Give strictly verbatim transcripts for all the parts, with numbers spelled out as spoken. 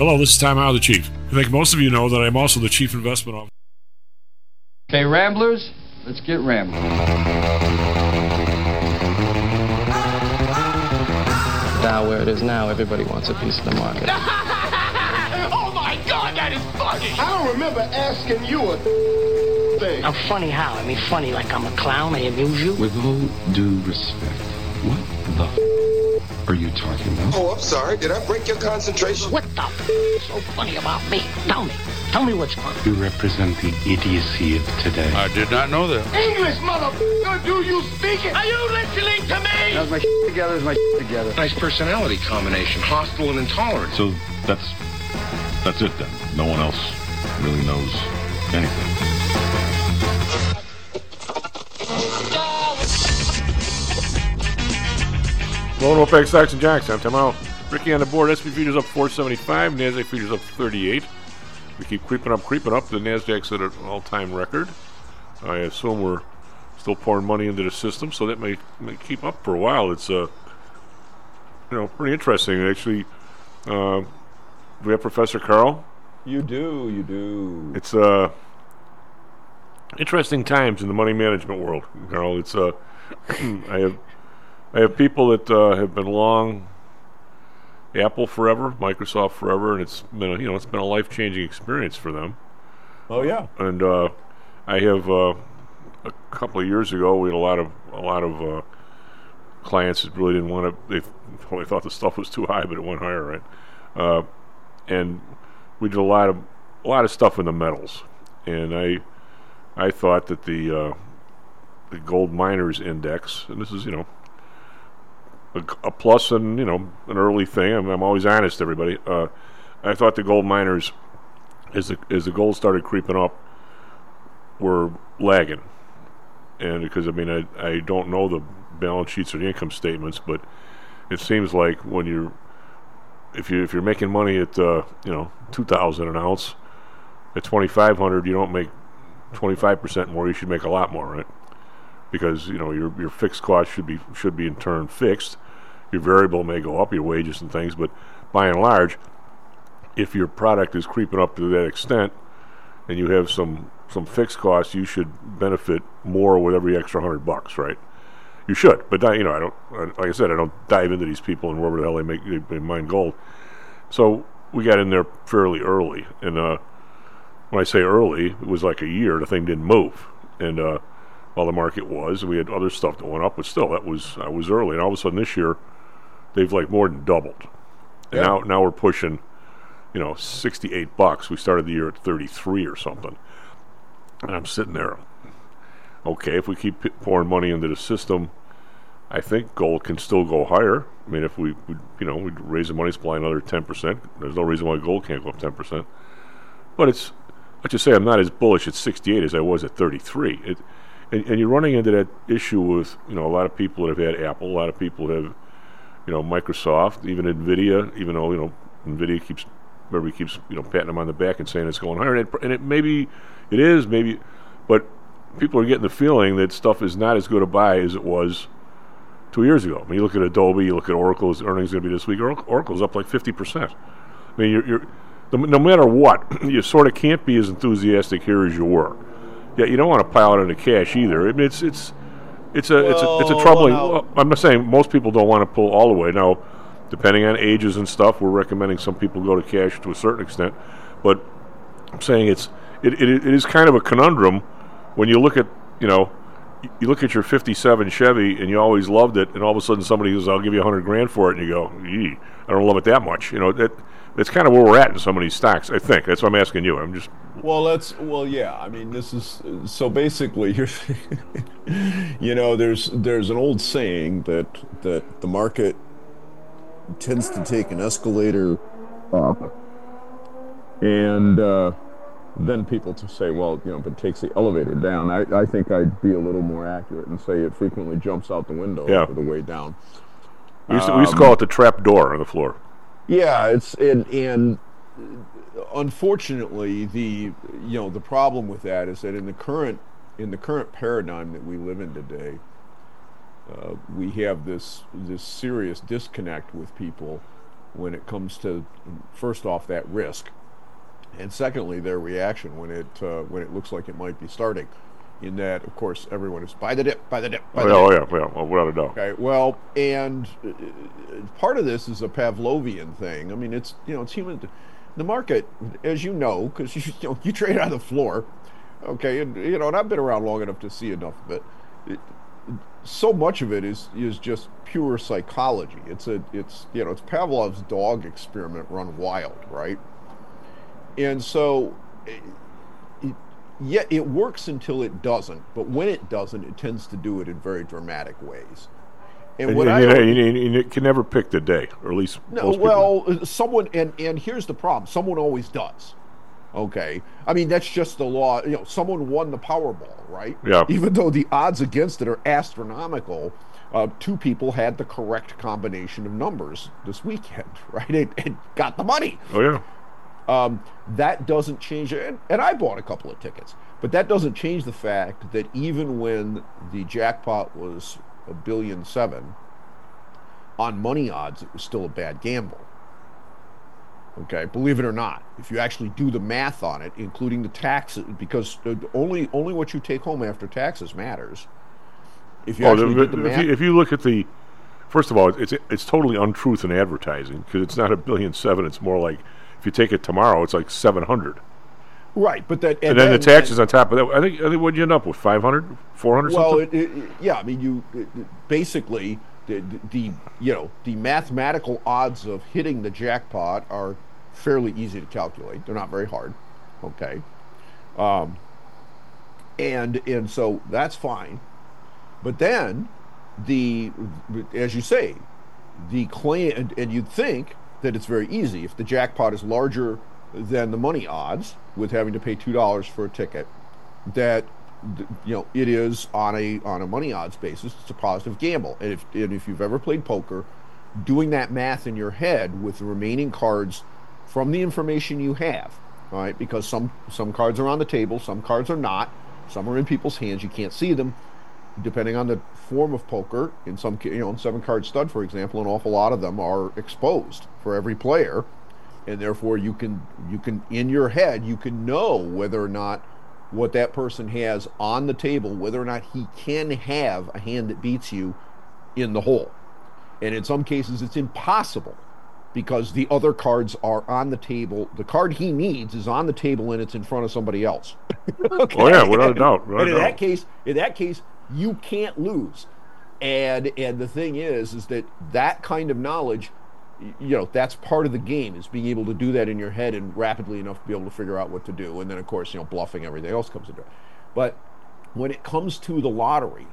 Hello, this is Tom Howe, the Chief. I think most of you know that I'm also the Chief Investment Officer. Okay, Ramblers, let's get rambling. Now where it is now, everybody wants a piece of the market. Oh my God, that is funny! I don't remember asking you a thing. I'm funny how? I mean funny like I'm a clown, I amuse you? With all due respect, what the f*** are you talking about? Oh, I'm sorry. Did I break your concentration? What the f*** is so funny about me? Tell me. Tell me what's funny. You represent the idiocy of today. I did not know that. English, motherfucker, do you speak it? Are you listening to me? How's my shit together? Is my shit together? Nice personality combination, hostile and intolerant. So that's that's it then. No one else really knows anything. Hello, OPEC Stocks and Jocks. I'm Tom Howe. Ricky on the board. S and P futures up four seventy-five. NASDAQ futures up thirty-eight. We keep creeping up, creeping up. The NASDAQ's at an all-time record. I assume we're still pouring money into the system, so that may, may keep up for a while. It's uh, you know, pretty interesting. Actually, uh, we have Professor Carl. You do, you do. It's uh, interesting times in the money management world, Carl. It's uh, I have I have people that uh, have been long Apple forever, Microsoft forever, and it's been a, you know it's been a life-changing experience for them. Oh yeah. And uh, I have uh, a couple of years ago, we had a lot of a lot of uh, clients that really didn't want to. They, well, they thought the stuff was too high, but it went higher, right? Uh, and we did a lot of a lot of stuff in the metals, and I I thought that the uh, the gold miners index, and this is you know. A, a plus and you know an early thing. I'm, I'm always honest, everybody. Uh, I thought the gold miners, as the as the gold started creeping up, were lagging, and because I mean I I don't know the balance sheets or the income statements, but it seems like when you're if you if you're making money at uh, you know two thousand an ounce, at twenty-five hundred you don't make twenty-five percent more. You should make a lot more, right? Because you know your your fixed cost should be should be in turn fixed. Your variable may go up, your wages and things, but by and large, if your product is creeping up to that extent, and you have some some fixed costs, you should benefit more with every extra hundred bucks, right? You should, but you know I don't. Like I said, I don't dive into these people and wherever the hell they make they, they mine gold. So we got in there fairly early, and uh, when I say early, it was like a year. The thing didn't move, and uh, while the market was, we had other stuff that went up, but still, that was I was early, and all of a sudden this year, they've like more than doubled, and yeah. now now we're pushing, you know, sixty-eight bucks. We started the year at thirty-three or something, and I'm sitting there. Okay, if we keep p- pouring money into the system, I think gold can still go higher. I mean, if we, we you know, we'd raise the money supply another ten percent. There's no reason why gold can't go up ten percent. But it's, let's just say I'm not as bullish at sixty-eight as I was at thirty-three. It, and, and you're running into that issue with, you know, a lot of people that have had Apple, a lot of people have, you know, Microsoft, even NVIDIA, even though, you know, NVIDIA keeps, everybody keeps, you know, patting them on the back and saying it's going higher. And it, and it maybe, it is, maybe, but people are getting the feeling that stuff is not as good a buy as it was two years ago. I mean, you look at Adobe, you look at Oracle's earnings going to be this week. Or- Oracle's up like fifty percent. I mean, you're, you're no matter what, you sort of can't be as enthusiastic here as you were. Yeah, you don't want to pile it into cash either. I mean, it's it's it's a well, it's a it's a troubling. Well, well, I'm not saying most people don't want to pull all the way. Now, depending on ages and stuff, we're recommending some people go to cash to a certain extent. But I'm saying it's it it, it is kind of a conundrum when you look at you know you look at your fifty-seven Chevy and you always loved it, and all of a sudden somebody goes, "I'll give you a hundred grand for it," and you go, "Eee, I don't love it that much." You know that. That's kind of where we're at in some of these stocks, I think. That's what I'm asking you. I'm just... Well, that's... Well, yeah. I mean, this is... So basically, you're... you know, there's there's an old saying that, that the market tends to take an escalator up. And uh, then people to say, well, you know, if it takes the elevator down, I, I think I'd be a little more accurate and say it frequently jumps out the window yeah. for the way down. We used, to, we used to call it the trap door on the floor. Yeah, it's and, and unfortunately the you know the problem with that is that in the current in the current paradigm that we live in today, uh, we have this this serious disconnect with people when it comes to, first off, that risk, and secondly, their reaction when it uh, when it looks like it might be starting. In that, of course, everyone is buy the dip, buy the dip, buy oh, the yeah, dip. Oh yeah, yeah, well, without a doubt. Okay, well, and uh, part of this is a Pavlovian thing. I mean, it's you know, it's human. The market, as you know, because you, you know you trade on the floor. Okay, and you know, and I've been around long enough to see enough of it. it so much of it is is just pure psychology. It's a it's you know it's Pavlov's dog experiment run wild, right? And so. It, Yeah, it works until it doesn't, but when it doesn't, it tends to do it in very dramatic ways. And, and what you, I know, you, you, you can never pick the day, or at least no. most Well, people. someone and and here's the problem: someone always does. Okay, I mean that's just the law. You know, someone won the Powerball, right? Yeah. Even though the odds against it are astronomical, uh, two people had the correct combination of numbers this weekend, right? And, and got the money. Oh yeah. Um, that doesn't change it, and, and I bought a couple of tickets, but that doesn't change the fact that even when the jackpot was a billion seven, on money odds, it was still a bad gamble. Okay, believe it or not, if you actually do the math on it, including the taxes, because only only what you take home after taxes matters. If you oh, actually the, did the if, math, you, if you look at the, first of all, it's it's totally untruth in advertising because it's not a billion seven. It's more like if you take it tomorrow, it's like seven hundred. Right, but that and, and then, then the taxes on top of that. I think I think what'd you end up with five hundred, four hundred well, something? it, it, yeah, I mean, you it, it, basically the, the the you know the mathematical odds of hitting the jackpot are fairly easy to calculate. They're not very hard. Okay, um, and and so that's fine. But then the as you say, the claim and, and you'd think that it's very easy if the jackpot is larger than the money odds with having to pay two dollars for a ticket, that you know it is on a on a money odds basis. It's a positive gamble, and if and if you've ever played poker, doing that math in your head with the remaining cards from the information you have, all right, because some some cards are on the table, some cards are not, some are in people's hands, you can't see them, depending on the form of poker. In some, you know, in seven card stud, for example, an awful lot of them are exposed for every player. And therefore, you can you can in your head you can know whether or not what that person has on the table, whether or not he can have a hand that beats you in the hole. And in some cases, it's impossible because the other cards are on the table. The card he needs is on the table and it's in front of somebody else. Okay? Oh yeah, without a doubt. Without And in a doubt. that case, in that case, you can't lose. And and the thing is, is that that kind of knowledge, you know, that's part of the game, is being able to do that in your head and rapidly enough to be able to figure out what to do. And then, of course, you know, bluffing, everything else comes into it. But when it comes to the lottery,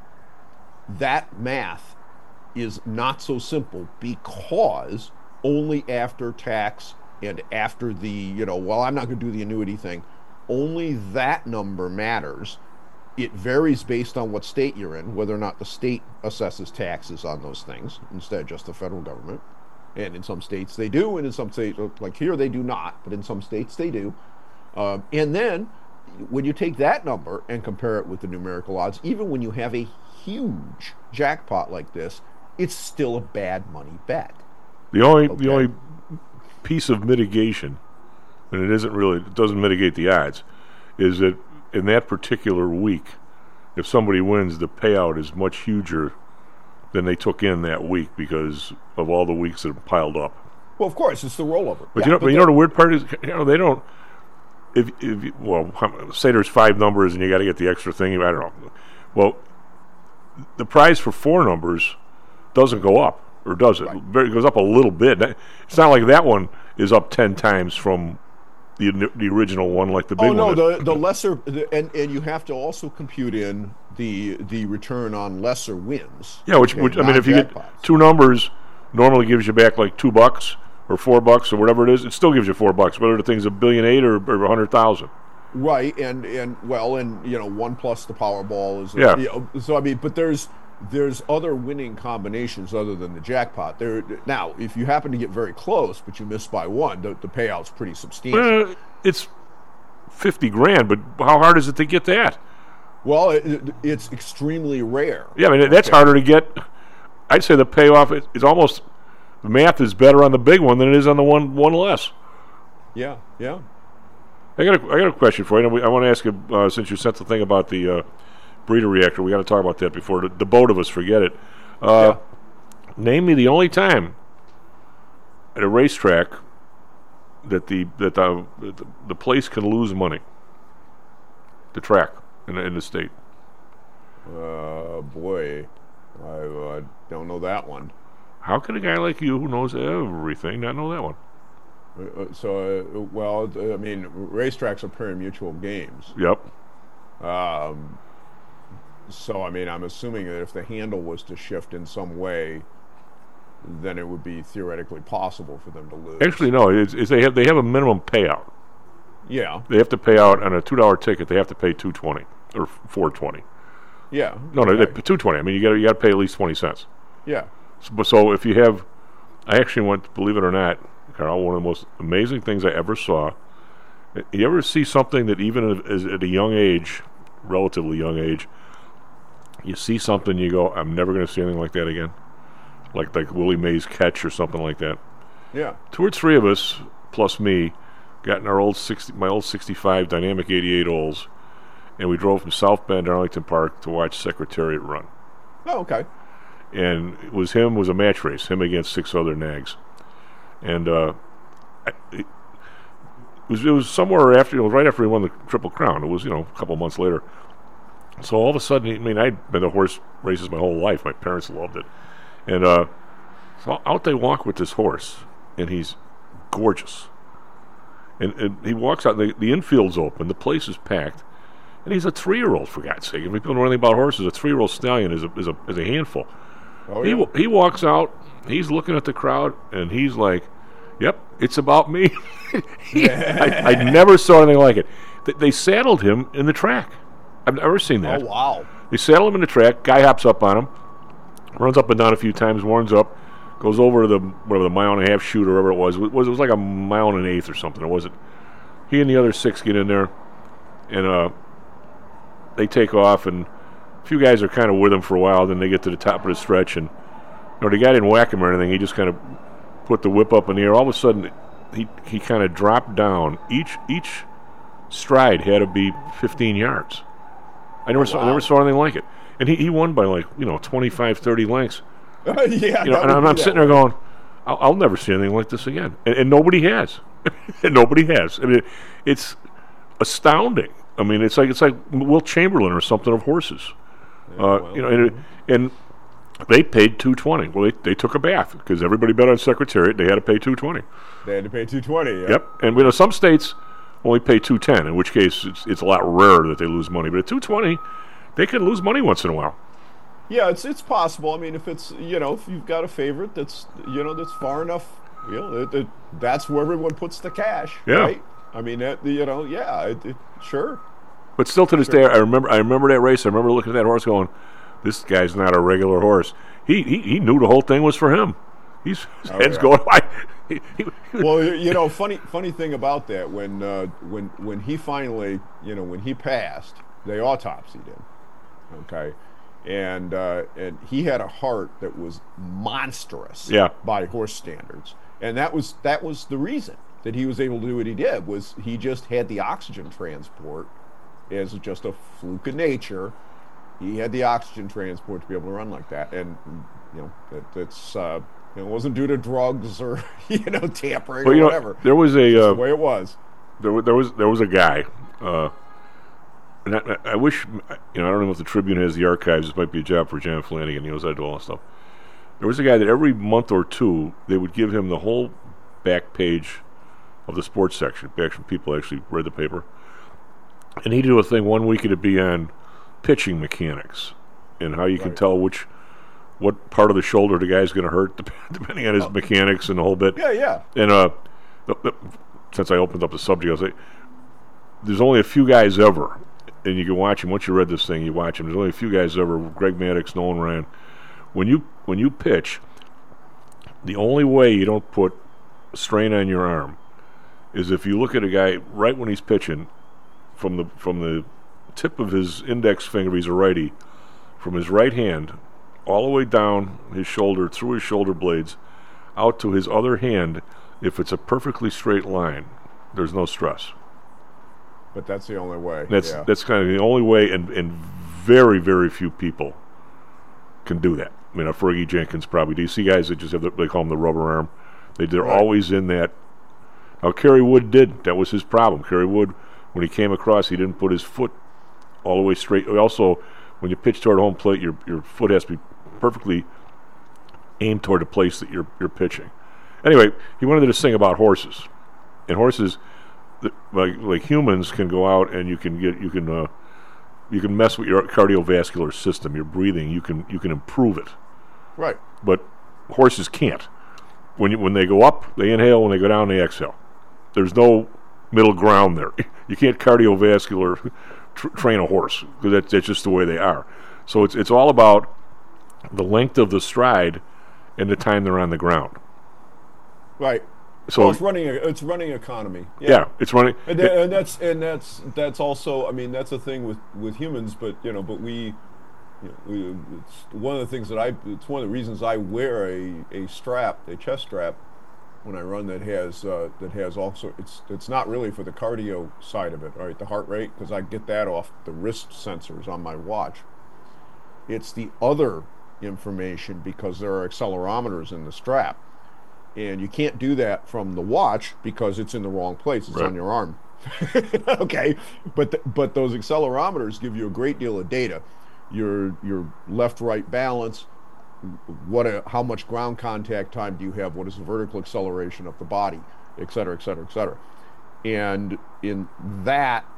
that math is not so simple because only after tax and after the, you know, well, I'm not going to do the annuity thing, only that number matters. It varies based on what state you're in, whether or not the state assesses taxes on those things instead of just the federal government. And in some states they do, and in some states, like here, they do not, but in some states they do. Um, and then when you take that number and compare it with the numerical odds, even when you have a huge jackpot like this, it's still a bad money bet. The only Okay. the only piece of mitigation, and it isn't really, it doesn't mitigate the odds, is that in that particular week, if somebody wins, the payout is much huger than they took in that week because of all the weeks that have piled up. Well, of course, it's the rollover. But Yeah, you know, but you that- know the weird part is, you know, they don't. If if you- well, how- say there's five numbers and you got to get the extra thing. I don't know. Well, the prize for four numbers doesn't go up, or does it? Right. Very- It goes up a little bit. It's not like that one is up ten times from the the original one, like the big Oh no, one. the the lesser, the, and and you have to also compute in the the return on lesser wins. Yeah, which, okay, which I mean, if you get non-jackpots. two numbers, normally gives you back like two bucks or four bucks or whatever it is. It still gives you four bucks, whether the thing's a billion eight or, or a hundred thousand. Right, and and well, and you know, one plus the Powerball is a, Yeah. you know, so I mean, but there's there's other winning combinations other than the jackpot. There now, if you happen to get very close, but you miss by one, the, the payout's pretty substantial. Uh, it's fifty grand, but how hard is it to get that? Well, it, it, it's extremely rare. Yeah, I mean that's Okay. harder to get. I'd say the payoff is, is almost the math is better on the big one than it is on the one one less. Yeah, yeah. I got a, I got a question for you. I want to ask you, uh, since you sent the thing about the uh, breeder reactor, we got to talk about that before the, the boat of us forget it. Uh, yeah. Name me the only time at a racetrack that the that the, the, the place can lose money. The track in the, in the state. Uh, boy, I uh, don't know that one. How can a guy like you, who knows everything, not know that one? Uh, so, uh, well, I mean, racetracks are pari-mutuel games. Yep. Um, so, I mean, I'm assuming that if the handle was to shift in some way, then it would be theoretically possible for them to lose. Actually, no. It's, it's they have they have a minimum payout. Yeah. They have to pay out on a two dollar ticket. They have to pay two twenty or four twenty. Yeah. No, no, okay. they, two twenty. I mean, you got you got to pay at least twenty cents. Yeah. So, so if you have, I actually went, believe it or not, Carl, one of the most amazing things I ever saw. You ever see something that even as, at a young age, relatively young age, you see something, you go, I'm never going to see anything like that again? Like like Willie Mays Catch or something like that. Yeah. Two or three of us, plus me, got in our old sixty, my old sixty-five Dynamic eighty-eight Olds, and we drove from South Bend to Arlington Park to watch Secretariat run. Oh, okay. And it was him, was a match race, him against six other nags. And uh, it, it was it was somewhere after, it was right after he won the Triple Crown. It was, you know, a couple months later. So all of a sudden, I mean, I'd been to horse races my whole life. My parents loved it. And uh, so out they walk with this horse, and he's gorgeous. And, and he walks out, and the, the infield's open, the place is packed, and he's a three-year-old, for God's sake. If people know anything about horses, a three-year-old stallion is a is a, is a handful. Oh, he yeah. he walks out, he's looking at the crowd, and he's like, "Yep, it's about me." I, I never saw anything like it. They, they saddled him in the track. I've never seen that. Oh, wow. They saddle him in the track. Guy hops up on him, runs up and down a few times, warms up, goes over to the whatever the mile and a half shoot or whatever it was. It was, it was like a mile and an eighth or something. It wasn't. He and the other six get in there, and uh, they take off, and a few guys are kind of with him for a while. Then they get to the top of the stretch, and you know, the guy didn't whack him or anything. He just kind of put the whip up in the air. All of a sudden, he he kind of dropped down. Each each stride had to be fifteen yards. I never oh, saw wow. I never saw anything like it. And he, he won by like, you know, twenty-five, thirty lengths. yeah, you know, and I'm, I'm sitting there going, I'll, I'll never see anything like this again. And, and nobody has. and nobody has. I mean, it's astounding. I mean, it's like it's like Will Chamberlain or something of horses. Yeah, uh, well, you know, and, and they paid two twenty. Well, they, they took a bath because everybody bet on Secretariat. They had to pay two twenty. They had to pay two twenty. Yeah. Yep. And you know, some states only pay two ten. In which case, it's it's a lot rarer that they lose money. But at two twenty, they can lose money once in a while. Yeah, it's it's possible. I mean, if it's, you know, if you've got a favorite that's, you know, that's far enough, you know, it, it, that's where everyone puts the cash. Yeah. Right? I mean, that, you know, yeah, it, it, sure. But still, to this sure. day, I remember I remember that race. I remember looking at that horse, going, "This guy's not a regular horse." He he, he knew the whole thing was for him. He's his oh, head's yeah. going. I, he, he, well, you know, funny funny thing about that, when uh, when when he finally, you know, when he passed, they autopsied him. Okay. And uh, and he had a heart that was monstrous, yeah. by horse standards, and that was that was the reason that he was able to do what he did. Was he just had the oxygen transport as just a fluke of nature? He had the oxygen transport to be able to run like that, and you know that, that's uh, you know, it wasn't due to drugs or you know tampering well, or you know, whatever. There was a uh, the way it was. There was there was there was a guy. Uh, And I, I wish, you know, I don't know if the Tribune has the archives. This might be a job for John Flanagan. He knows how to do all that stuff. There was a guy that every month or two, they would give him the whole back page of the sports section. Actually, people actually read the paper. And he'd do a thing one week, it'd be on pitching mechanics and how you right. can tell which, what part of the shoulder the guy's going to hurt, depending on his oh. mechanics and the whole bit. Yeah, yeah. And uh, the, the, since I opened up the subject, I'll say, there's only a few guys ever. And you can watch him. Once you read this thing, you watch him. There's only a few guys ever, Greg Maddux, Nolan Ryan. When you when you pitch, the only way you don't put strain on your arm is if you look at a guy right when he's pitching, from the from the tip of his index finger, he's a righty, from his right hand, all the way down his shoulder, through his shoulder blades, out to his other hand, if it's a perfectly straight line, there's no stress. But that's the only way. That's yeah. that's kind of the only way, and, and very, very few people can do that. I mean, a Fergie Jenkins probably. Do you see guys that just have the, they call them the rubber arm? They, they're Right. always in that. Now, Kerry Wood did. That was his problem. Kerry Wood, when he came across, he didn't put his foot all the way straight. Also, when you pitch toward home plate, your your foot has to be perfectly aimed toward the place that you're you're pitching. Anyway, he wanted to sing about horses, and horses, th- like like humans, can go out and you can get you can uh, you can mess with your cardiovascular system, your breathing. You can you can improve it, Right. but horses can't. When you, when they go up, they inhale. When they go down, they exhale. There's no middle ground there. You can't cardiovascular tr- train a horse because that's, that's just the way they are. So it's it's all about the length of the stride and the time they're on the ground. Right. So well, it's running. It's running economy. Yeah, yeah it's running. And, that, and that's and that's that's also. I mean, that's a thing with, with humans. But you know, but we, you know, we. It's one of the things that I. It's one of the reasons I wear a, a strap, a chest strap, when I run that has uh, that has also. It's it's not really for the cardio side of it, right? The heart rate, because I get that off the wrist sensors on my watch. It's the other information because there are accelerometers in the strap. And you can't do that from the watch because it's in the wrong place. It's right. on your arm. Okay, but th- but those accelerometers give you a great deal of data. Your your left-right balance, what a, how much ground contact time do you have? What is the vertical acceleration of the body, et cetera, et cetera, et cetera. And in that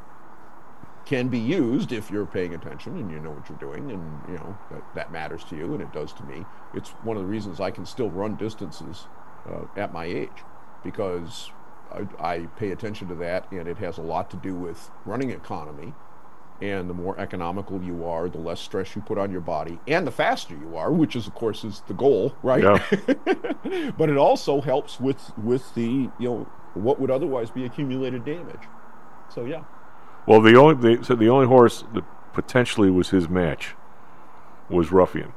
can be used if you're paying attention and you know what you're doing, and you know that, that matters to you, and it does to me. It's one of the reasons I can still run distances Uh, at my age, because I, I pay attention to that, and it has a lot to do with running economy. And the more economical you are, the less stress you put on your body, and the faster you are, which is, of course, is the goal, right? Yeah. But it also helps with with the you know what would otherwise be accumulated damage. So yeah. Well, the only they said the only horse that potentially was his match was Ruffian,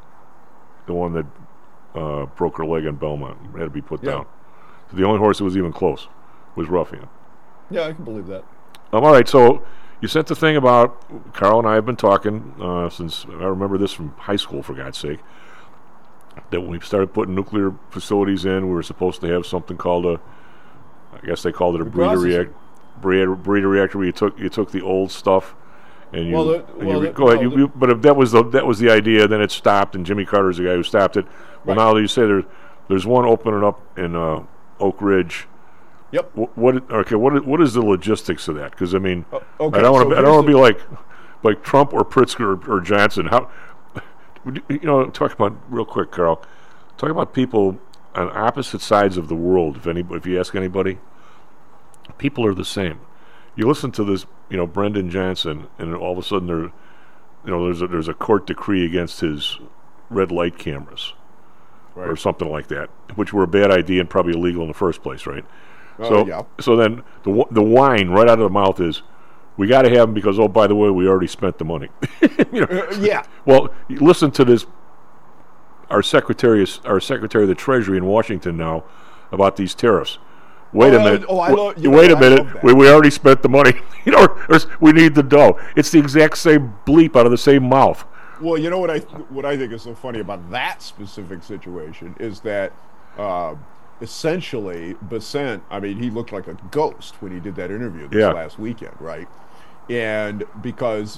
the one that. Uh, broke her leg in Belmont, had to be put yeah. down. So the only horse that was even close was Ruffian. Yeah, I can believe that. Um, all right, so you sent the thing about, Carl and I have been talking uh, since, I remember this from high school, for God's sake, that when we started putting nuclear facilities in, we were supposed to have something called a, I guess they called it a breeder, react, breeder, breeder reactor, where you took, you took the old stuff, and you, well, the, and well, you the, go ahead. well, You, you, but if that was the that was the idea. Then it stopped, and Jimmy Carter's the guy who stopped it. Well, right. now you say there's there's one opening up in uh, Oak Ridge. Yep. What, what okay? What is, what is the logistics of that? Because I mean, uh, okay, I don't want to so I don't want to the, be like like Trump or Pritzker or, or Johnson. How you know? Talk about real quick, Carl. Talk about people on opposite sides of the world. If any, if you ask anybody, people are the same. You listen to this, you know, Brendan Johnson, and all of a sudden there, you know, there's a, there's a court decree against his red light cameras, right. or something like that, which were a bad idea and probably illegal in the first place, right? Oh, so, yeah. so then the the whine right out of the mouth is, we got to have them because, oh, by the way, we already spent the money. you know? uh, yeah. Well, listen to this. Our secretary, our secretary of the Treasury in Washington now, about these tariffs. Wait oh, a minute. Oh, I love, w- wait know, a minute. We, we already spent the money. you know, or, or we need the dough. It's the exact same bleep out of the same mouth. Well, you know what I what I think is so funny about that specific situation is that uh, essentially Bessent, I mean, he looked like a ghost when he did that interview this yeah. last weekend, right? And because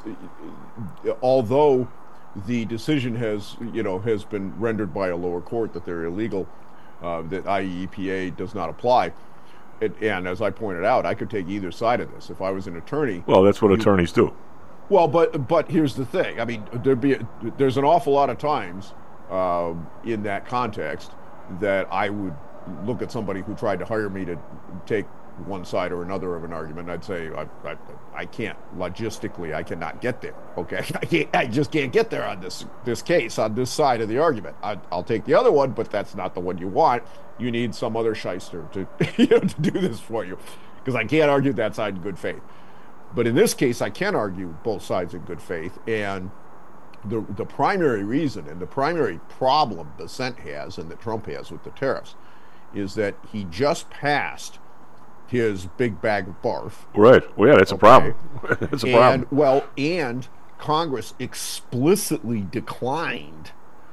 although the decision has, you know, has been rendered by a lower court that they're illegal, uh, that that is E P A does not apply. It, and as I pointed out, I could take either side of this. If I was an attorney... Well, that's what you, attorneys do. Well, but but here's the thing. I mean, there'd be a, there's an awful lot of times uh, in that context that I would look at somebody who tried to hire me to take one side or another of an argument. I'd say, I, I, I can't. Logistically, I cannot get there, okay? I can't, I just can't get there on this this case, on this side of the argument. I, I'll take the other one, but that's not the one you want. You need some other shyster to, you know, to do this for you, because I can't argue that side in good faith. But in this case, I can argue both sides in good faith, and the the primary reason and the primary problem Bessent has and that Trump has with the tariffs is that he just passed his big bag of barf. Right. Well, yeah, that's okay. a problem. That's a and, problem. Well, and Congress explicitly declined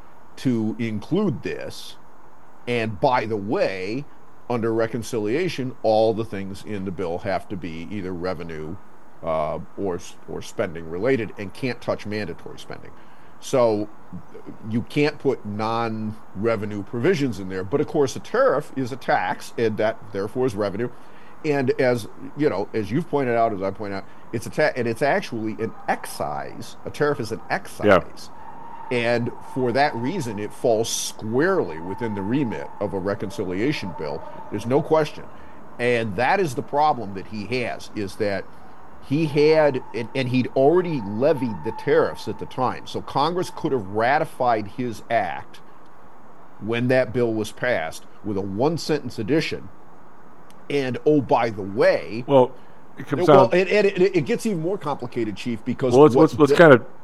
to include this. And by the way, under reconciliation, all the things in the bill have to be either revenue uh, or or spending related and can't touch mandatory spending. So you can't put non-revenue provisions in there. But of course, a tariff is a tax, and that therefore is revenue. And as you know, as you've pointed out, as I point out, it's a ta- and it's actually an excise. A tariff is an excise. Yeah. And for that reason, it falls squarely within the remit of a reconciliation bill. There's no question. And that is the problem that he has, is that he had, and, and he'd already levied the tariffs at the time. So Congress could have ratified his act when that bill was passed with a one-sentence addition. And, oh, by the way... Well, it comes well, down... It, it, it gets even more complicated, Chief, because... Well, let's, let's, let's the, kind of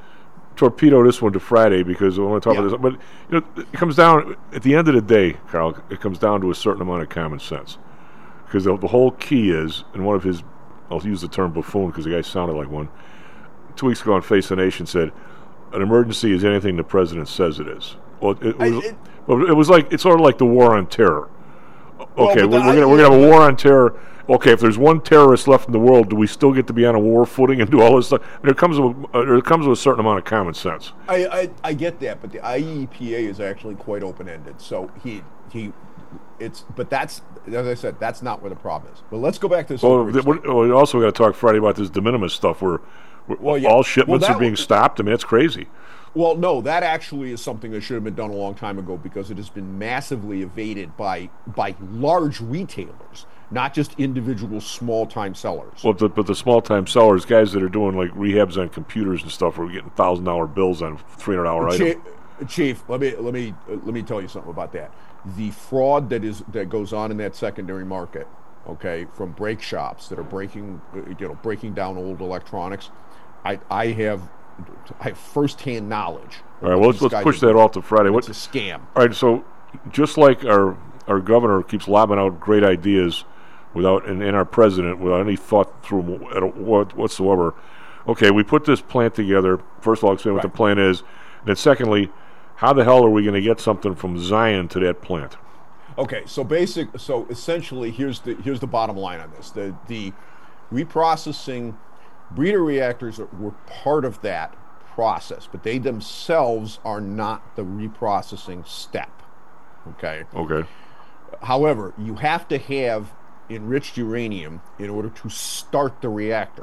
torpedo this one to Friday, because I want to talk yeah. about this. But you know, it comes down, at the end of the day, Carl, it comes down to a certain amount of common sense. Because the, the whole key is, and one of his, I'll use the term buffoon because the guy sounded like one, two weeks ago on Face the Nation said, an emergency is anything the president says it is. Well, it, it, was, I, it, well, it was like, it's sort of like the war on terror. Okay, well, we're, we're going to have a war on terror. Okay, if there's one terrorist left in the world, do we still get to be on a war footing and do all this stuff? I mean, it comes with, uh, it comes with a certain amount of common sense. I, I I get that, but the I E P A is actually quite open-ended. So he he, it's but that's, as I said, that's not where the problem is. But let's go back to this. Well, the, well we also got to talk Friday about this de minimis stuff where, where well, yeah. all shipments well, are being stopped. I mean, it's crazy. Well, no, that actually is something that should have been done a long time ago because it has been massively evaded by by large retailers, not just individual small-time sellers. Well, the, but the small-time sellers, guys that are doing like rehabs on computers and stuff, are getting one thousand dollars bills on three hundred dollar Chief, item. Chief, let me let me uh, let me tell you something about that. The fraud that is that goes on in that secondary market, okay, from break shops that are breaking, you know, breaking down old electronics. I I have. I have first-hand knowledge. All right, well, let's, let's push that off to Friday. It's what, a scam. All right, so just like our our governor keeps lobbing out great ideas without, and, and our president without any thought through whatsoever. Okay, we put this plant together. First of all, explain right. what the plan is. And then secondly, how the hell are we going to get something from Zion to that plant? Okay, so basic, so essentially, here's the here's the bottom line on this. The the reprocessing. Breeder reactors were part of that process, but they themselves are not the reprocessing step. Okay? Okay. However, you have to have enriched uranium in order to start the reactor.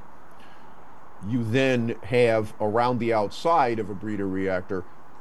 You then have, around the outside of a breeder reactor,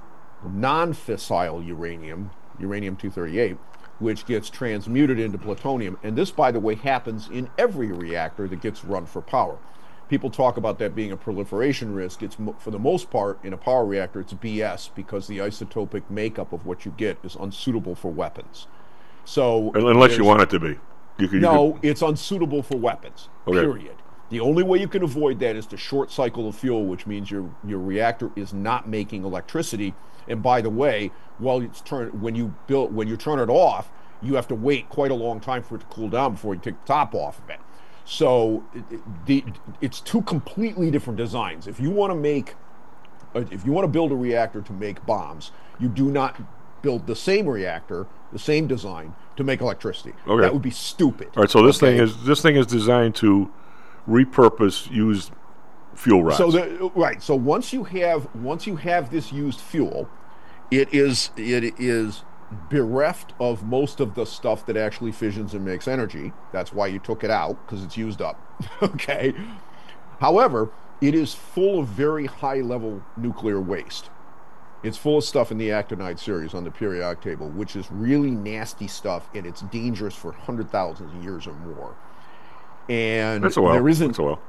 non-fissile uranium, uranium two thirty-eight, which gets transmuted into plutonium. And this, by the way, happens in every reactor that gets run for power. People talk about that being a proliferation risk. It's, for the most part, in a power reactor, it's B S because the isotopic makeup of what you get is unsuitable for weapons. So unless you want it to be. You could, no, you could... it's unsuitable for weapons, okay. period. The only way you can avoid that is to short cycle the fuel, which means your your reactor is not making electricity. And by the way, while it's turn, when you build when you turn it off, you have to wait quite a long time for it to cool down before you take the top off of it. So it, the, it's two completely different designs. If you want to make, if you want to build a reactor to make bombs, you do not build the same reactor, the same design to make electricity. Okay. That would be stupid. All right. So this okay? thing is this thing is designed to repurpose used fuel rods. So the, right. So once you have once you have this used fuel, it is it is. bereft of most of the stuff that actually fissions and makes energy. That's why you took it out, because it's used up. Okay. However, it is full of very high-level nuclear waste. It's full of stuff in the actinide series on the periodic table, which is really nasty stuff, and it's dangerous for one hundred thousand years or more. And That's a while. there isn't. That's a while.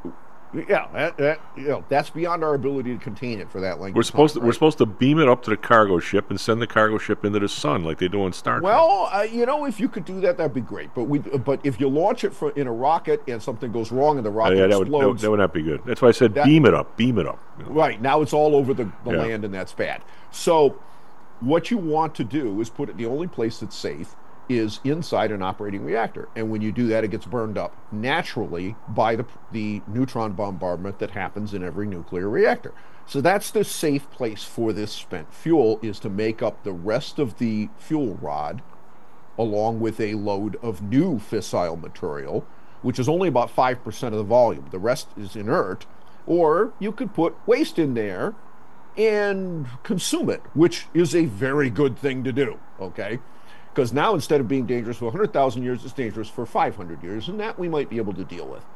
Yeah, that, that, you know, that's beyond our ability to contain it for that length. We're of supposed time, to right? we're supposed to beam it up to the cargo ship and send the cargo ship into the sun like they do in Star Trek. Well, uh, you know, if you could do that, that'd be great. But we, but if you launch it for, in a rocket and something goes wrong and the Uh, rocket yeah, that would, that, would, explodes, that would not be good. That's why I said That- beam it up, beam it up. you know. right now it's all over the, the Yeah. land, and that's bad. So, what you want to do is put it. The only place that's safe is inside an operating reactor, and when you do that, it gets burned up naturally by the the neutron bombardment that happens in every nuclear reactor. So that's the safe place for this spent fuel, is to make up the rest of the fuel rod along with a load of new fissile material, which is only about five percent of the volume. The rest is inert, or you could put waste in there and consume it, which is a very good thing to do, okay? Because now, instead of being dangerous for one hundred thousand years, it's dangerous for five hundred years, and that we might be able to deal with.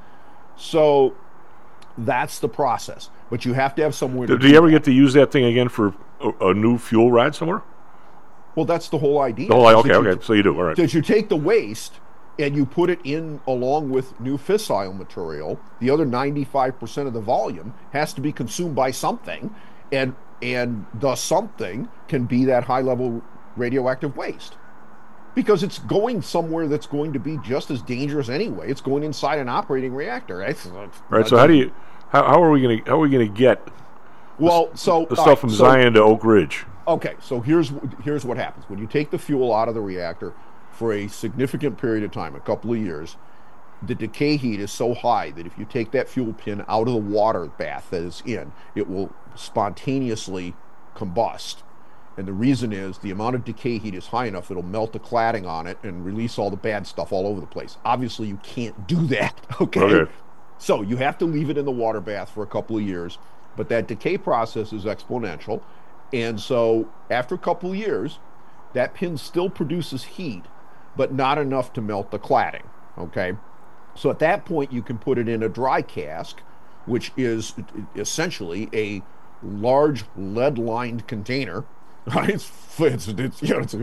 So that's the process. But you have to have somewhere Do, to do you ever that. get to use that thing again for a, a new fuel rod somewhere? Well, that's the whole idea. The whole, is okay, that you- okay. So you do, all right. That you take the waste and you put it in along with new fissile material. The other ninety-five percent of the volume has to be consumed by something, and and the something can be that high-level radioactive waste. Because it's going somewhere that's going to be just as dangerous anyway. It's going inside an operating reactor. Right. Right. So how do you how, how are we going to how are we going to get well, so the all stuff right, from so- Zion to Oak Ridge? Okay, so here's here's what happens when you take the fuel out of the reactor for a significant period of time, a couple of years. The decay heat is so high that if you take that fuel pin out of the water bath that is in, it will spontaneously combust. And the reason is the amount of decay heat is high enough it'll melt the cladding on it and release all the bad stuff all over the place. Obviously, you can't do that, okay? Okay. So you have to leave it in the water bath for a couple of years, but that decay process is exponential. And so after a couple of years, that pin still produces heat, but not enough to melt the cladding, okay? So at that point, you can put it in a dry cask, which is essentially a large lead-lined container. Right? It's, it's, it's, you know, it's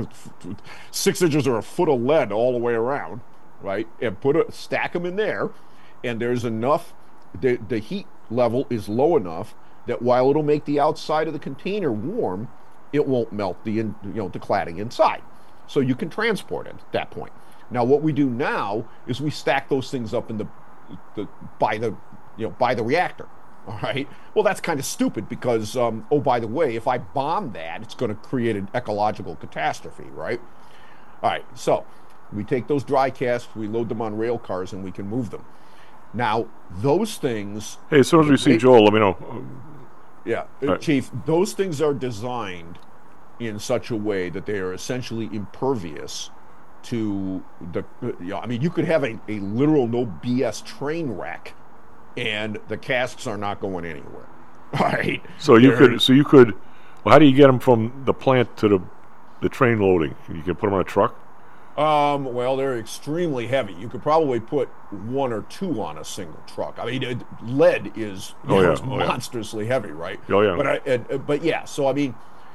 six inches or a foot of lead all the way around, right? And put a stack them in there, and there's enough. The the heat level is low enough that while it'll make the outside of the container warm, it won't melt the in, you know the cladding inside. So you can transport it at that point. Now, what we do now is we stack those things up in the, the by the you know by the reactor. All right. Well, that's kind of stupid because, um, oh, by the way, if I bomb that, it's going to create an ecological catastrophe, right? All right. So we take those dry casks, we load them on rail cars, and we can move them. Now, those things. Hey, as soon as we see they- Joel, let me know. Yeah, uh, right. Chief, those things are designed in such a way that they are essentially impervious to the. Uh, you know, I mean, you could have a, a literal no B S train wreck, and the casks are not going anywhere. All right. So you They're- could so you could. Well, how do you get them from the plant to the the train loading? You can put them on a truck. Um, well, they're extremely heavy. You could probably put one or two on a single truck. I mean, it, lead is you Oh, know, yeah. it's Oh, yeah. monstrously heavy, right? Oh, yeah. But I, and, uh, but yeah. So I mean,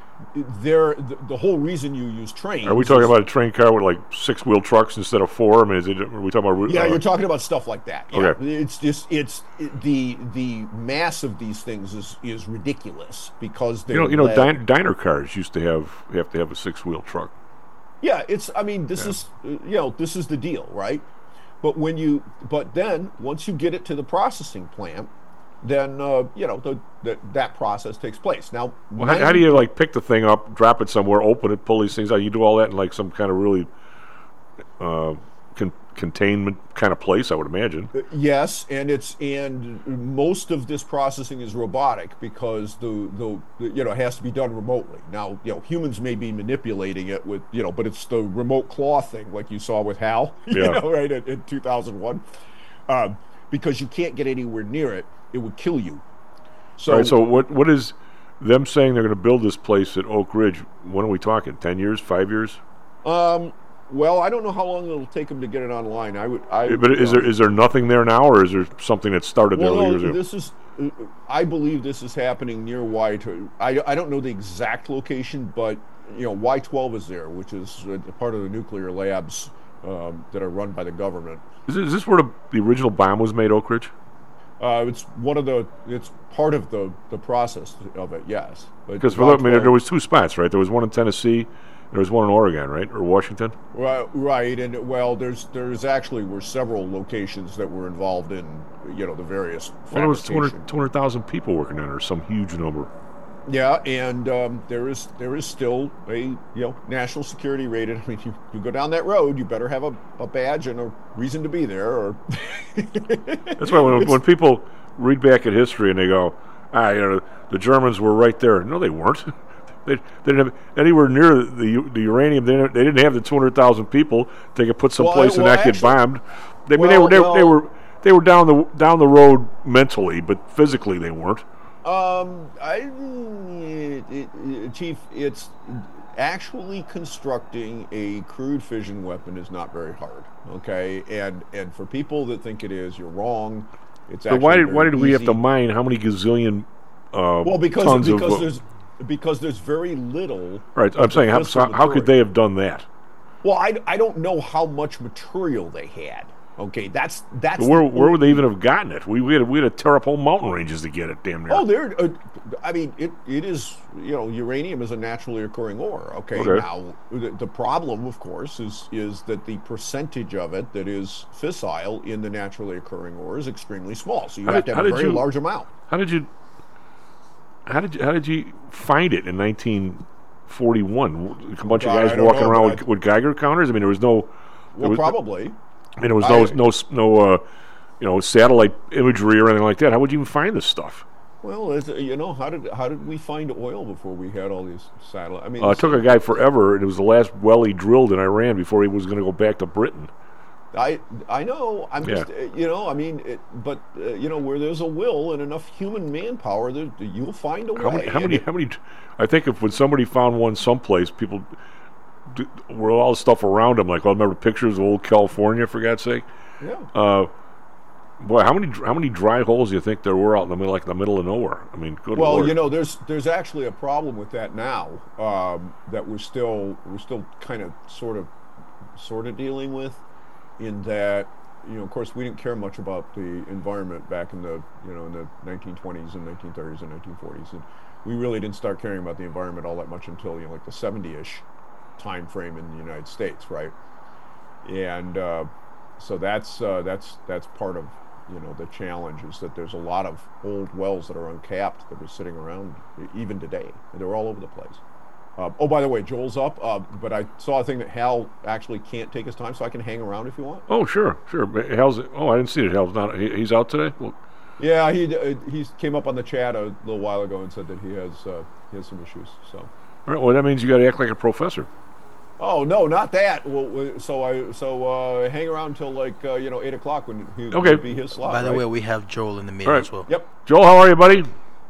there the, the whole reason you use trains. Are we talking is- about a train car with like six wheel trucks instead of four? I mean, is it? Are we talking about? Yeah, uh, you're talking about stuff like that. Yeah. Okay. It's just it's it, the the mass of these things is is ridiculous because they're You know, you know, lead. din- diner cars used to have you have to have a six wheel truck. Yeah, it's. I mean, this Yeah. is uh, you know this is the deal, right? But when you but then once you get it to the processing plant, then uh, you know the, the, that process takes place. Now, Well, how, how do you like pick the thing up, drop it somewhere, open it, pull these things out? You do all that in like some kind of really uh, con- containment kind of place, I would imagine. Yes, and it's and most of this processing is robotic because the, the the you know it has to be done remotely. Now, you know, humans may be manipulating it with you know, but it's the remote claw thing like you saw with Hal, you Yeah. know, right in, in two thousand one, um, because you can't get anywhere near it; it would kill you. So, All right, so what what is them saying they're going to build this place at Oak Ridge? When are we talking? Ten years? Five years? um, well, I don't know how long it'll take them to get it online. I would, I. But is uh, there is there nothing there now, or is there something that started Well, there no, years ago? this is. uh, I believe this is happening near Y twelve. I, I don't know the exact location, but you know Y twelve is there, which is uh, part of the nuclear labs um, that are run by the government. Is, it, is this where the, the original bomb was made, Oak Ridge? Uh, it's one of the. It's part of the, the process of it. Yes. Because I mean, there was two spots, right? There was one in Tennessee. There was one in Oregon, right, or Washington? Right, right, and well, there's there's actually were several locations that were involved in, you know, the various. Well, there was two hundred thousand people working in there, some huge number. Yeah, and um, there is there is still a you know national security rated. I mean, you, you go down that road, you better have a, a badge and a reason to be there. Or that's why when when people read back at history and they go, ah, you know, the Germans were right there. No, they weren't. They, they didn't have anywhere near the the uranium. They didn't, they didn't have the two hundred thousand people they could put someplace well, well, and not actually, get bombed. They, well, I mean, they were they, well, they were they were down the down the road mentally, but physically they weren't. Um, I, it, it, Chief, it's actually constructing a crude fission weapon is not very hard. Okay, and and for people that think it is, you're wrong. It's so why did why did we easy. have to mine how many gazillion? Uh, well, because tons because of, there's. Because there's very little. Right, I'm saying, how, so how could they have done that? Well, I, I don't know how much material they had. Okay, that's that's. But where where would they even have gotten it? We we had we had to tear up whole mountain ranges to get it. Damn near. Oh, there. Uh, I mean, it it is. You know, uranium is a naturally occurring ore. Okay, okay. Now the, the problem, of course, is is that the percentage of it that is fissile in the naturally occurring ore is extremely small. So you how have did, to have a very you, large amount. How did you? How did you, how did you find it in nineteen forty-one? A bunch God, of guys walking know, around with, with Geiger counters. I mean, there was no. Well, was, probably. I mean, there was no I, no no uh, you know satellite imagery or anything like that. How would you even find this stuff? Well, you know, how did how did we find oil before we had all these satellites? I mean, uh, it took a guy forever, and it was the last well he drilled in Iran before he was going to go back to Britain. I I know. I'm yeah. just you know. I mean, it, but uh, you know, where there's a will and enough human manpower, there, you'll find a how way. Many, how many? How many? I think if when somebody found one someplace, people do, were all the stuff around them. Like, I remember pictures of old California, for God's sake. Yeah. Uh, boy, how many how many dry holes do you think there were out in the middle, like the middle of nowhere? I mean, good well, Lord. you know, there's there's actually a problem with that now um, that we're still we're still kind of sort of sort of dealing with. In that, you know, of course, we didn't care much about the environment back in the, you know, in the nineteen twenties and nineteen thirties and nineteen forties, and we really didn't start caring about the environment all that much until, you know, like the seventy-ish time frame in the United States, right? And uh, so that's uh, that's that's part of, you know, the challenge is that there's a lot of old wells that are uncapped that are sitting around even today. They're all over the place. Uh, oh, by the way, Joel's up, uh, but I saw a thing that Hal actually can't take his time, so I can hang around if you want. Oh, sure, sure. Hal's. Oh, I didn't see it. Hal's not. He, he's out today. Well, yeah, he uh, he came up on the chat a little while ago and said that he has uh, he has some issues. So. All right. Well, that means you got to act like a professor. Oh no, not that. Well, so I so uh, hang around until like uh, you know eight o'clock when he okay. would be his slot. By the right? way, we have Joel in the meeting right. as well. Yep. Joel, how are you, buddy?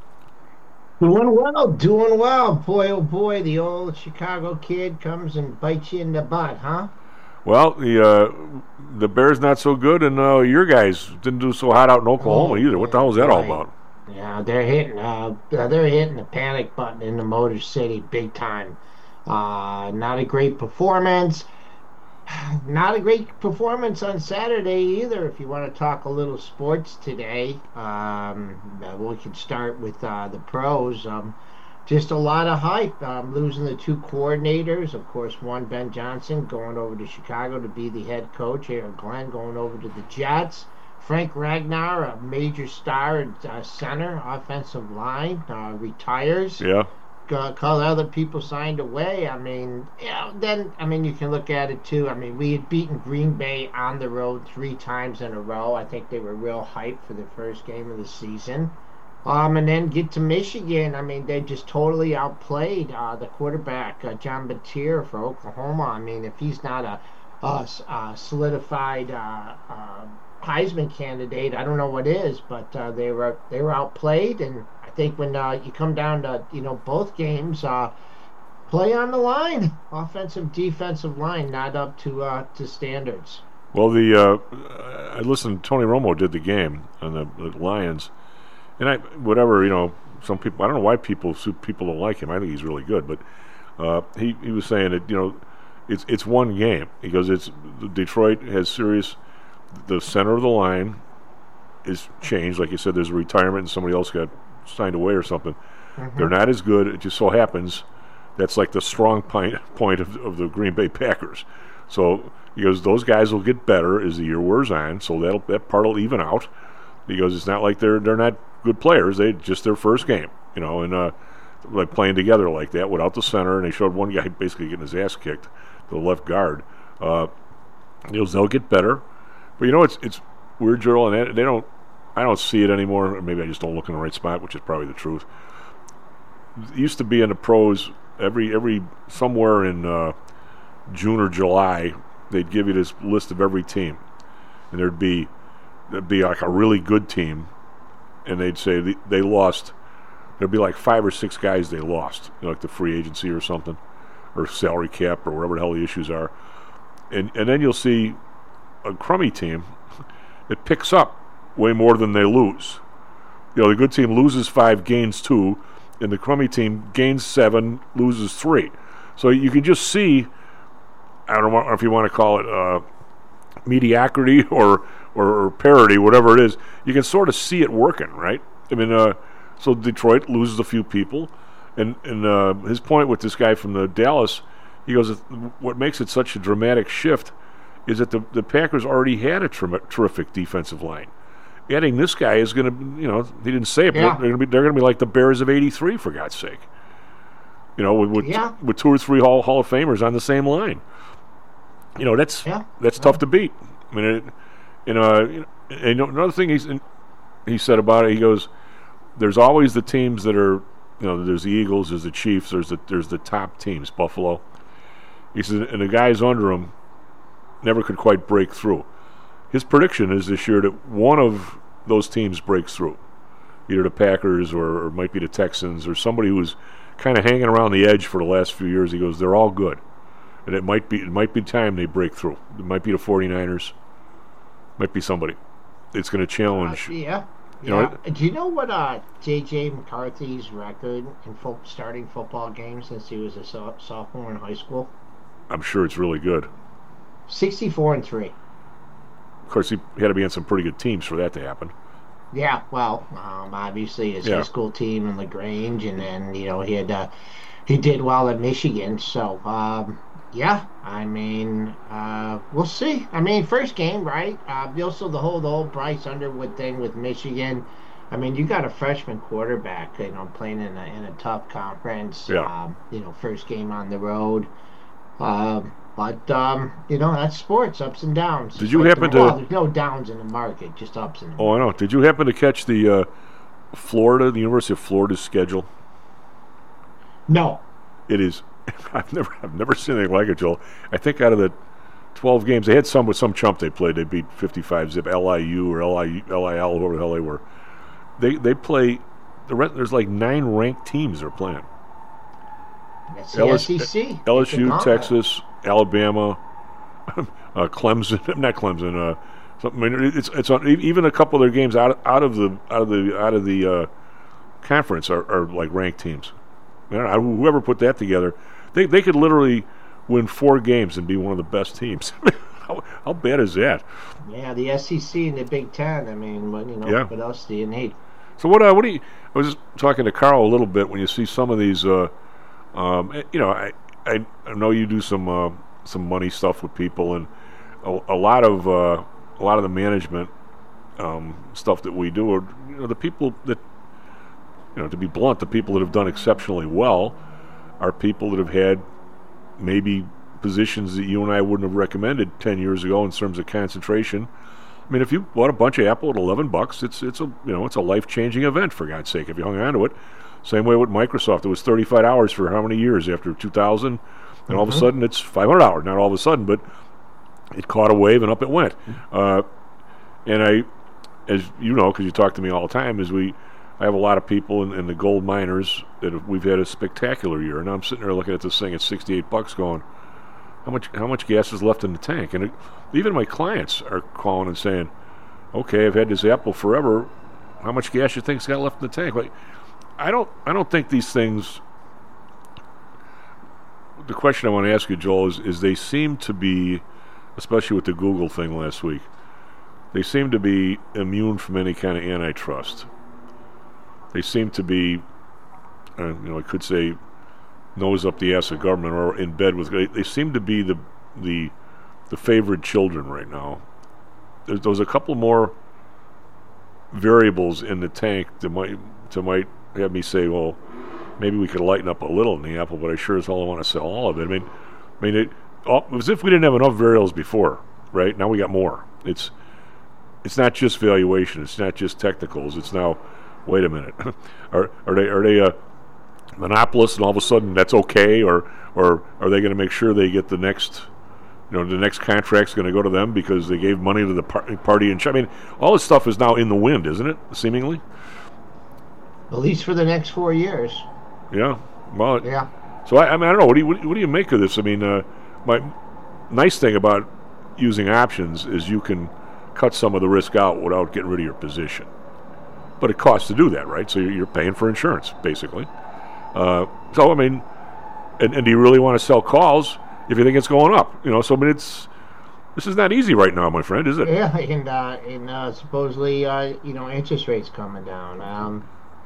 Doing well, doing well. Boy, oh boy, the old Chicago kid comes and bites you in the butt, huh? Well, the uh, the Bears not so good, and uh, your guys didn't do so hot out in Oklahoma oh, either. What the hell is that right. all about? Yeah, they're hitting uh, they're hitting the panic button in the Motor City big time. Uh, not a great performance. Not a great performance on Saturday either. If you want to talk a little sports today, um, we can start with uh, the pros. Um, just a lot of hype. Um, losing the two coordinators, of course, one Ben Johnson going over to Chicago to be the head coach. Aaron Glenn going over to the Jets. Frank Ragnar, a major star at uh, center, offensive line, uh, retires. Yeah. Uh, call other people signed away. I mean, you know, then I mean you can look at it too. I mean, we had beaten Green Bay on the road three times in a row. I think they were real hyped for the first game of the season. Um, and then get to Michigan. I mean, they just totally outplayed uh, the quarterback uh, John Batir for Oklahoma. I mean, if he's not a, a, a solidified uh, uh, Heisman candidate, I don't know what is. But uh, they were they were outplayed and. I think when uh, you come down to, you know, both games, uh, play on the line, offensive, defensive line, not up to uh, to standards. Well, the uh, I listened. Tony Romo did the game on the, the Lions, and I whatever you know. Some people I don't know why people people don't like him. I think he's really good, but uh, he he was saying that you know it's it's one game because it's Detroit has serious the center of the line. is changed. Like you said, there's a retirement and somebody else got signed away or something. Mm-hmm. They're not as good. It just so happens that's like the strong point, point of, of the Green Bay Packers. So he goes, those guys will get better as the year wears on, so that'll, that part will even out. He goes, it's not like they're they're not good players. They just their first game, you know, and uh, like playing together like that without the center. And they showed one guy basically getting his ass kicked, the left guard. Uh, he goes, they'll get better, but you know, it's it's weird, Joel, and they don't. I don't see it anymore. Or maybe I just don't look in the right spot, which is probably the truth. It used to be in the pros every every somewhere in uh, June or July, they'd give you this list of every team, and there'd be there'd be like a really good team, and they'd say they, they lost. There'd be like five or six guys they lost, you know, like the free agency or something, or salary cap or whatever the hell the issues are, and and then you'll see a crummy team that picks up way more than they lose. You know, the good team loses five, gains two, and the crummy team gains seven, loses three. So you can just see, I don't know if you want to call it uh, mediocrity or, or or parity, whatever it is. You can sort of see it working, right? I mean, uh, so Detroit loses a few people, and and uh, his point with this guy from the Dallas, he goes, what makes it such a dramatic shift is that the the Packers already had a ter- terrific defensive line. Adding this guy is going to, you know, he didn't say it, yeah. but they're going to be they're going to be like the Bears of eighty-three, for God's sake. You know, with with, yeah. with two or three Hall Hall of Famers on the same line. You know, that's yeah. that's yeah. tough to beat. I mean, it, you know, you know, and another thing he's he said about it, he goes, "There's always the teams that are, you know, there's the Eagles, there's the Chiefs, there's the there's the top teams, Buffalo." He said, and the guys under him never could quite break through. His prediction is this year that one of those teams breaks through, either the Packers or, or might be the Texans or somebody who's kind of hanging around the edge for the last few years. He goes, they're all good, and it might be it might be time they break through. It might be the forty-niners, might be somebody. It's going to challenge. Uh, yeah. You yeah. know, Do you know what uh, J J McCarthy's record in fo- starting football games since he was a so- sophomore in high school? I'm sure it's really good. sixty-four and three. Of course, he had to be on some pretty good teams for that to happen. Yeah, well, um, obviously his yeah. high school team in LaGrange, and then you know he had uh, he did well at Michigan. So um, yeah, I mean uh, we'll see. I mean first game, right? Uh, also the whole the whole Bryce Underwood thing with Michigan. I mean you got a freshman quarterback, you know, playing in a in a tough conference. Yeah. Um, you know, first game on the road. Um, But, um, you know, that's sports, ups and downs. Did you like happen the, to... Well, there's no downs in the market, just ups and downs. Oh, I know. Did you happen to catch the uh, Florida, the University of Florida's schedule? No. It is... I've never I've never seen anything like it, Joel. I think out of the twelve games, they had some with some chump they played. They beat fifty-five zip, L I U or L I L, whoever the hell they were. They they play... The rest, there's like nine ranked teams they're playing. That's the L S, S E C. L S U, Texas, Alabama, uh, Clemson, not Clemson. Uh, something. I mean, it's it's on, even a couple of their games out out of the out of the out of the uh, conference are, are like ranked teams. I don't know, whoever put that together, they they could literally win four games and be one of the best teams. how, how bad is that? Yeah, the S E C and the Big Ten. I mean, what you know, yeah. what else do you need? So what? Uh, what do you? I was just talking to Carl a little bit when you see some of these. Uh, Um, you know, I, I I know you do some uh, some money stuff with people, and a, a lot of uh, a lot of the management um, stuff that we do are, you know, the people that, you know, to be blunt, the people that have done exceptionally well are people that have had maybe positions that you and I wouldn't have recommended ten years ago in terms of concentration. I mean, if you bought a bunch of Apple at eleven bucks, it's it's a you know it's a life changing event, for God's sake. If you hung on to it. Same way with Microsoft. It was thirty-five hours for how many years after two thousand? And mm-hmm. all of a sudden it's five hundred hours. Not all of a sudden, but it caught a wave and up it went. Uh, and I, as you know, because you talk to me all the time, is we, I have a lot of people in, in the gold miners that have, we've had a spectacular year. And I'm sitting there looking at this thing at sixty-eight bucks going, how much how much gas is left in the tank? And it, even my clients are calling and saying, okay, I've had this Apple forever. How much gas you think's got left in the tank? Like, I don't. I don't think these things. The question I want to ask you, Joel, is: is they seem to be, especially with the Google thing last week, they seem to be immune from any kind of antitrust. They seem to be, uh, you know, I could say, nose up the ass of government or in bed with. They, they seem to be the the the favored children right now. There's, there's a couple more variables in the tank that might that might have me say, well, maybe we could lighten up a little in the apple, but I sure as hell don't want to sell all of it. I mean, I mean, it, all, it was as if we didn't have enough variables before, right? Now we got more. It's it's not just valuation. It's not just technicals. It's now, wait a minute, are are they are they a monopolist and all of a sudden that's okay, or or are they going to make sure they get the next, you know, the next contract's going to go to them because they gave money to the par- party in China? I mean, all this stuff is now in the wind, isn't it? Seemingly. At least for the next four years. Yeah. Well. Yeah. So I, I mean, I don't know. What do you what, what do you make of this? I mean, uh, my nice thing about using options is you can cut some of the risk out without getting rid of your position. But it costs to do that, right? So you're paying for insurance, basically. Uh, so I mean, and, and do you really want to sell calls if you think it's going up? You know, so I mean, it's this is not easy right now, my friend, is it? Yeah, and uh, and uh, supposedly, uh, you know, interest rates coming down. Um,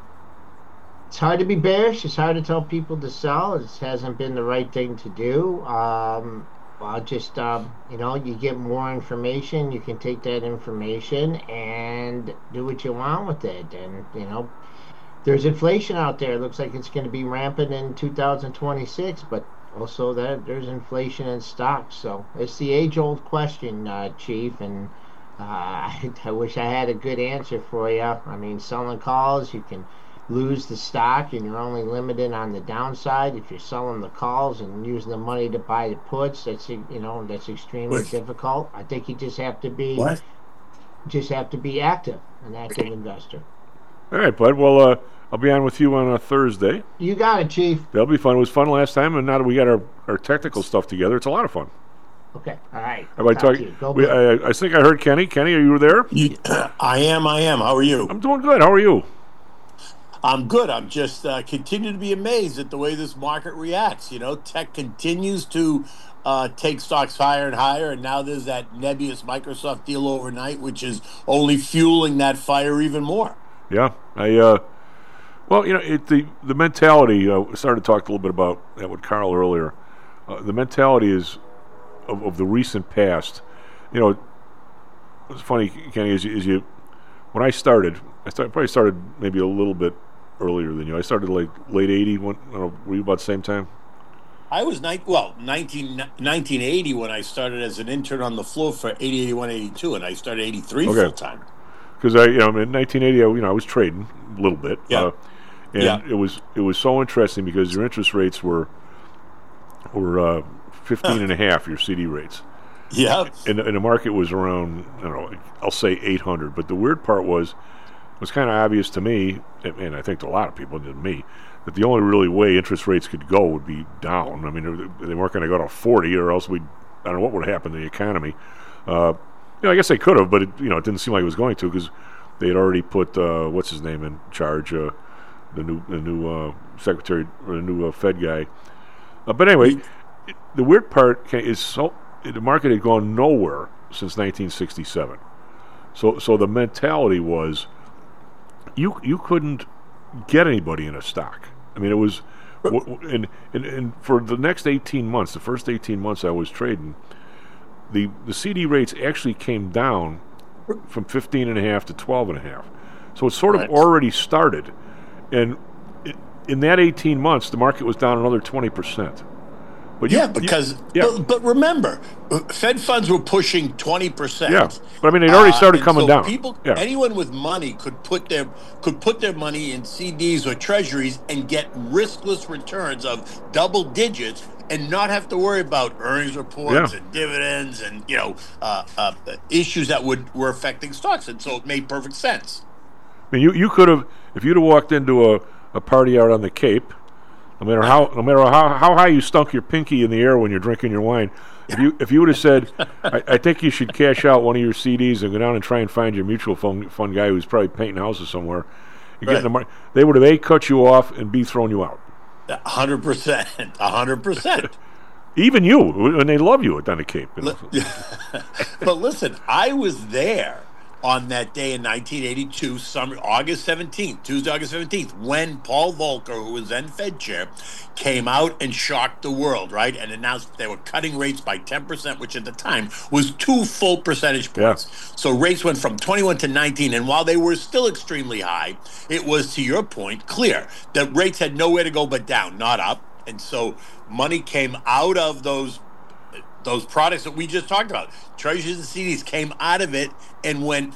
it's hard to be bearish. It's hard to tell people to sell. It hasn't been the right thing to do. Um, well, just um, you know, you get more information. You can take that information and do what you want with it. And you know, there's inflation out there. It looks like it's going to be rampant in two thousand twenty-six, but also that there's inflation in stocks. So it's the age-old question, uh, Chief, and uh, I, I wish I had a good answer for you. I mean, selling calls, you can lose the stock, and you're only limited on the downside. If you're selling the calls and using the money to buy the puts, that's you know that's extremely what? difficult. I think you just have to be what? just have to be active, an active investor. All right, bud. Well, uh, I'll be on with you on a Thursday. You got it, Chief. That'll be fun. It was fun last time, and now that we got our, our technical stuff together, it's a lot of fun. Okay. All right. All right, talk, Go we, I, I think I heard Kenny. Kenny, are you there? You, uh, I am. I am. How are you? I'm doing good. How are you? I'm good. I'm just uh, continue to be amazed at the way this market reacts. You know, tech continues to uh, take stocks higher and higher, and now there's that nebulous Microsoft deal overnight, which is only fueling that fire even more. Yeah, I. Uh, well, you know, it, the the mentality. Uh, started to talk a little bit about that with Carl earlier. Uh, the mentality is of, of the recent past. You know, it's funny, Kenny, is you, is you when I started, I started, probably started maybe a little bit earlier than you. I started like late eighty. When, I don't know, were you about the same time? I was ni- well nineteen, nineteen eighty when I started as an intern on the floor for eighty, eighty-one, eighty-two, and I started eighty-three okay. full time. Because I, you know, in nineteen eighty, I, you know, I was trading a little bit. Yeah. Uh, and yeah. it was it was so interesting because your interest rates were were uh, fifteen and a half. Your C D rates. Yeah. And, and the market was around, I don't know, I'll say eight hundred. But the weird part was. It was kind of obvious to me, and I think to a lot of people, and me, that the only really way interest rates could go would be down. I mean, they weren't going to go to forty, or else we, I don't know what would happen to the economy. Uh, you know, I guess they could have, but it, you know, it didn't seem like it was going to because they had already put uh, what's his name in charge, uh, the new the new uh, secretary or the new uh, Fed guy. Uh, but anyway, it, the weird part is so the market had gone nowhere since nineteen sixty-seven. So, so the mentality was. You you couldn't get anybody in a stock. I mean, it was, and, and and for the next eighteen months, the first eighteen months I was trading, the the C D rates actually came down from fifteen and a half to twelve and a half. So it sort of right. already started, and in that eighteen months, the market was down another twenty percent. But you, yeah, because you, yeah. But, but remember, Fed funds were pushing twenty percent. Yeah, but I mean, it already started uh, coming so down. People, yeah. anyone with money could put their could put their money in C Ds or Treasuries and get riskless returns of double digits, and not have to worry about earnings reports yeah. and dividends and you know uh, uh, issues that would were affecting stocks. And so it made perfect sense. I mean, you you could have if you'd have walked into a, a party out on the Cape. No matter how, no matter how, how high you stunk your pinky in the air when you're drinking your wine, if you if you would have said, I, I think you should cash out one of your C Ds and go down and try and find your mutual fund, fund guy who's probably painting houses somewhere, you right. get in the mar- they would have A, cut you off, and B, thrown you out. A hundred percent, a hundred percent. Even you, and they love you down the Cape. You know? But listen, I was there on that day in nineteen eighty-two, summer, August seventeenth, Tuesday, August seventeenth, when Paul Volcker, who was then Fed chair, came out and shocked the world, right, and announced that they were cutting rates by ten percent, which at the time was two full percentage points. Yeah. So rates went from twenty-one to nineteen, and while they were still extremely high, it was, to your point, clear that rates had nowhere to go but down, not up. And so money came out of those those products that we just talked about. Treasuries and C Ds came out of it and went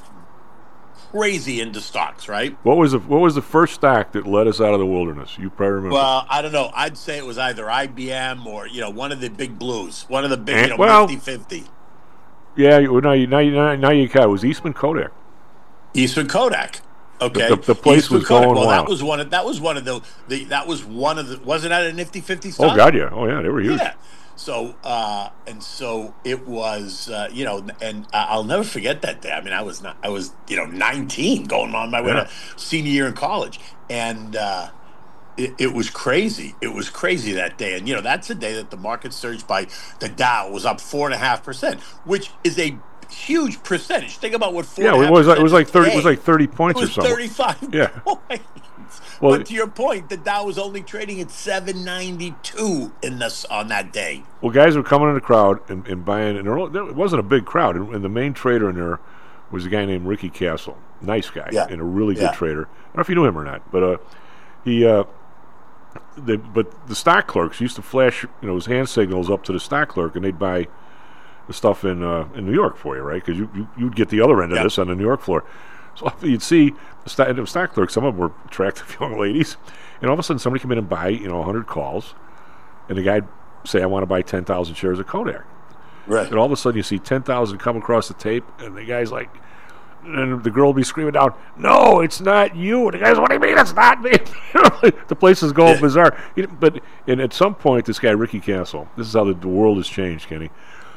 crazy into stocks, right? What was the what was the first stock that led us out of the wilderness? You probably remember. Well, I don't know. I'd say it was either I B M or, you know, one of the big blues, one of the big, and, you know, well, fifty fifty. Yeah, now you now you now you got it was Eastman Kodak. Eastman Kodak. Okay. The, the, the place Eastman was Kodak. going well. Wild. That was one of that was one of the, the that was one of the wasn't that a Nifty fifty stock? Oh God, yeah. Oh yeah, they were huge. Yeah. So, uh, and so it was, uh, you know, and I'll never forget that day. I mean, I was not, I was, you know, nineteen going on my way yeah. to senior year in college. And uh, it, it was crazy. It was crazy that day. And, you know, that's the day that the market surged by the Dow was up four and a half percent, which is a huge percentage. Think about what four. Yeah, it was, it was like thirty, it was like thirty points it was or something. thirty-five yeah. points. Well, but to your point, the Dow was only trading at seven ninety-two in this on that day. Well, guys were coming in the crowd and, and buying, and there, there wasn't a big crowd. And, and the main trader in there was a guy named Ricky Castle, nice guy, yeah. and a really good yeah. trader. I don't know if you knew him or not, but uh, he, uh, they, but the stock clerks used to flash, you know, his hand signals up to the stock clerk, and they'd buy the stuff in uh, in New York for you, right? Because you, you you'd get the other end of yeah. this on the New York floor. So you'd see the stock, the stock clerks, some of them were attractive young ladies, and all of a sudden somebody come in and buy, you know, one hundred calls, and the guy'd say, I want to buy ten thousand shares of Kodak. Right. And all of a sudden you see ten thousand come across the tape, and the guy's like, and the girl will be screaming down, no, it's not you. And the guy's, what do you mean it's not me? The place is going yeah. bizarre. But and at some point, this guy, Ricky Castle, this is how the, the world has changed, Kenny.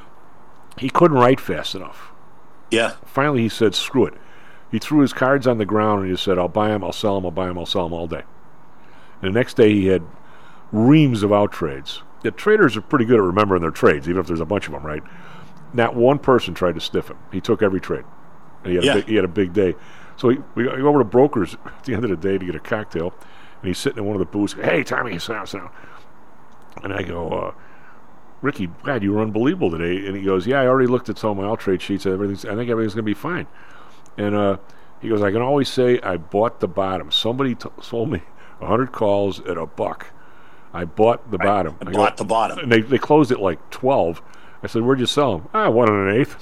He couldn't write fast enough. Yeah. Finally, he said, screw it. He threw his cards on the ground and he just said, I'll buy them, I'll sell them, I'll buy them, I'll sell them all day. And the next day he had reams of out trades. The traders are pretty good at remembering their trades, even if there's a bunch of them, right? Not one person tried to stiff him. He took every trade. And he had, yeah. a big, he had a big day. So he, we go over to Brokers at the end of the day to get a cocktail, and he's sitting in one of the booths. Hey, Tommy, sit down, sit down. And I go, uh, Ricky, God, you were unbelievable today. And he goes, yeah, I already looked at some of my out trade sheets. And everything's, I think everything's going to be fine. And uh, he goes, I can always say I bought the bottom. Somebody t- sold me one hundred calls at a buck. I bought the I, bottom. I, I bought go, the bottom. And they, they closed at like twelve. I said, where'd you sell them? Ah, one and an eighth.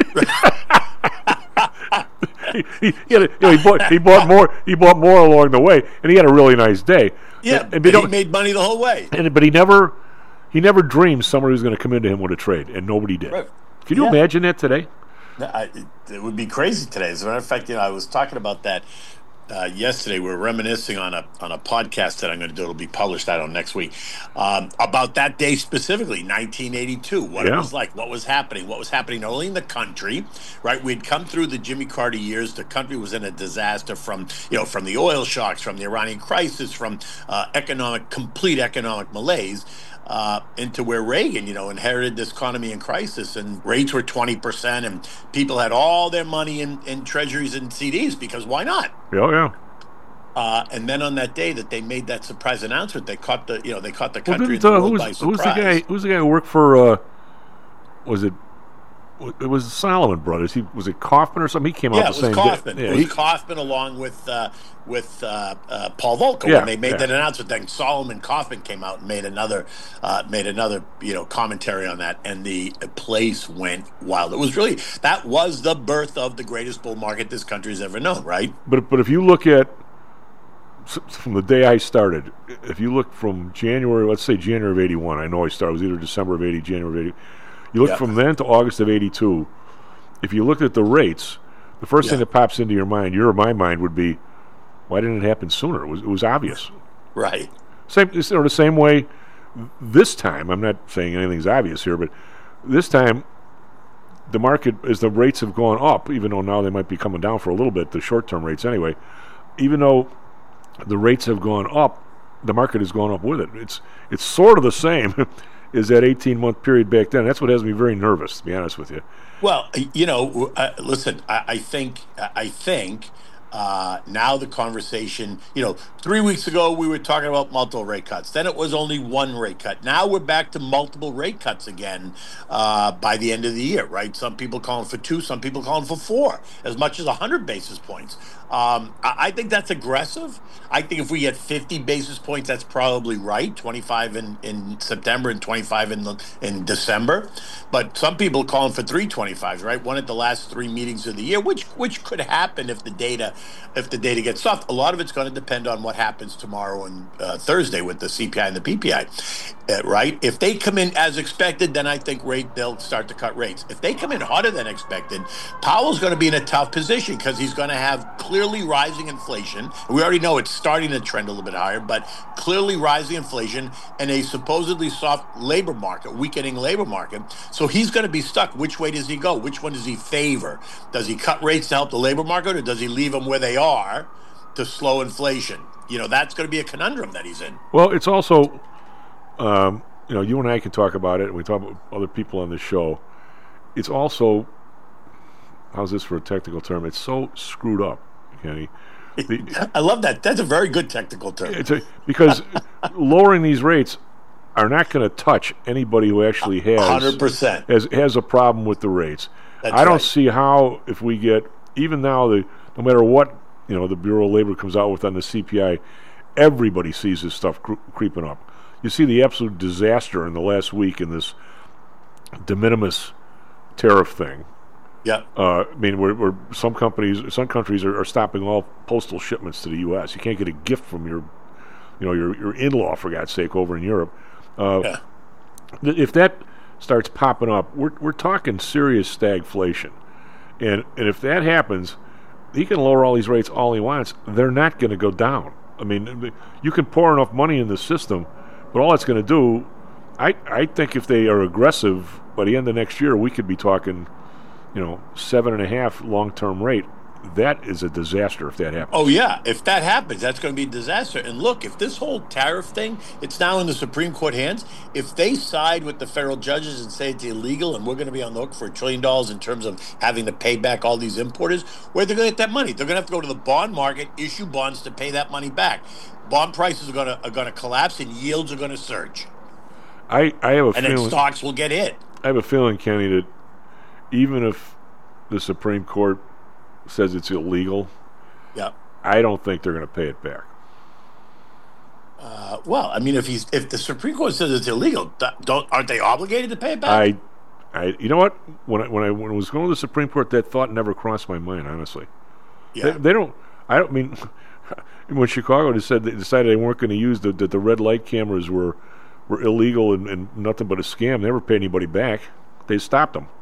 he, he, he, had a, you know, he, bought, he bought more. He bought more along the way, and he had a really nice day. Yeah, and, and but he made money the whole way. And, but he never, he never dreamed somebody was going to come into him with a trade, and nobody did. Right. Can you yeah. imagine that today? I, it, it would be crazy today. As a matter of fact, you know, I was talking about that uh, yesterday. We were reminiscing on a on a podcast that I'm going to do. It'll be published, I don't know, next week, um, about that day specifically, nineteen eighty-two. What yeah. it was like, what was happening, what was happening not only in the country, right? We'd come through the Jimmy Carter years. The country was in a disaster from, you know, from the oil shocks, from the Iranian crisis, from uh, economic, complete economic malaise. Uh, into where Reagan, you know, inherited this economy in crisis, and rates were twenty percent, and people had all their money in, in treasuries and C Ds because why not? Yeah, yeah. Uh, and then on that day that they made that surprise announcement, they caught the, you know, they caught the Well, country didn't, and the uh, world who's, by surprise. who's the guy? Who's the guy who worked for? Uh, was it? It was Solomon Brothers. He was it Kaufman or something. He came yeah, out the same day. Yeah, it was Kaufman. Yeah, it was he, Kaufman along with uh, with uh, uh, Paul Volcker yeah, when they made yeah. that announcement. Then Solomon Kaufman came out and made another uh, made another you know commentary on that, and the place went wild. It was really that was the birth of the greatest bull market this country's ever known, right? But but if you look at from the day I started, if you look from January, let's say January of eighty-one, I know I started. It was either December of eighty, January of eighty. You look yeah. from then to August of eighty-two. If you looked at the rates, the first yeah. thing that pops into your mind, your or my mind, would be, why didn't it happen sooner? It was it was obvious. Right. Same, you know, the same way. This time, I'm not saying anything's obvious here, but this time, the market, as the rates have gone up, even though now they might be coming down for a little bit, the short-term rates anyway, even though the rates have gone up, the market has gone up with it. It's it's sort of the same is that eighteen-month period back then. That's what has me very nervous, to be honest with you. Well, you know, uh, listen, I, I think, I think uh, now the conversation, you know, three weeks ago we were talking about multiple rate cuts. Then it was only one rate cut. Now we're back to multiple rate cuts again uh, by the end of the year, right? Some people calling for two, some people calling for four, as much as one hundred basis points. Um, I, I think that's aggressive. I think if we get fifty basis points, that's probably right. twenty-five in, in September and twenty-five in the, in December. But some people calling for three twenty-fives, right? One at the last three meetings of the year, which which could happen if the data if the data gets soft. A lot of it's going to depend on what happens tomorrow and uh, Thursday with the C P I and the P P I, uh, right? If they come in as expected, then I think rate they'll start to cut rates. If they come in hotter than expected, Powell's going to be in a tough position because he's going to have clearly rising inflation. We already know it's starting to trend a little bit higher, but clearly rising inflation and a supposedly soft labor market, weakening labor market. So he's going to be stuck. Which way does he go? Which one does he favor? Does he cut rates to help the labor market, or does he leave them where they are to slow inflation? You know, that's going to be a conundrum that he's in. Well, it's also, um, you know, you and I can talk about it, and we talk about other people on the show. It's also, how's this for a technical term? It's so screwed up, Kenny. The, I love that. That's a very good technical term. It's a, because lowering these rates are not going to touch anybody who actually has one hundred percent has has a problem with the rates. That's I don't right. see how, if we get, even now, the no matter what, you know, the Bureau of Labor comes out with on the C P I, everybody sees this stuff cre- creeping up. You see the absolute disaster in the last week in this de minimis tariff thing. Yeah. Uh, I mean, where, where some companies, some countries are, are stopping all postal shipments to the U S. You can't get a gift from your, you know, your your in-law, for God's sake, over in Europe. Uh, yeah. th- if that starts popping up, we're we're talking serious stagflation, and and if that happens, he can lower all these rates all he wants. They're not going to go down. I mean, you can pour enough money in the system, but all it's going to do, I I think if they are aggressive by the end of next year, we could be talking, you know, seven and a half long-term rate. That is a disaster if that happens. Oh, yeah. If that happens, that's going to be a disaster. And look, if this whole tariff thing, it's now in the Supreme Court hands. If they side with the federal judges and say it's illegal and we're going to be on the hook for a trillion dollars in terms of having to pay back all these importers, where they're going to get that money? They're going to have to go to the bond market, issue bonds to pay that money back. Bond prices are going to are going to collapse and yields are going to surge. I, I have a and feeling... And then stocks will get hit. I have a feeling, Kenny, that even if the Supreme Court says it's illegal, yeah, I don't think they're going to pay it back. Uh, well, I mean, if he's if the Supreme Court says it's illegal, don't aren't they obligated to pay it back? I, I, you know what? When I when I when I was going to the Supreme Court, that thought never crossed my mind. Honestly, yeah, they, they don't. I don't mean when Chicago just said they decided they weren't going to use the, the the red light cameras were were illegal and, and nothing but a scam. They never paid anybody back. They stopped them.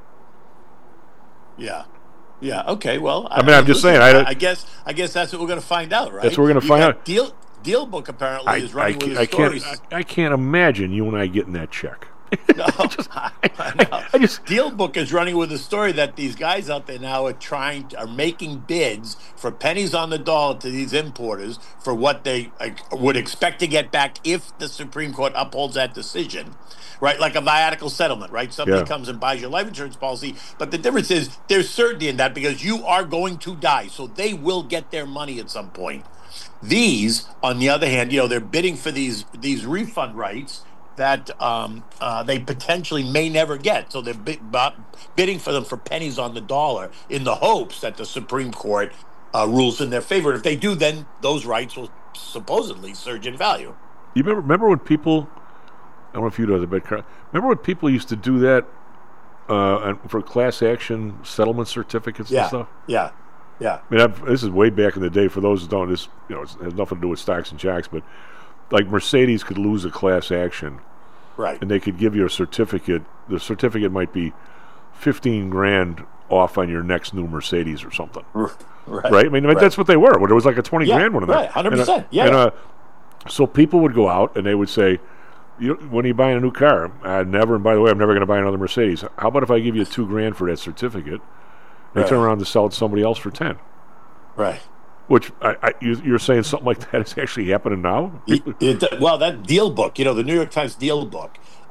Yeah. Yeah. Okay. Well, I, I mean, I'm just listen, saying. I, I guess. I guess that's what we're going to find out, right? That's what we're going to find out. Deal Deal Book apparently I, is running I, with his I stories. Can't, I, I can't imagine you and I getting that check. No, just, I, I, I just Deal Book is running with a story that these guys out there now are trying, to, are making bids for pennies on the dollar to these importers for what they like, would expect to get back if the Supreme Court upholds that decision. Right, like a viatical settlement, right? Somebody yeah. comes and buys your life insurance policy, but the difference is there's certainty in that because you are going to die, so they will get their money at some point. These, on the other hand, you know, they're bidding for these these refund rights that um, uh, they potentially may never get, so they're bid, bidding for them for pennies on the dollar in the hopes that the Supreme Court uh, rules in their favor. If they do, then those rights will supposedly surge in value. You remember, remember when people... I don't know if you know the bed. Remember when people used to do that uh, for class action settlement certificates yeah, and stuff? Yeah, yeah. I mean, I've, this is way back in the day. For those who don't, this you know it has nothing to do with stocks and jacks, but like Mercedes could lose a class action, right? And they could give you a certificate. The certificate might be fifteen grand off on your next new Mercedes or something, right? right? I mean, right. that's what they were. When it was like a twenty yeah, grand one in there, right? Hundred percent. Yeah. And uh, so people would go out and they would say, You, when are you buying a new car? Uh, never. And by the way, I'm never going to buy another Mercedes. How about if I give you two grand for that certificate, and right. I turn around to sell it to somebody else for ten? Right. Which I, I, you, you're saying something like that is actually happening now? It, it, well, that Deal Book, you know, the New York Times Deal Book,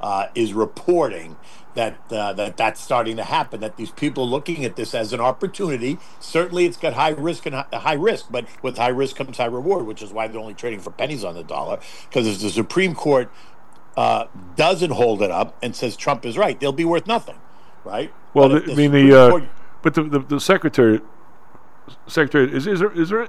uh, is reporting that uh, that that's starting to happen. That these people are looking at this as an opportunity. Certainly, it's got high risk and high, high risk, but with high risk comes high reward, which is why they're only trading for pennies on the dollar. Because if the Supreme Court uh, doesn't hold it up and says Trump is right, they'll be worth nothing, right? Well, the, I mean the, uh, Court, but the, the the secretary, secretary is is there is there.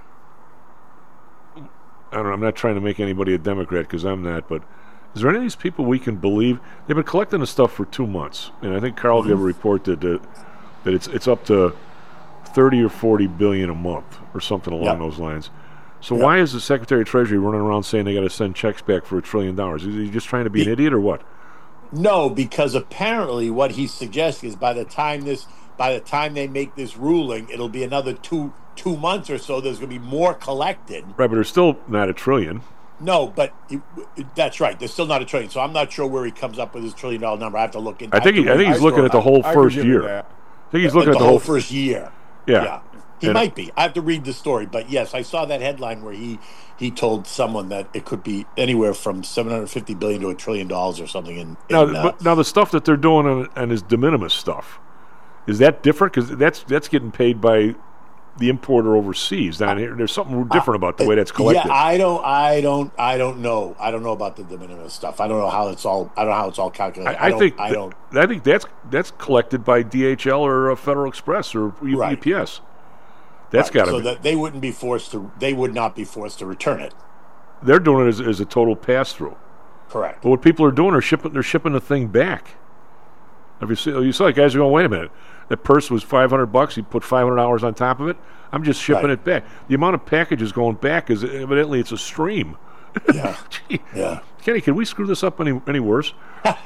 I don't know. I'm not trying to make anybody a Democrat because I'm not, but is there any of these people we can believe? They've been collecting the stuff for two months, and I think Carl mm-hmm. gave a report that uh, that it's it's up to thirty or forty billion a month or something along yep. those lines. So yep. why is the Secretary of Treasury running around saying they got to send checks back for a trillion dollars? Is he just trying to be he, an idiot or what? No, because apparently what he's suggesting is by the time this, by the time they make this ruling, it'll be another two two months or so. There's going to be more collected. Right, but there's still not a trillion. No, but it, that's right. There's still not a trillion. So I'm not sure where he comes up with his trillion dollar number. I have to look into. I think he, I think he's I looking at the whole I, first I year. I think he's looking at the, the whole first year. Yeah. yeah. He and might be. I have to read the story, but yes, I saw that headline where he he told someone that it could be anywhere from seven hundred fifty billion to a trillion dollars or something. In, now, in, uh, but now the stuff that they're doing on, on his de minimis stuff, is that different? Because that's that's getting paid by the importer overseas. Down here, there's something different about the way that's collected. Yeah, I don't, I don't, I don't know. I don't know about the de minimis stuff. I don't know how it's all. I don't know how it's all calculated. I, I, I don't, think. I don't. I think that's that's collected by D H L or uh, Federal Express or U- right. U P S. That's right. got to so be. that they wouldn't be forced to. They would not be forced to return it. They're doing it as, as a total pass through. Correct. But what people are doing are shipping. They're shipping the thing back. Have you seen? You saw like guys are going. Wait a minute. That purse was five hundred bucks. You put five hundred dollars on top of it. I'm just shipping right. it back. The amount of packages going back is evidently it's a stream. Yeah. yeah. Kenny, can we screw this up any any worse?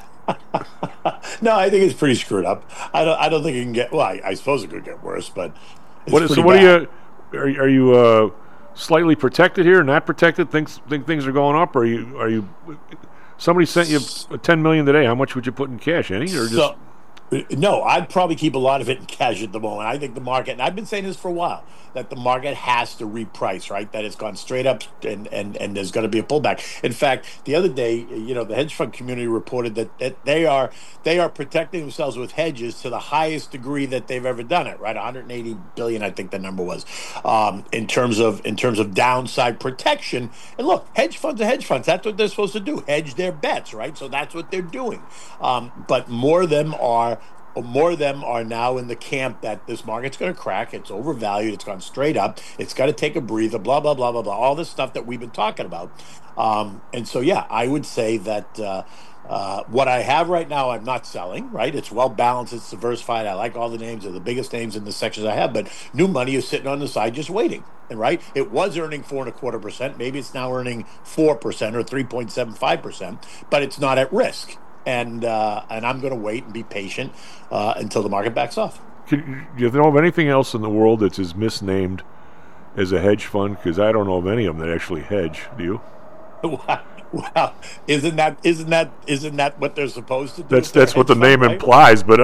No, I think it's pretty screwed up. I don't. I don't think it can get. Well, I, I suppose it could get worse, but it's what, so what bad. are you? Are, are you uh, slightly protected here? Not protected? Think think things are going up? Or are you? Are you? Somebody sent you ten million today. How much would you put in cash? Any or just? So, no, I'd probably keep a lot of it in cash at the moment. I think the market, and I've been saying this for a while, that the market has to reprice, right? That it's gone straight up and, and, and there's going to be a pullback. In fact, the other day, you know, the hedge fund community reported that, that they are they are protecting themselves with hedges to the highest degree that they've ever done it, right? one hundred eighty billion, I think the number was, um, in terms of in terms of downside protection. And look, hedge funds are hedge funds. That's what they're supposed to do, hedge their bets, right? So that's what they're doing. Um, but more of them are More of them are now in the camp that this market's going to crack. It's overvalued. It's gone straight up. It's got to take a breather, blah, blah, blah, blah, blah, all this stuff that we've been talking about. Um, and so, yeah, I would say that uh, uh, what I have right now, I'm not selling, right? It's well balanced. It's diversified. I like all the names. They're the biggest names in the sections I have. But new money is sitting on the side just waiting, right? It was earning four and a quarter percent. Maybe it's now earning four percent or three point seven five percent, but it's not at risk. And uh, and I'm going to wait and be patient uh, until the market backs off. Can, do you know of anything else in the world that's as misnamed as a hedge fund? Because I don't know of any of them that actually hedge. Do you? Well, isn't that isn't that isn't that what they're supposed to do? That's that's what the name right? implies. But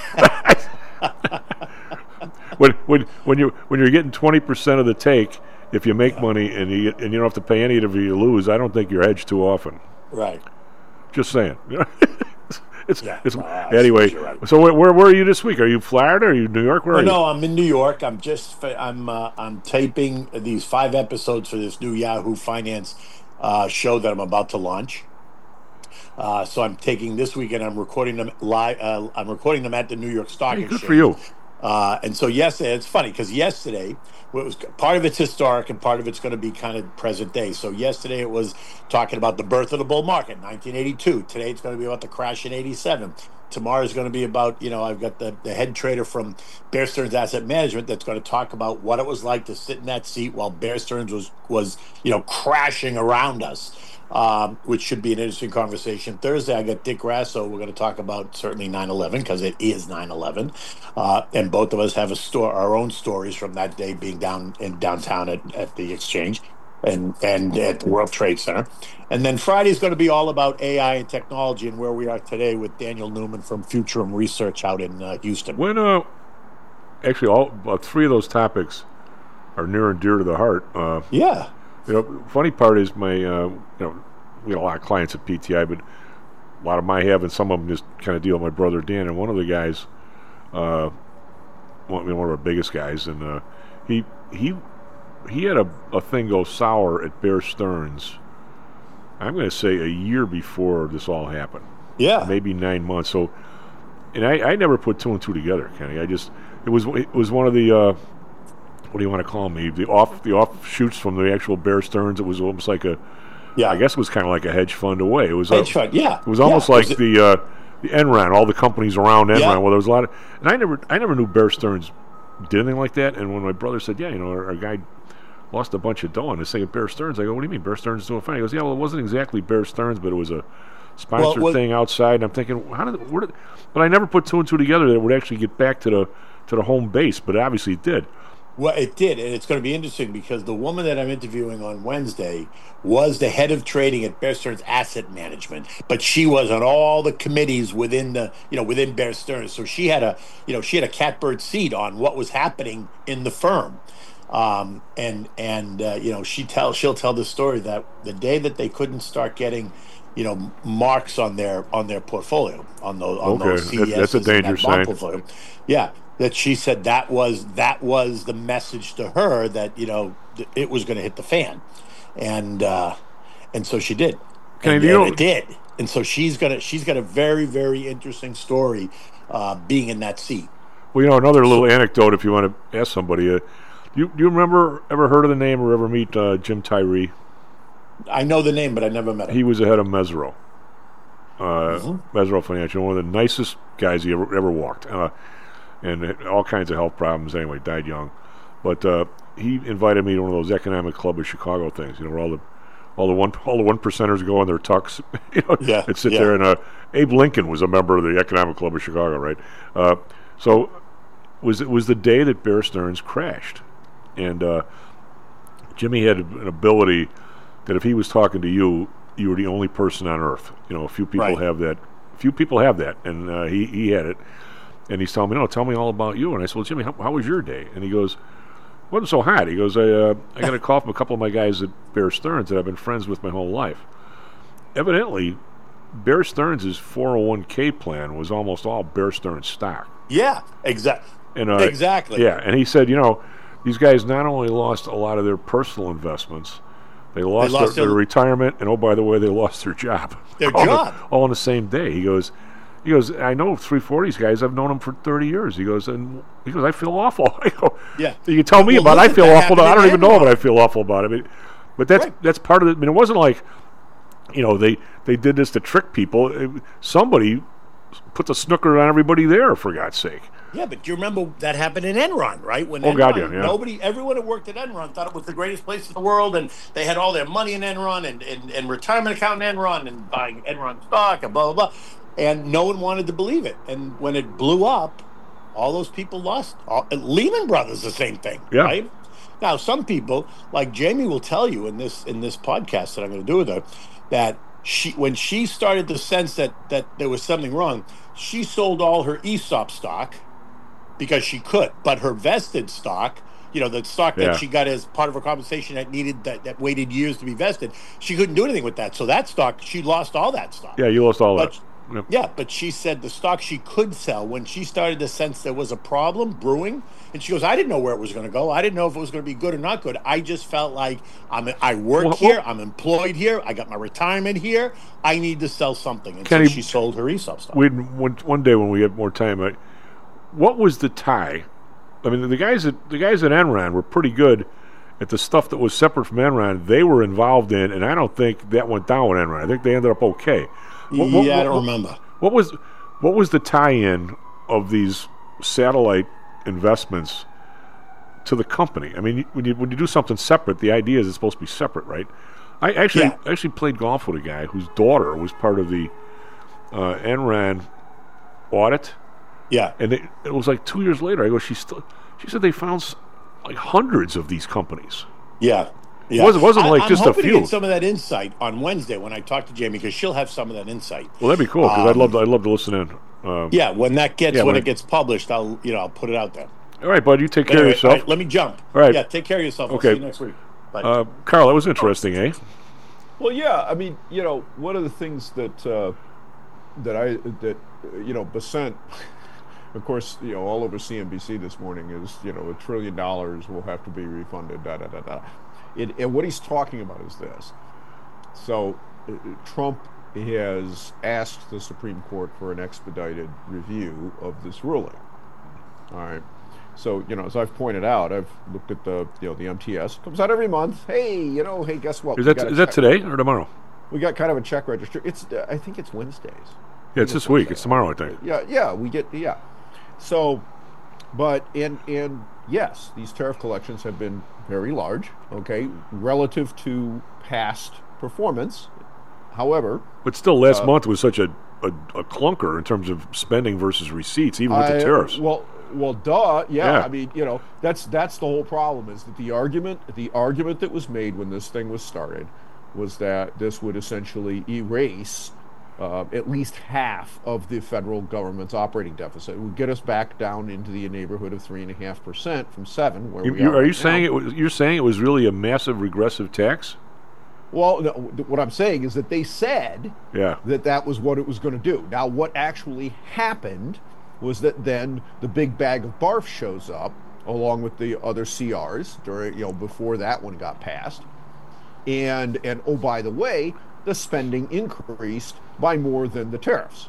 uh, when when when you when you're getting twenty percent of the take, if you make money and you and you don't have to pay any of it if you lose, I don't think you're hedged too often. Right. Just saying. it's yeah, it's uh, anyway. Right. So where, where where are you this week? Are you Florida? Are you New York? Where no, are you? No, I'm in New York. I'm just I'm uh, I'm taping these five episodes for this new Yahoo Finance uh, show that I'm about to launch. Uh, so I'm taking this weekend. I'm recording them live. Uh, I'm recording them at the New York Stock hey, Exchange. Good for you. Uh, and so yesterday, it's funny because yesterday, well, it was part of it's historic and part of it's going to be kind of present day. So yesterday it was talking about the birth of the bull market, nineteen eighty-two. Today it's going to be about the crash in eighty-seven. Tomorrow is going to be about, you know, I've got the, the head trader from Bear Stearns Asset Management that's going to talk about what it was like to sit in that seat while Bear Stearns was, was you know, crashing around us. Um, which should be an interesting conversation. Thursday, I got Dick Grasso. We're going to talk about certainly nine eleven because it is nine eleven. Uh, and both of us have a store, our own stories from that day being down in downtown at, at the exchange and, and at the World Trade Center. And then Friday is going to be all about A I and technology and where we are today with Daniel Newman from Futurum Research out in uh, Houston. When, uh, actually, all about three of those topics are near and dear to the heart. Uh, yeah. You know, funny part is my, uh, you know, we have a lot of clients at P T I, but a lot of them I have, and some of them just kind of deal with my brother Dan. And one of the guys, uh, one, one of our biggest guys, and uh, he he he had a, a thing go sour at Bear Stearns. I'm going to say a year before this all happened. Yeah, maybe nine months. So, and I, I never put two and two together, Kenny. I just it was it was one of the uh, what do you want to call me? The off the offshoots from the actual Bear Stearns. It was almost like a yeah. I guess it was kind of like a hedge fund away. It was hedge a, fund. Yeah, it was almost yeah. like was the uh, the Enron, all the companies around Enron. Yeah. Well, there was a lot of, and I never I never knew Bear Stearns did anything like that. And when my brother said, yeah, you know, our, our guy lost a bunch of dough on this thing at Bear Stearns, I go, what do you mean Bear Stearns is doing fine? He goes, yeah, well, it wasn't exactly Bear Stearns, but it was a sponsored well, well, thing outside. And I'm thinking, how did, where did, but I never put two and two together that it would actually get back to the to the home base, but obviously it did. Well, it did, and it's going to be interesting because the woman that I'm interviewing on Wednesday was the head of trading at Bear Stearns Asset Management, but she was on all the committees within the, you know, within Bear Stearns. So she had a, you know, she had a catbird seat on what was happening in the firm. Um, and and uh, you know, she tell she'll tell the story that the day that they couldn't start getting, you know, marks on their on their portfolio on those on okay. those C D Ss, that's a dangerous that sign. Yeah, that she said that was that was the message to her that, you know, th- it was going to hit the fan, and uh, and so she did. Can and, you and know, it did, and so she's gonna she's got a very very interesting story, uh, being in that seat. Well, you know, another little so, anecdote if you want to ask somebody. Uh, Do you, do you remember, ever heard of the name or ever meet uh, Jim Tyree? I know the name, but I never met him. He was the head of Mesirow. Uh, mm-hmm. Mesirow Financial, one of the nicest guys he ever, ever walked. Uh, and had all kinds of health problems anyway, died young. But uh, he invited me to one of those Economic Club of Chicago things, you know, where all the all the one all the one percenters go in their tux, you know, yeah, and sit yeah. there. And uh, Abe Lincoln was a member of the Economic Club of Chicago, right? Uh, so was it was the day that Bear Stearns crashed. And uh, Jimmy had an ability that if he was talking to you, you were the only person on earth. You know, a few people right. have that. Few people have that, and uh, he he had it. And he's telling me, no, tell me all about you. And I said, well, Jimmy, how, how was your day? And he goes, it wasn't so hot. He goes, I uh, I got a call from a couple of my guys at Bear Stearns that I've been friends with my whole life. Evidently, Bear Stearns' four oh one k plan was almost all Bear Stearns stock. Yeah, exactly. And uh, exactly. Yeah, and he said, you know, these guys not only lost a lot of their personal investments, they lost, they lost their, their, their retirement, and oh, by the way, they lost their job. Their all job. The, all on the same day. He goes, he goes, I know three forties guys. I've known them for thirty years. He goes, and he goes, I feel awful. I go, yeah. You can tell me well, about it. I feel awful. I don't even know, but I feel awful about it. I mean, but that's right. that's part of it. I mean, it wasn't like, you know, they, they did this to trick people. It, somebody put the snooker on everybody there, for God's sake. Yeah, but do you remember that happened in Enron, right? When oh, Enron, God, yeah, yeah. Nobody, everyone who worked at Enron thought it was the greatest place in the world, and they had all their money in Enron and, and, and retirement account in Enron and buying Enron stock and blah, blah, blah. And no one wanted to believe it. And when it blew up, all those people lost. All, Lehman Brothers, the same thing, yeah. right? Now, some people, like Jamie will tell you in this in this podcast that I'm going to do with her, that she when she started to sense that, that there was something wrong, she sold all her E S O P stock, because she could, but her vested stock, you know, the stock that yeah. she got as part of her compensation that needed that, that waited years to be vested, she couldn't do anything with that. So that stock, she lost all that stock. Yeah, you lost all but, that. Yep. Yeah, but she said the stock she could sell, when she started to sense there was a problem brewing, and she goes, I didn't know where it was going to go. I didn't know if it was going to be good or not good. I just felt like I'm I work well, here, well, I'm employed here, I got my retirement here. I need to sell something, and Kenny, so she sold her E S O P stock. We one, one day when we had more time. I, What was the tie? I mean, the guys at the guys at Enron were pretty good at the stuff that was separate from Enron. They were involved in, and I don't think that went down with Enron. I think they ended up okay. What, yeah, what, I don't what, remember. What was what was the tie-in of these satellite investments to the company? I mean, when you when you do something separate, the idea is it's supposed to be separate, right? I actually yeah. actually played golf with a guy whose daughter was part of the uh, Enron audit. Yeah, and they, it was like two years later. I go, she still. She said they found s- like hundreds of these companies. Yeah, yeah. It wasn't, wasn't like I, just I'm a few. To get some of that insight on Wednesday when I talk to Jamie, because she'll have some of that insight. Well, that'd be cool because um, I'd love to, I'd love to listen in. Um, yeah, when that gets yeah, when, when it I, gets published, I'll you know I'll put it out there. All right, bud. You take but care anyway, of yourself. Right, let me jump. All right. Yeah, take care of yourself. Okay. I'll see you next week. Bye. Uh, Carl, that was interesting, eh? Well, yeah. I mean, you know, one of the things that uh, that I that you know Bessent, of course, you know all over C N B C this morning is you know a trillion dollars will have to be refunded. Da da da da. It, and what he's talking about is this. So uh, Trump has asked the Supreme Court for an expedited review of this ruling. All right. So, you know, as I've pointed out, I've looked at the, you know, the M T S. It comes out every month. Hey, you know, hey, guess what? Is that is that today or tomorrow? We got kind of a check register. It's, uh, I think it's Wednesdays. Yeah, it's this week. It's tomorrow, I think. Yeah, yeah, we get, yeah. So, but, and, and yes, these tariff collections have been very large, okay, relative to past performance. However, but still, last uh, month was such a, a, a clunker in terms of spending versus receipts, even with I, the tariffs. Well, well, duh, yeah, yeah. I mean, you know, that's that's the whole problem is that the argument, the argument that was made when this thing was started, was that this would essentially erase uh, at least half of the federal government's operating deficit. It would get us back down into the neighborhood of three and a half percent from seven. Where you, we you, are, are right you saying now. it was? You're saying it was really a massive regressive tax? Well, no, what I'm saying is that they said yeah. that that was what it was going to do. Now, what actually happened was that then the big bag of barf shows up along with the other C Rs during, you know, before that one got passed. And, and oh, by the way, the spending increased by more than the tariffs.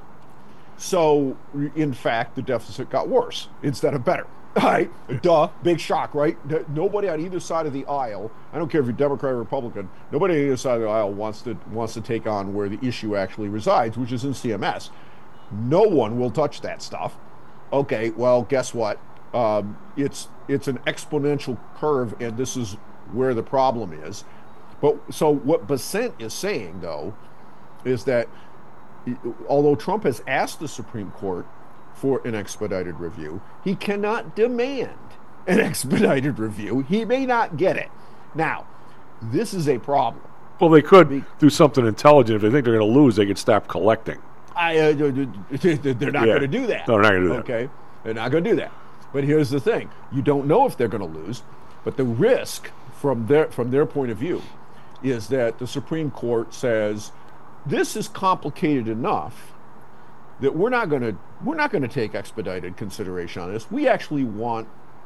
So, in fact, the deficit got worse instead of better. Right? Duh. Big shock, right? Nobody on either side of the aisle, I don't care if you're Democrat or Republican, nobody on either side of the aisle wants to wants to take on where the issue actually resides, which is in C M S. No one will touch that stuff. Okay, well, guess what? Um, it's it's an exponential curve, and this is where the problem is. But so what Bessent is saying, though, is that although Trump has asked the Supreme Court for an expedited review, he cannot demand an expedited review. He may not get it. Now, this is a problem. Well, they could Be- do something intelligent. If they think they're going to lose, they could stop collecting. I, uh, they're not yeah. going to do that. No, they're not going to do that. Okay, they're not going to do that. But here's the thing: you don't know if they're going to lose. But the risk from their from their point of view is that the Supreme Court says this is complicated enough that we're not going to we're not going to take expedited consideration on this. We actually want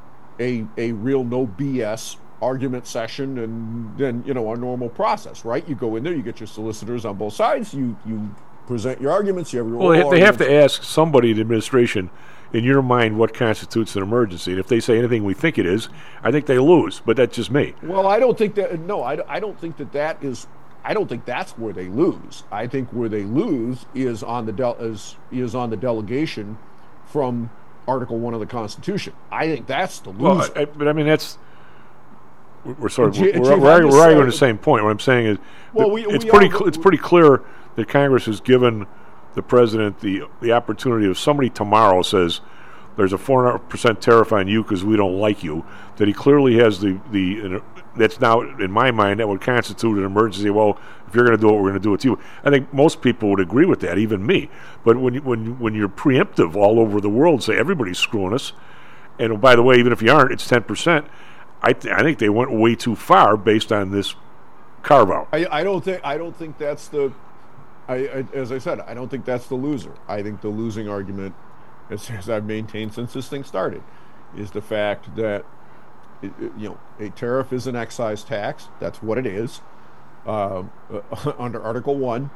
a a real no B S argument session, and then you know our normal process, right? You go in there, you get your solicitors on both sides, you you present your arguments. You have your well, they, they have arguments. to ask somebody in the administration, in your mind, what constitutes an emergency. And if they say anything we think it is, I think they lose. But that's just me. Well, I don't think that. No, I, I don't think that that is. I don't think that's where they lose. I think where they lose is on the del- is is on the delegation from Article One of the Constitution. I think that's the loser. Well, I, but I mean that's we're sort of G- we're, Chief, we're, we're, we're arguing saying, the same point. What I'm saying is, well, we, it's we pretty are, cl- it's pretty clear that Congress has given the president the the opportunity. If somebody tomorrow says there's a four hundred percent tariff on you because we don't like you, that he clearly has the the. That's now, in my mind, that would constitute an emergency. Well, if you're going to do it, we're going to do it to you. I think most people would agree with that, even me. But when you, when when you're preemptive all over the world, say everybody's screwing us, and oh, by the way, even if you aren't, it's ten percent. I th- I think they went way too far based on this carve out. I, I don't think I don't think that's the. I, I as I said, I don't think that's the loser. I think the losing argument, as, as I've maintained since this thing started, is the fact that. It, it, you know, a tariff is an excise tax. That's what it is. Uh, uh, under Article One,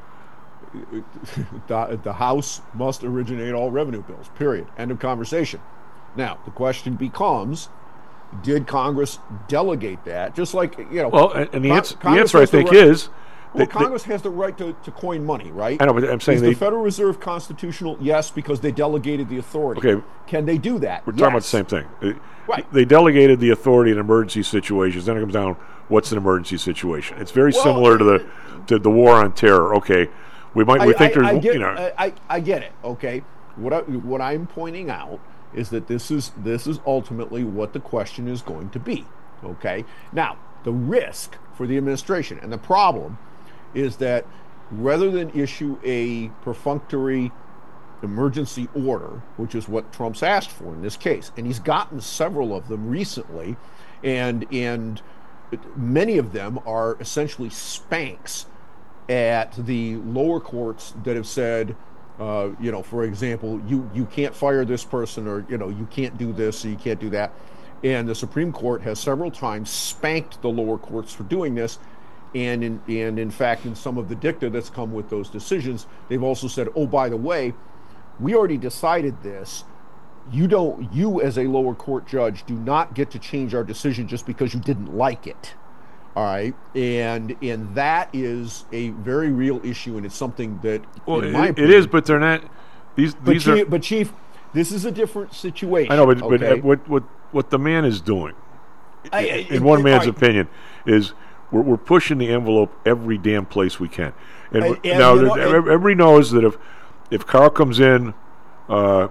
the, the House must originate all revenue bills. Period. End of conversation. Now the question becomes: did Congress delegate that? Just like you know. Well, and the, Con- answer, the answer I think right, is. Well, they, Congress they, has the right to, to coin money, right? I know, but I'm saying is they, the Federal Reserve constitutional? Yes, because they delegated the authority. Okay. Can they do that? We're yes. talking about the same thing. Right. They delegated the authority in emergency situations. Then it comes down, what's an emergency situation? It's very well, similar to the to the war on terror. Okay, we might we I, think I, there's I get, you know. I, I get it. Okay, what I, what I'm pointing out is that this is this is ultimately what the question is going to be. Okay, now the risk for the administration and the problem is that rather than issue a perfunctory emergency order, which is what Trump's asked for in this case, and he's gotten several of them recently, and and many of them are essentially spanks at the lower courts that have said Uh, you know, for example, you, you can't fire this person, or, you know, you can't do this, or you can't do that. And the Supreme Court has several times spanked the lower courts for doing this. And in, and in fact, in some of the dicta that's come with those decisions, they've also said, oh, by the way, we already decided this. You don't, you as a lower court judge do not get to change our decision just because you didn't like it. All right. And and that is a very real issue, and it's something that, well, in my it, opinion, it is, but they're not, these, but these Chief, are. But Chief, this is a different situation. I know, but, okay? but what, what, what the man is doing, I, I, in it, one it, man's right. opinion, is we're, we're pushing the envelope every damn place we can. And, And- and, now, you know, there- and- everybody knows that if if Carl comes in uh,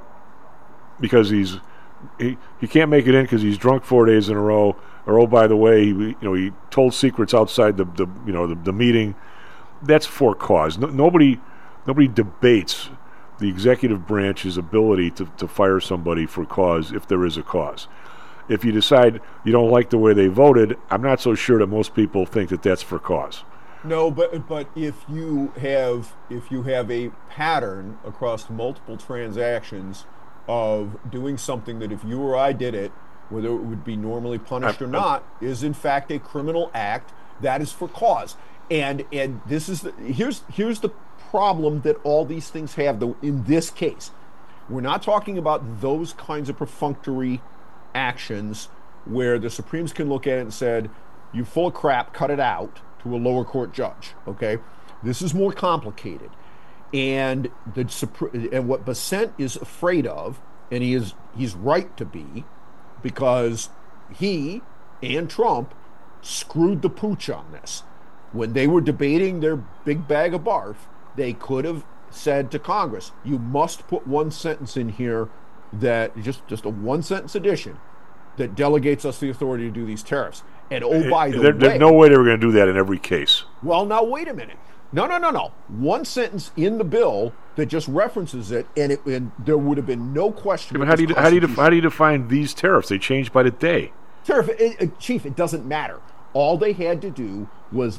because he's he, he can't make it in because he's drunk four days in a row, or oh, by the way, he, you know, he told secrets outside the, the you know the, the meeting, that's for cause. No, nobody nobody debates the executive branch's ability to, to fire somebody for cause if there is a cause. If you decide you don't like the way they voted, I'm not so sure that most people think that that's for cause. No, but but if you have if you have a pattern across multiple transactions of doing something that if you or I did it, whether it would be normally punished or not, is in fact a criminal act, that is for cause. And and this is the, here's here's the problem that all these things have, though. In this case, we're not talking about those kinds of perfunctory actions where the Supremes can look at it and said, "You full of crap, cut it out," to a lower court judge. Okay, this is more complicated, and the and what Bessent is afraid of, and he is he's right to be, because he and Trump screwed the pooch on this. When they were debating their big bag of barf, they could have said to Congress, "You must put one sentence in here that just just a one sentence addition that delegates us the authority to do these tariffs." And oh, by the there, way, there's no way they were going to do that in every case. Well, now wait a minute. No, no, no, no. One sentence in the bill that just references it, and it and there would have been no question. Yeah, but how do you how do you def- how do you define these tariffs? They change by the day. Tariff, it, it, Chief, it doesn't matter. All they had to do was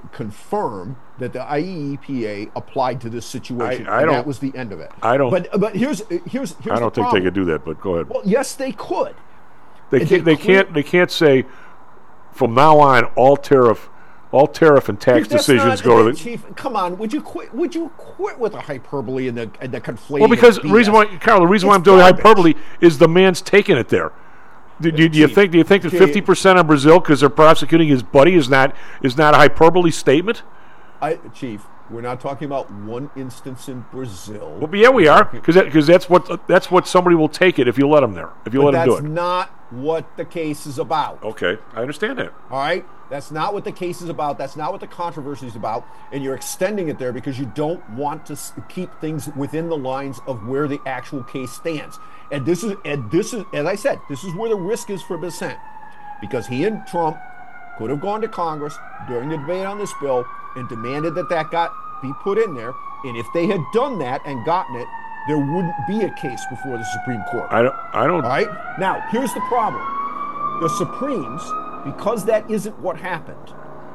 confirm that the I E P A applied to this situation, I, I and don't, that was the end of it. I don't. But but here's here's here's. I don't the think problem. they could do that. But go ahead. Well, yes, they could. They can't. They, they clear- can't. They can't say from now on all tariff, all tariff and tax That's decisions not, go to the Chief. Come on, would you quit? Would you quit with the hyperbole and the and the conflating? Well, because the reason why, Carl, the reason it's why I'm doing garbage. hyperbole is the man's taking it there. Do, do, do you think? Do you think that fifty percent on Brazil because they're prosecuting his buddy is not is not a hyperbole statement? I, Chief, we're not talking about one instance in Brazil. Well, yeah, we are, because because that, that's what that's what somebody will take it if you let them there, if you but let them do it. That's not what the case is about. Okay, I understand that. All right, that's not what the case is about. That's not what the controversy is about, and you're extending it there because you don't want to s- keep things within the lines of where the actual case stands. And this is and this is, as I said, this is where the risk is for Bessent, because he and Trump could have gone to Congress during the debate on this bill and demanded that that got be put in there. And if they had done that and gotten it, there wouldn't be a case before the Supreme Court. I don't. I don't. All right. Now, here's the problem: the Supremes, because that isn't what happened,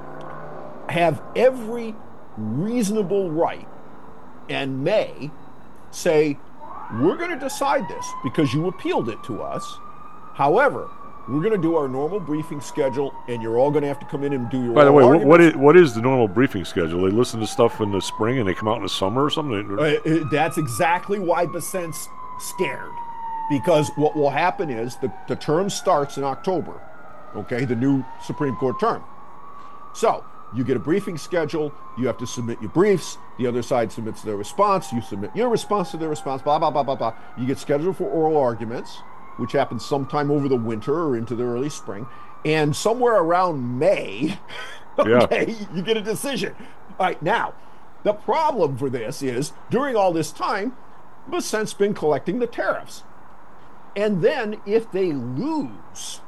have every reasonable right and may say, we're going to decide this because you appealed it to us. However, we're going to do our normal briefing schedule, and you're all going to have to come in and do your. By the way, what, arguments. what is what is the normal briefing schedule? They listen to stuff in the spring and they come out in the summer or something. Uh, uh, that's exactly why Bessent's scared, because what will happen is the the term starts in October. Okay, the new Supreme Court term. So you get a briefing schedule. You have to submit your briefs. The other side submits their response. You submit your response to their response. Blah blah blah blah blah. You get scheduled for oral arguments, which happens sometime over the winter or into the early spring. And somewhere around May, okay, yeah. you get a decision. All right, now, the problem for this is, during all this time, Bessent's been collecting the tariffs. And then, if they lose,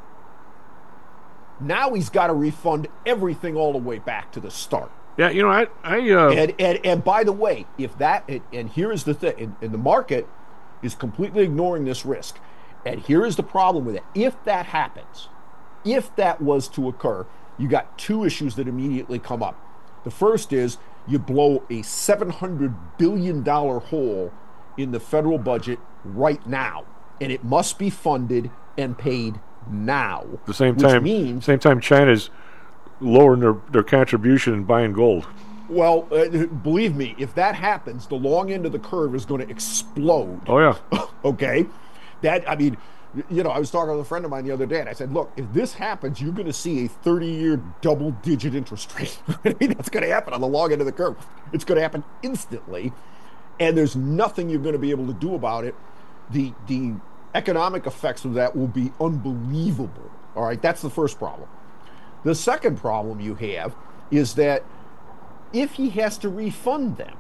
now he's got to refund everything all the way back to the start. Yeah, you know, I... I uh... and, and, and by the way, if that, and, and here is the thing, and, and the market is completely ignoring this risk. And here is the problem with it. If that happens, if that was to occur, you got two issues that immediately come up. The first is you blow a seven hundred billion dollars hole in the federal budget right now. And it must be funded and paid now. At the same which time, means, same time, China's lowering their, their contribution and buying gold. Well, uh, believe me, if that happens, the long end of the curve is going to explode. Oh, yeah. Okay? That, I mean, you know, I was talking with a friend of mine the other day, and I said, look, if this happens, you're going to see a thirty-year double-digit interest rate. I mean, that's going to happen on the long end of the curve. It's going to happen instantly, and there's nothing you're going to be able to do about it. The the economic effects of that will be unbelievable. All right, that's the first problem. The second problem you have is that if he has to refund them,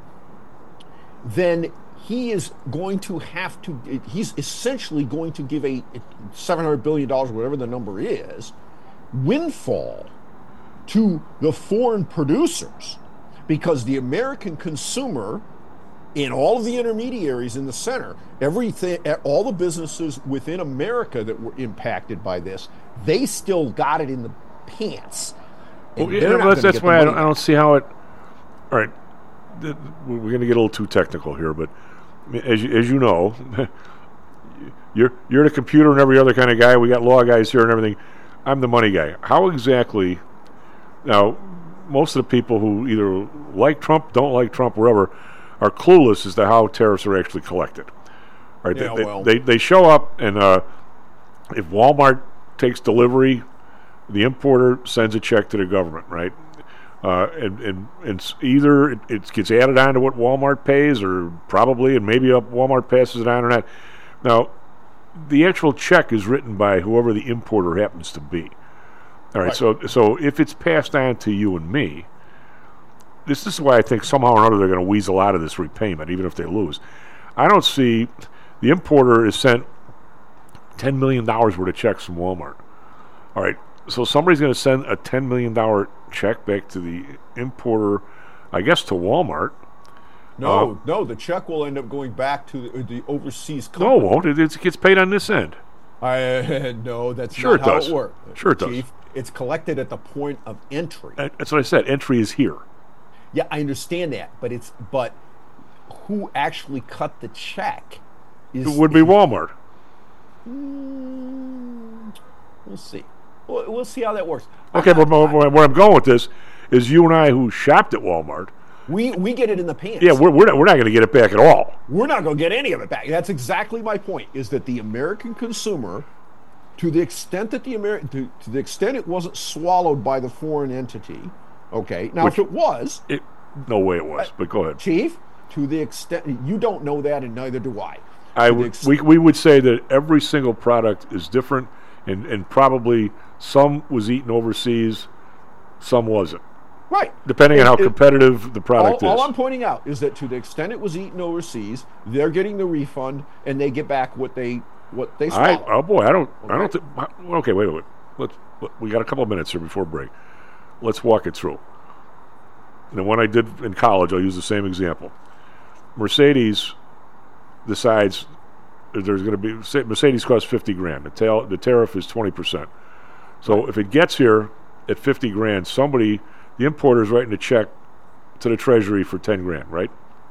then he is going to have to, he's essentially going to give a seven hundred billion dollars, whatever the number is, windfall to the foreign producers, because the American consumer and all of the intermediaries in the center, everything, all the businesses within America that were impacted by this, they still got it in the pants. Well, yeah, that's that's why I don't, I don't see how it. All right, we're going to get a little too technical here, but as you, as you know, you're you're the computer and every other kind of guy. We got law guys here and everything. I'm the money guy. How exactly? Now, most of the people who either like Trump, don't like Trump, wherever, are clueless as to how tariffs are actually collected. All right, yeah, they, well. they, they they show up, and uh, if Walmart takes delivery, the importer sends a check to the government, right? Uh, and, and, and either it, it gets added on to what Walmart pays, or probably, and maybe up Walmart passes it on or not. Now, the actual check is written by whoever the importer happens to be. All right, right. so so if it's passed on to you and me, this, this is why I think somehow or another they're going to weasel out of this repayment, even if they lose. I don't see the importer is sent ten million dollars worth of checks from Walmart. All right, so somebody's going to send a ten million dollars check back to the importer, I guess to Walmart. No, uh, no, the check will end up going back to the, the overseas company. No, it won't. It, it gets paid on this end. I, no, that's sure not it how does. it works. Sure it Chief, does. It's collected at the point of entry. Uh, that's what I said. Entry is here. Yeah, I understand that, but it's but who actually cut the check? Is, it would be Walmart. Mm, we'll see. We'll, we'll see how that works. Okay, but where I'm going with this is you and I who shopped at Walmart. We we get it in the pants. Yeah, we're we're not, we're not going to get it back at all. We're not going to get any of it back. That's exactly my point. Is that the American consumer, to the extent that the Ameri- to, to the extent it wasn't swallowed by the foreign entity. Okay, now Which, if it was, it, no way it was. Uh, but go ahead, Chief. To the extent you don't know that, and neither do I. I would. Ex- we we would say that every single product is different, and and probably some was eaten overseas, some wasn't. Right. Depending and, on how it, competitive the product all, is. All I'm pointing out is that to the extent it was eaten overseas, they're getting the refund, and they get back what they what they swallowed. I, oh boy, I don't. Okay. I don't. Th- okay, wait, wait, wait. Let's. Let, we got a couple of minutes here before break. Let's walk it through. And when I did in college, I'll use the same example. Mercedes decides there's going to be Mercedes costs fifty grand. The, ta- the tariff is twenty percent. So if it gets here at fifty grand, somebody, the importer is writing a check to the Treasury for ten grand, right?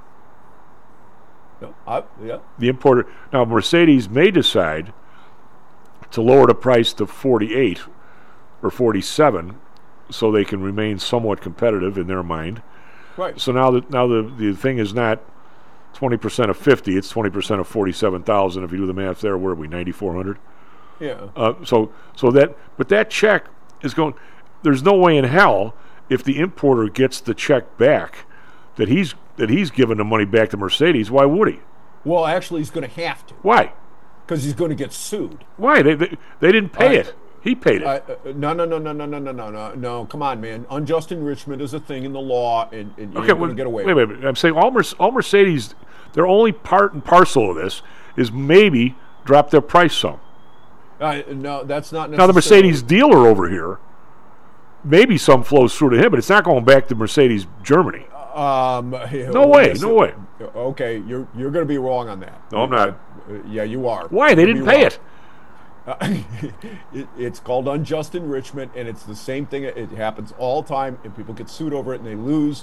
No, I, yeah. The importer now Mercedes may decide to lower the price to forty-eight or forty-seven, so they can remain somewhat competitive in their mind. Right. So now that now the the thing is not twenty percent of fifty; it's twenty percent of forty-seven thousand. If you do the math, there, where are we? Ninety-four hundred. Yeah. Uh, so so that but that check is going. There's no way in hell if the importer gets the check back that he's that he's giving the money back to Mercedes. Why would he? Well, actually, he's going to have to. Why? Because he's going to get sued. Why? They they, they didn't pay uh, it. He paid it. Uh, uh, no, no, no, no, no, no, no, no, no, no. Come on, man. Unjust enrichment is a thing in the law, and, and you're okay, going to get away wait, with wait, wait. I'm saying all, Mer- all Mercedes, their only part and parcel of this is maybe drop their price some. Uh, no, that's not necessarily. Now, the Mercedes dealer over here, maybe some flows through to him, but it's not going back to Mercedes Germany. Um, no way, no way. Okay, you're you're going to be wrong on that. No, I'm not. Uh, yeah, you are. Why? They didn't pay it. Uh, it. It's called unjust enrichment, and it's the same thing. It happens all the time, and people get sued over it, and they lose.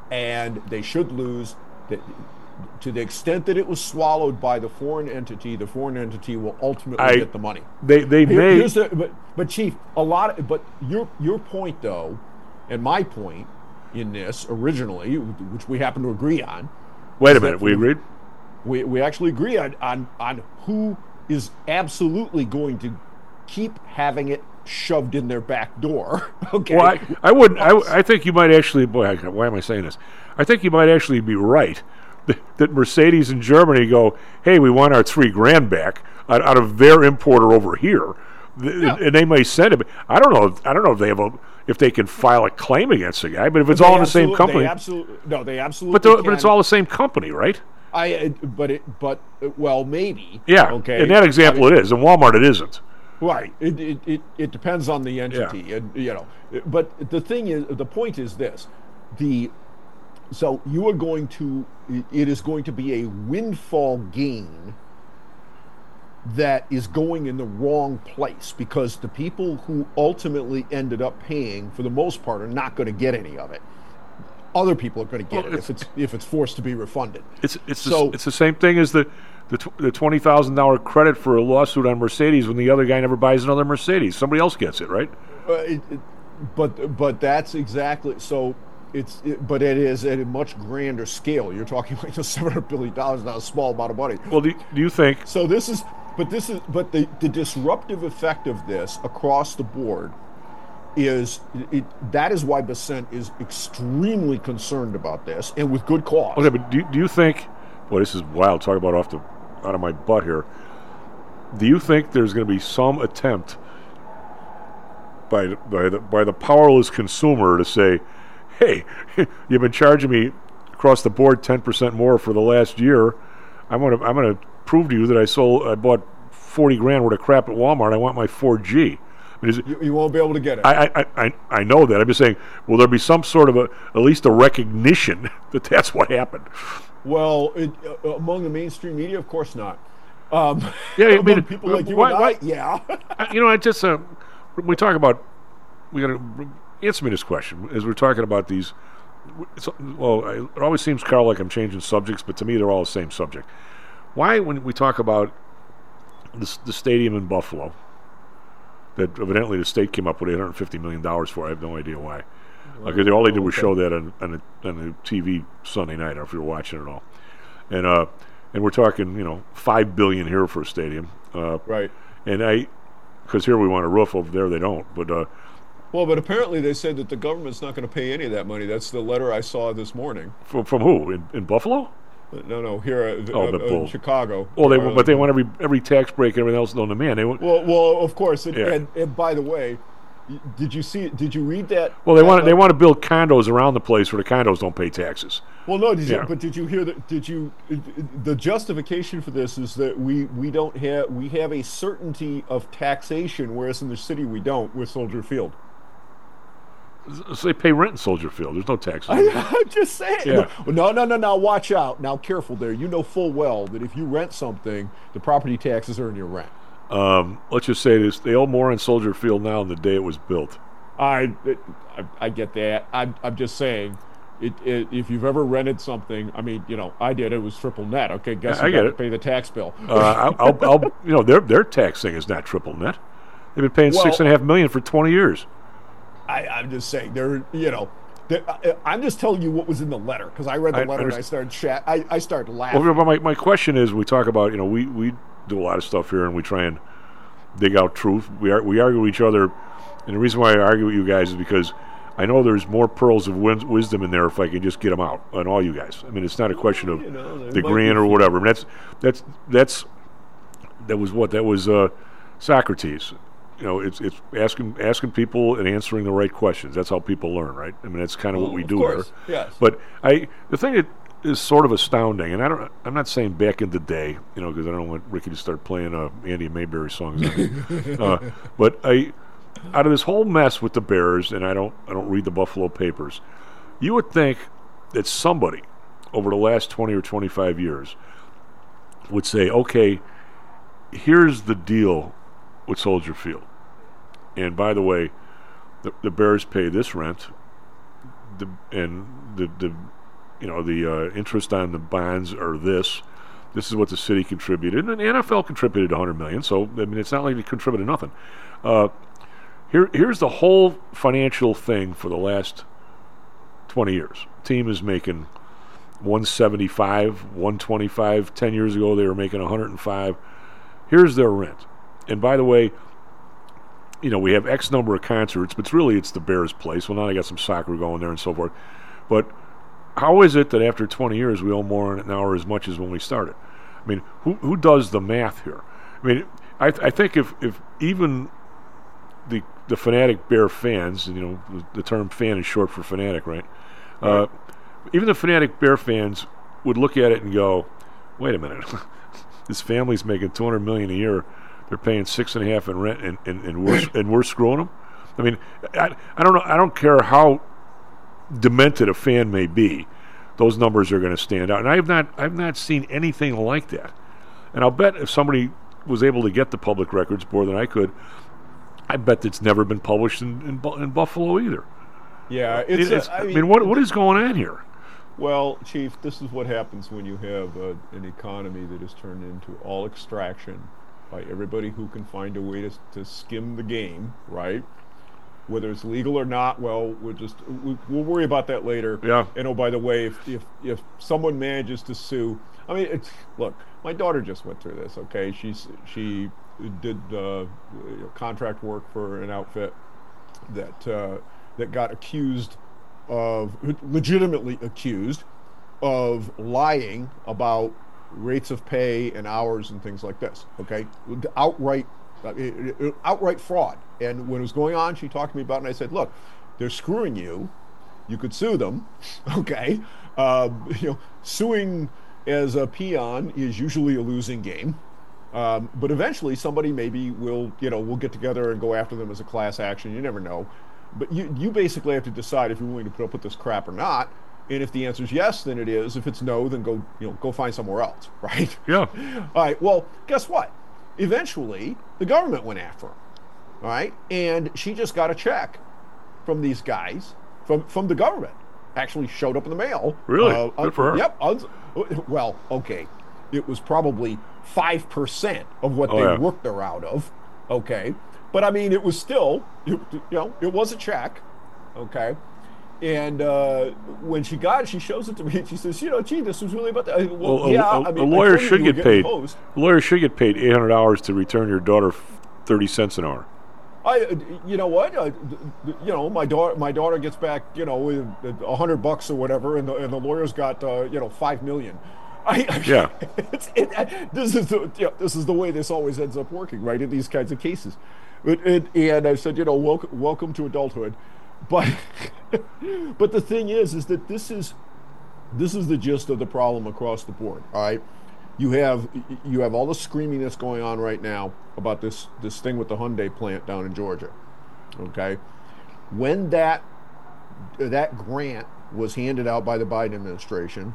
and they should lose. That to the extent that it was swallowed by the foreign entity, the foreign entity will ultimately I, get the money. They they Here, may, here's the, but but Chief, a lot. Of, but your your point though, and my point in this originally, which we happen to agree on. Wait a minute, we agreed. We we actually agree on on on who is absolutely going to keep having it shoved in their back door. Okay. Well, I, I wouldn't. I, I think you might actually. Boy, why am I saying this? I think you might actually be right that, that Mercedes in Germany go, hey, we want our three grand back out, out of their importer over here, yeah. and they may send it. I don't know. If, I don't know if they have a if they can file a claim against the guy, but if it's all in the same company, they absolutely no, they absolutely. But the, but it's all the same company, right? I but it but well maybe yeah. Okay. In that example, I mean, it is. In Walmart, it isn't. Right. It, it it it depends on the entity, yeah. and you know. But the thing is, the point is this: the so you are going to it is going to be a windfall gain that is going in the wrong place, because the people who ultimately ended up paying, for the most part, are not going to get any of it. Other people are going to get well, it if it's if it's forced to be refunded. It's it's so, the, it's the same thing as the. The, tw- the twenty thousand dollars credit for a lawsuit on Mercedes when the other guy never buys another Mercedes. Somebody else gets it, right? Uh, it, it, but but that's exactly so. It's it, but it is at a much grander scale. You're talking like seven hundred billion dollars, not a small amount of money. Well, do, do you think? So this is, but this is, but the, the disruptive effect of this across the board is it. That is why Bessent is extremely concerned about this, and with good cause. Okay, but do do you think? Boy, this is wild. Talk about off the out of my butt here. Do you think there's going to be some attempt by by the by the powerless consumer to say, "Hey, you've been charging me across the board ten percent more for the last year. I'm going to I'm going to prove to you that I sold I bought forty grand worth of crap at Walmart. I want my four G." I mean, is it, you, you won't be able to get it. I, I I I know that. I'm just saying. Will there be some sort of a at least a recognition that that's what happened? Well, it, uh, among the mainstream media, of course not. Um, yeah, I mean, people like you why, and I, why, yeah. You know, I just uh, we talk about. We got to answer me this question as we're talking about these. It's, well, I, it always seems, Carl, like I'm changing subjects, but to me, they're all the same subject. Why, when we talk about the, the stadium in Buffalo, that evidently the state came up with eight hundred fifty million dollars for, I have no idea why. Because okay, all they did was show that on, on, the, on the T V Sunday night, I don't know if you were watching it all. And uh, and we're talking, you know, five billion dollars here for a stadium. Uh, right. And I, because here we want a roof, over there they don't. But uh, well, but apparently they said that the government's not going to pay any of that money. That's the letter I saw this morning. From, from who? In, in Buffalo? No, no, here uh, oh, uh, in Chicago. Well, they uh, but they want every every tax break and everything else known to man. They want, well, well, of course. And, yeah. and, and by the way, did you see? Did you read that? Well, they want they want to build condos around the place where the condos don't pay taxes. Well, no, did yeah. you, but did you hear that? Did you? The justification for this is that we we don't have we have a certainty of taxation, whereas in the city we don't with Soldier Field. So they pay rent in Soldier Field. There's no taxes. I, I'm just saying. Yeah. No, no, no, no. Watch out. Now, careful there. You know full well that if you rent something, the property taxes are in your rent. Um, let's just say this: they owe more on Soldier Field now than the day it was built. I, it, I, I get that. I'm, I'm just saying, it, it, if you've ever rented something, I mean, you know, I did. It was triple net. Okay, guess I, you I got get to it. pay the tax bill. uh, I'll, I'll, I'll, you know, their their tax thing is not triple net. They've been paying well, six and a half million for twenty years. I, I'm just saying, they're, you know. I'm just telling you what was in the letter, because I read the I, letter I and I started chat. I, I started laughing. Well, my my question is, we talk about, you know, we, we do a lot of stuff here and we try and dig out truth. We are, we argue with each other, and the reason why I argue with you guys is because I know there's more pearls of win- wisdom in there if I can just get them out on all you guys. I mean, it's not a question of you know, the grant or whatever. I mean, that's that's that's that was what that was uh, Socrates. You know, it's it's asking asking people and answering the right questions. That's how people learn, right? I mean, that's kind of well, what we of do course. here. Yes. But I, the thing that is sort of astounding, and I don't, I'm not saying back in the day, you know, because I don't want Ricky to start playing uh, Andy Mayberry songs. uh, but I, out of this whole mess with the Bears, and I don't, I don't read the Buffalo papers. You would think that somebody over the last twenty or twenty-five years would say, okay, here's the deal with Soldier Field. And by the way, the, the Bears pay this rent, the, and the the you know, the uh, interest on the bonds are this. This is what the city contributed, and the N F L contributed one hundred million dollars. So I mean, it's not like they contributed nothing. Uh, here, here's the whole financial thing for the last twenty years. Team is making one seventy-five, one twenty-five. Ten years ago, they were making one hundred five. Here's their rent. And by the way, you know, we have X number of concerts, but it's really it's the Bears' place. Well, now they got some soccer going there and so forth. But how is it that after twenty years we owe more now or as much as when we started? I mean, who who does the math here? I mean, I I think if, if even the the fanatic Bear fans, and you know, the, the term fan is short for fanatic, right? right. Uh, even the fanatic Bear fans would look at it and go, wait a minute, this family's making two hundred million dollars a year. They're paying six and a half in rent, and, and, and we're and we're screwing them. I mean, I, I don't know. I don't care how demented a fan may be. Those numbers are going to stand out, and I have not. I've not seen anything like that. And I'll bet if somebody was able to get the public records more than I could, I bet it's never been published in in, in Buffalo either. Yeah, it's. it's a, I, I mean, mean, what what is going on here? Well, Chief, this is what happens when you have a, an economy that is turned into all extraction by everybody who can find a way to, to skim the game, right? Whether it's legal or not, well, we'll just we, we'll worry about that later. Yeah. And oh, by the way, if if, if someone manages to sue, I mean, it's, look, my daughter just went through this. Okay, she's she did uh, contract work for an outfit that uh, that got accused of legitimately accused of lying about rates of pay and hours and things like this. Okay, outright, uh, outright fraud. And when it was going on, she talked to me about it, and I said, "Look, they're screwing you. You could sue them. Okay, uh, you know, suing as a peon is usually a losing game, um, but eventually somebody maybe will, you know, will get together and go after them as a class action. You never know. But you you basically have to decide if you're willing to put up with this crap or not." And if the answer is yes, then it is. If it's no, then go, you know, go find somewhere else, right? Yeah. All right. Well, guess what? Eventually, the government went after him. All right, and she just got a check from these guys from from the government. Actually, showed up in the mail. Really? Uh, Good for her. Yep. Un- well, okay. It was probably five percent of what oh, they yeah. worked her out of. Okay, but I mean, it was still, you know, it was a check. Okay. And uh, when she got it, she shows it to me, and she says, "You know, gee, this was really about that." Well, well, yeah, a, I mean, a lawyer should get paid. Post. A lawyer should get paid eight hundred dollars to return your daughter thirty cents an hour. I, you know what, uh, you know, my daughter, my daughter gets back, you know, a hundred bucks or whatever, and the and the lawyer's got, uh, you know, five million. I, yeah. It's, it, this is the, you know, this is the way this always ends up working, right? In these kinds of cases, it, it, and I said, you know, welcome, welcome to adulthood. But but the thing is, is that this is this is the gist of the problem across the board. All right, you have you have all the screaming that's going on right now about this this thing with the Hyundai plant down in Georgia. Okay, when that that grant was handed out by the Biden administration,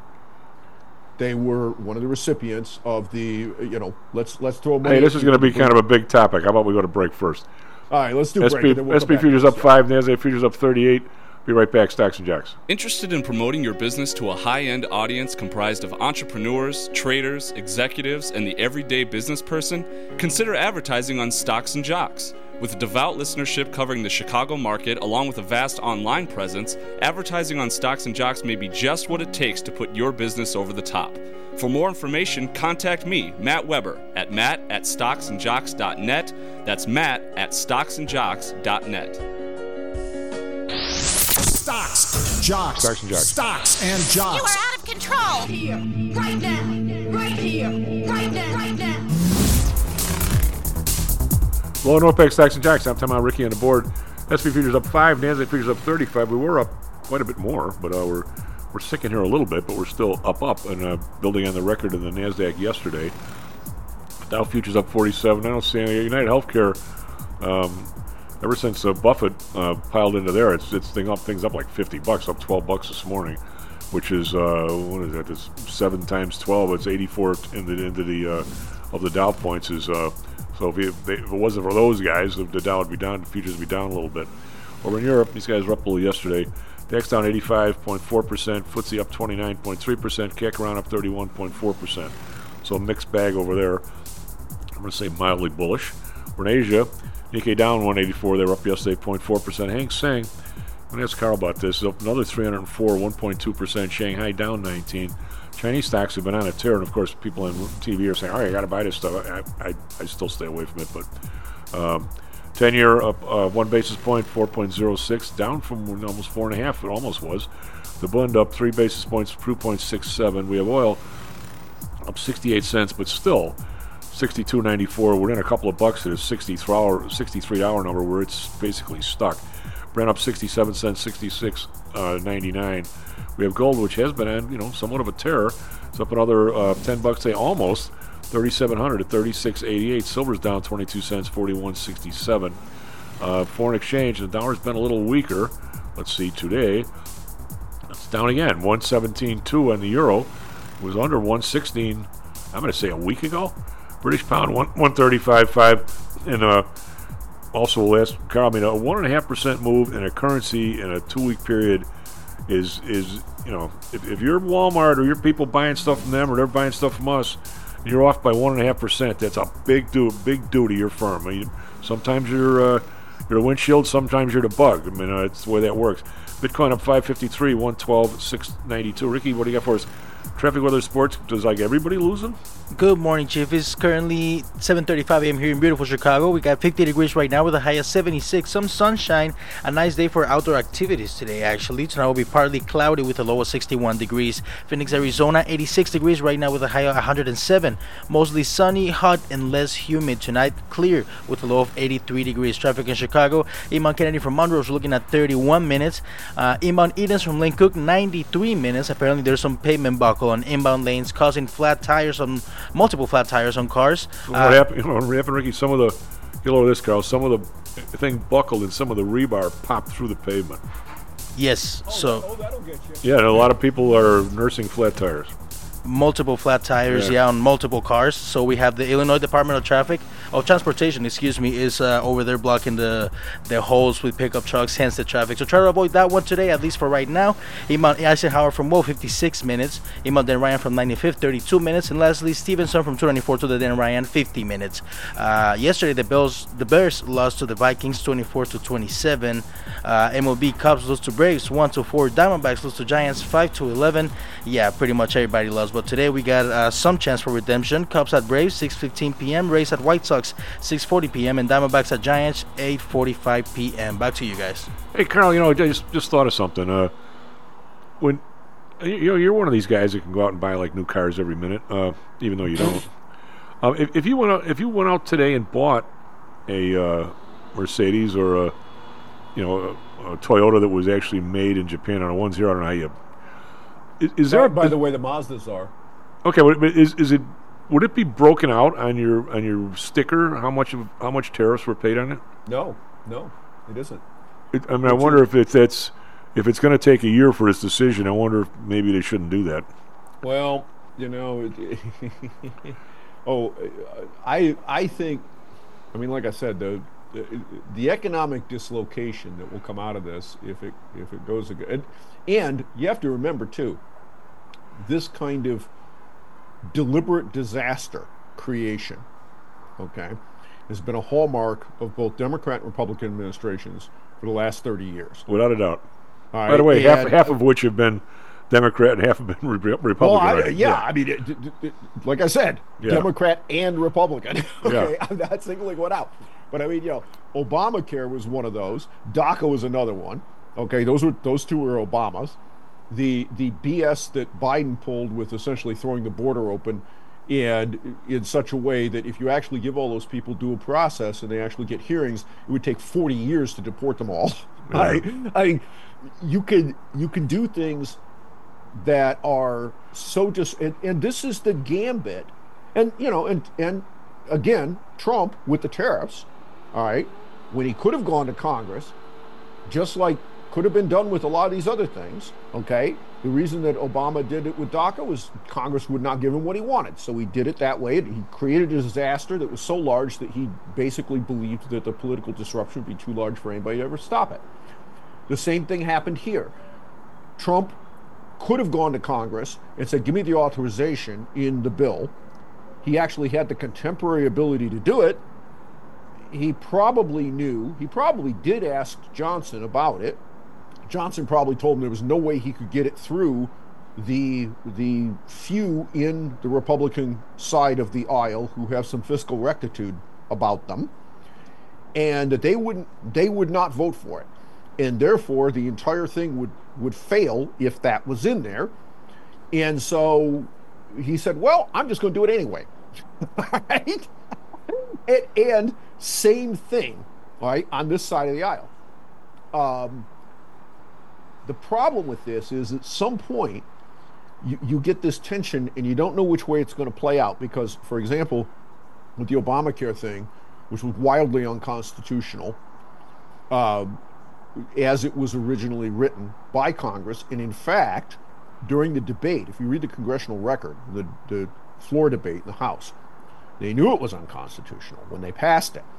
they were one of the recipients of the you know let's let's throw money. Hey, this is going to be kind of a big topic. How about we go to break first? All right, let's do S P, break. We'll S P futures up five, NASDAQ futures up thirty-eight. Be right back, Stocks and Jocks. Interested in promoting your business to a high-end audience comprised of entrepreneurs, traders, executives, and the everyday business person? Consider advertising on Stocks and Jocks. With a devout listenership covering the Chicago market, along with a vast online presence, advertising on Stocks and Jocks may be just what it takes to put your business over the top. For more information, contact me, Matt Weber, at matt at stocks and jocks dot net. That's matt at stocks and jocks dot net. Stocks, jocks, Stocks and Jocks. Stocks and Jocks. You are out of control. Here, right now, right here, right now, right now. Low Norpex, Stocks and Jocks. I'm Tom out, Ricky on the board. S P futures up five, NASDAQ futures up thirty-five. We were up quite a bit more, but uh, we're we're sinking here a little bit, but we're still up, up, and uh, building on the record in the NASDAQ yesterday. Dow futures up forty-seven. I don't see any. United Healthcare, um, ever since uh, Buffett uh, piled into there, it's it's thing up things up like fifty bucks, up twelve bucks this morning, which is uh, what is that? It's seven times twelve. It's eighty-four into the into the uh, of the Dow points is. Uh, so if, it, if it wasn't for those guys, the Dow would be down. The futures would be down a little bit. Over in Europe, these guys were up a little yesterday. DAX down eighty-five point four percent, F T S E up twenty-nine point three percent, C A C around up thirty-one point four percent. So a mixed bag over there. I'm going to say mildly bullish. We're in Asia. Nikkei down one eighty-four. They were up yesterday zero point four percent. Hang Seng, I'm going to ask Carl about this, is up another three hundred four, one point two percent. Shanghai down nineteen. Chinese stocks have been on a tear, and of course people on T V are saying, all right, I got to buy this stuff. I, I, I still stay away from it, but um, ten-year up uh, one basis point, four point oh six, down from almost four and a half. It almost was. The Bund up three basis points, two point six seven. We have oil up sixty-eight cents, but still sixty-two ninety-four. We're in a couple of bucks at a sixty-three dollar number where it's basically stuck. Brent up sixty-seven cents, sixty-six ninety-nine. We have gold, which has been on, you know, somewhat of a tear. It's up another uh, ten bucks, say almost thirty-seven hundred at thirty-six eighty-eight. Silver's down twenty-two cents, forty-one sixty-seven. Uh, foreign exchange, the dollar's been a little weaker. Let's see, today it's down again, one seventeen two, and the euro was under one sixteen. I'm going to say a week ago. British pound one thirty-five five, and uh, also last, Carl, I mean, a one and a half percent move in a currency in a two-week period is is you know, if, if you're Walmart or your people buying stuff from them or they're buying stuff from us, and you're off by one and a half percent. That's a big do big do to your firm. I mean, sometimes you're uh, you're the windshield, sometimes you're the bug. I mean, uh, it's the way that works. Bitcoin up five fifty-three, one twelve, six ninety-two. Ricky, what do you got for us? Traffic, weather, sports. Does like everybody losing? Good morning, Chief. It's currently seven thirty-five a.m. here in beautiful Chicago. We got fifty degrees right now with a high of seventy-six. Some sunshine. A nice day for outdoor activities today, actually. Tonight will be partly cloudy with a low of sixty-one degrees. Phoenix, Arizona, eighty-six degrees right now with a high of one hundred seven. Mostly sunny, hot, and less humid. Tonight, clear with a low of eighty-three degrees. Traffic in Chicago. Inbound Kennedy from Monroe looking at thirty-one minutes. Uh, inbound Edens from Lane Cook, ninety-three minutes. Apparently, there's some pavement buckle on inbound lanes causing flat tires on multiple flat tires on cars. What uh, happened, you know, what happened, Ricky? Some of the, you know this, Carl, some of the thing buckled and some of the rebar popped through the pavement. Yes, oh, so. Oh, that'll get you. Yeah, and a lot of people are nursing flat tires. Multiple flat tires, yeah. yeah, on multiple cars. So we have the Illinois Department of Traffic, of Transportation, excuse me, is uh, over there blocking the the holes with pickup trucks, hence the traffic. So try to avoid that one today, at least for right now. Imam Eisenhower from Woe, fifty-six minutes. Imam Dan Ryan from ninety-fifth, thirty-two minutes. And lastly, Stevenson from two ninety-four to the Dan Ryan, fifty minutes. Uh, yesterday, the Bills, the Bears lost to the Vikings, twenty-four to twenty-seven. Uh, M L B Cubs lose to Braves, one to four. Diamondbacks lose to Giants, five to eleven. Yeah, pretty much everybody lost. But today we got uh, some chance for redemption. Cubs at Braves, six fifteen p.m. Rays at White Sox, six forty p.m. And Diamondbacks at Giants, eight forty-five p.m. Back to you guys. Hey, Carl, you know, I just, just thought of something. Uh, when you know, you're one of these guys that can go out and buy like new cars every minute, uh, even though you don't. um, if, if you went out, if you went out today and bought a uh, Mercedes or a, you know, a, a Toyota that was actually made in Japan on a one zero, I don't know how you. Is, is there? By is, the way, the Mazdas are. Okay, but is is it? Would it be broken out on your on your sticker? How much of how much tariffs were paid on it? No, no, it isn't. It, I mean, I wonder if it's that's if it's going to take a year for this decision. I wonder if maybe they shouldn't do that. Well, you know, it, oh, I I think, I mean, like I said, the, the the economic dislocation that will come out of this, if it if it goes and, and you have to remember too, this kind of deliberate disaster creation, okay, has been a hallmark of both Democrat and Republican administrations for the last thirty years. Without a doubt. All right, by the way, half half of which have been Democrat and half have been re- Republican. Well, I, right? yeah, yeah, I mean, it, it, it, like I said, yeah. Democrat and Republican. Okay, yeah. I'm not singling one out. But I mean, you know, Obamacare was one of those. DACA was another one. Okay, those were those two were Obama's. The the B S that Biden pulled with essentially throwing the border open, and in such a way that if you actually give all those people due process and they actually get hearings, it would take forty years to deport them all. Yeah. I, I, you can you can do things that are so just, and, and this is the gambit, and you know, and and again, Trump with the tariffs, all right, when he could have gone to Congress, just like could have been done with a lot of these other things, okay? The reason that Obama did it with DACA was Congress would not give him what he wanted. So he did it that way. He created a disaster that was so large that he basically believed that the political disruption would be too large for anybody to ever stop it. The same thing happened here. Trump could have gone to Congress and said, give me the authorization in the bill. He actually had the contemporary ability to do it. He probably knew, he probably did ask Johnson about it. Johnson probably told him there was no way he could get it through the the few in the Republican side of the aisle who have some fiscal rectitude about them, and that they wouldn't they would not vote for it, and therefore the entire thing would would fail if that was in there. And so he said, well, I'm just going to do it anyway. Right? and, and same thing, right, on this side of the aisle. Um, the problem with this is at some point you, you get this tension and you don't know which way it's going to play out because, for example, with the Obamacare thing, which was wildly unconstitutional, uh, as it was originally written by Congress, and in fact, during the debate, if you read the congressional record, the, the floor debate in the House, they knew it was unconstitutional when they passed it.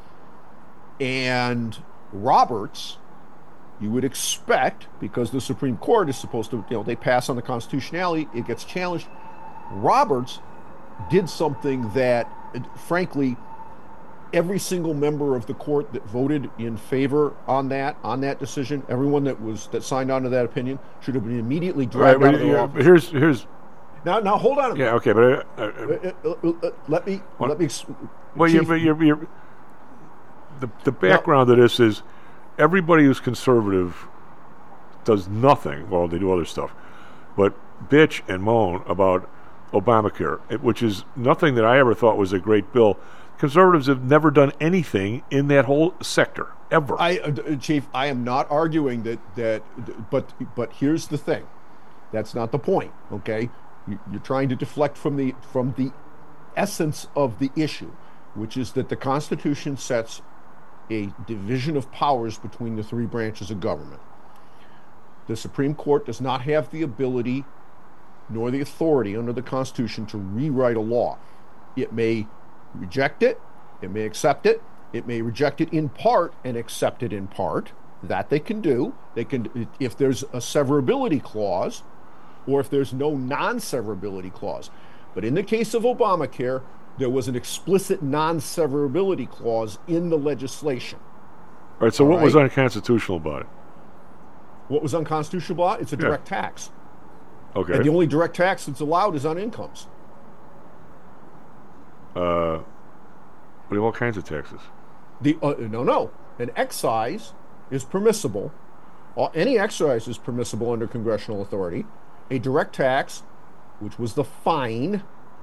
And Roberts, you would expect, because the Supreme Court is supposed to, you know, they pass on the constitutionality, it gets challenged. Roberts did something that, frankly, every single member of the court that voted in favor on that on that decision, everyone that was that signed on to that opinion, should have been immediately dragged right, out of their office. But here's here's now now hold on a minute. Yeah, okay, but uh, uh, uh, uh, let me what? let me. Well, Chief, you're, you're, you're, the the background now, of this is everybody who's conservative does nothing. Well, they do other stuff, but bitch and moan about Obamacare, which is nothing that I ever thought was a great bill. Conservatives have never done anything in that whole sector ever. I, uh, Chief, I am not arguing that that, but but here's the thing, that's not the point. Okay, you, you're trying to deflect from the from the essence of the issue, which is that the Constitution sets a division of powers between the three branches of government. The Supreme Court does not have the ability nor the authority under the Constitution to rewrite a law. It may reject it, it may accept it, it may reject it in part and accept it in part. That they can do. They can, if there's a severability clause, or if there's no non-severability clause. But in the case of Obamacare, there was an explicit non-severability clause in the legislation. All right, so All what right? was unconstitutional about it? What was unconstitutional about it? It's a direct yeah. tax. Okay. And the only direct tax that's allowed is on incomes. Uh, we have all kinds of taxes. The uh, no, no. An excise is permissible. Uh, any excise is permissible under congressional authority. A direct tax, which was the fine,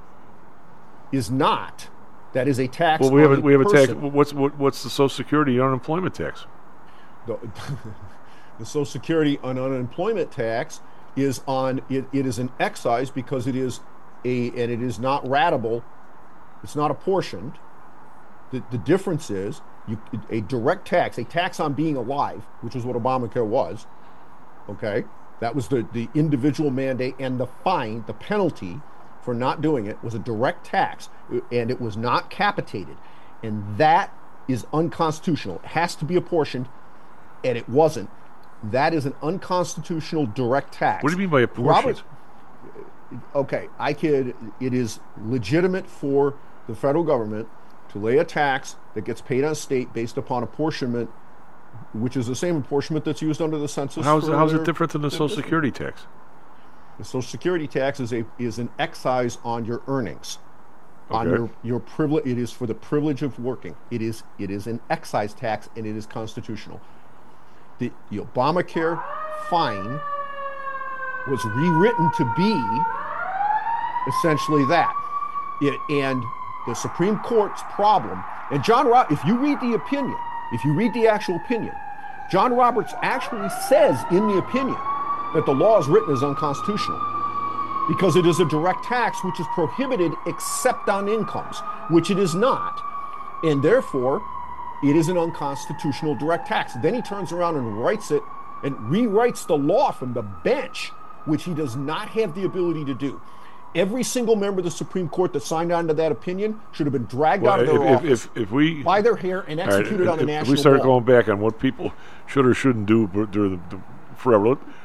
is not. That is a tax. Well, we have a, a we have person. a tax. What's what, what's the Social Security unemployment tax? The, the Social Security and unemployment tax is on. It, it is an excise because it is a and it is not ratable. It's not apportioned. The, the difference is you, a direct tax, a tax on being alive, which is what Obamacare was, okay? That was the, the individual mandate, and the fine, the penalty for not doing it was a direct tax, and it was not capitated. And that is unconstitutional. It has to be apportioned, and it wasn't. That is an unconstitutional direct tax. What do you mean by apportioned? Robert, okay, I could, it is legitimate for the federal government to lay a tax that gets paid on state based upon apportionment, which is the same apportionment that's used under the census. How's, how's their, it different than the Social Security tax? The Social Security tax is a is an excise on your earnings, okay. on your your privilege. It is for the privilege of working. It is it is an excise tax, and it is constitutional. The, the Obamacare fine was rewritten to be essentially that. It, and the Supreme Court's problem, and John Ro- if you read the opinion, if you read the actual opinion, John Roberts actually says in the opinion that the law is written as unconstitutional because it is a direct tax which is prohibited except on incomes, which it is not. And therefore, it is an unconstitutional direct tax. Then he turns around and writes it and rewrites the law from the bench, which he does not have the ability to do. Every single member of the Supreme Court that signed on to that opinion should have been dragged well, out of their if, office if, if we, by their hair and executed right, on the if, national If we start law. going back on what people should or shouldn't do during the, the, forever, let,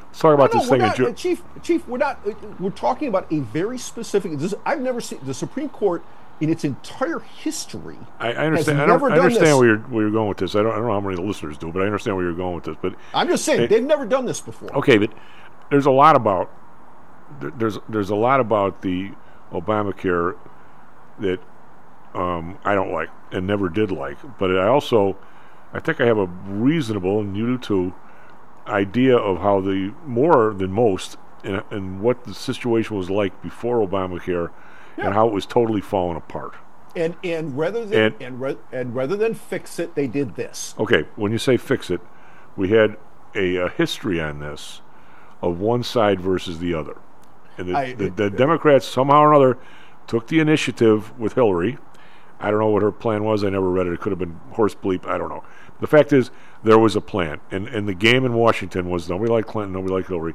let's talk about no, no, this thing. Not, in uh, Chief, Chief, we're not. Uh, we're talking about a very specific. This, I've never seen the Supreme Court in its entire history. I, I understand. I, don't, I understand where you're where you're going with this. I don't. I don't know how many of the listeners do, but I understand where you're going with this. But I'm just saying it, they've never done this before. Okay, but there's a lot about there's there's a lot about the Obamacare that um, I don't like and never did like. But I also, I think I have a reasonable, and you do too, idea of how the more than most and, and what the situation was like before Obamacare. Yeah. And how it was totally falling apart. And and rather than and, and, re- and rather than fix it, they did this. Okay, when you say fix it, we had a, a history on this of one side versus the other. And the, I, the, the it, Democrats somehow or another took the initiative with Hillary. I don't know what her plan was. I never read it. It could have been horse bleep. I don't know. The fact is, there was a plan, and and the game in Washington was nobody liked Clinton, nobody liked Hillary.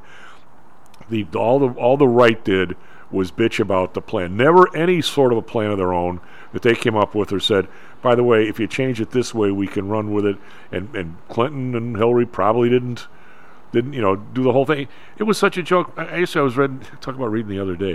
The all the all the right did was bitch about the plan. Never any sort of a plan of their own that they came up with or said, by the way, if you change it this way, we can run with it. And and Clinton and Hillary probably didn't, didn't you know, do the whole thing. It was such a joke. I, I used to, I was read, talking about reading the other day.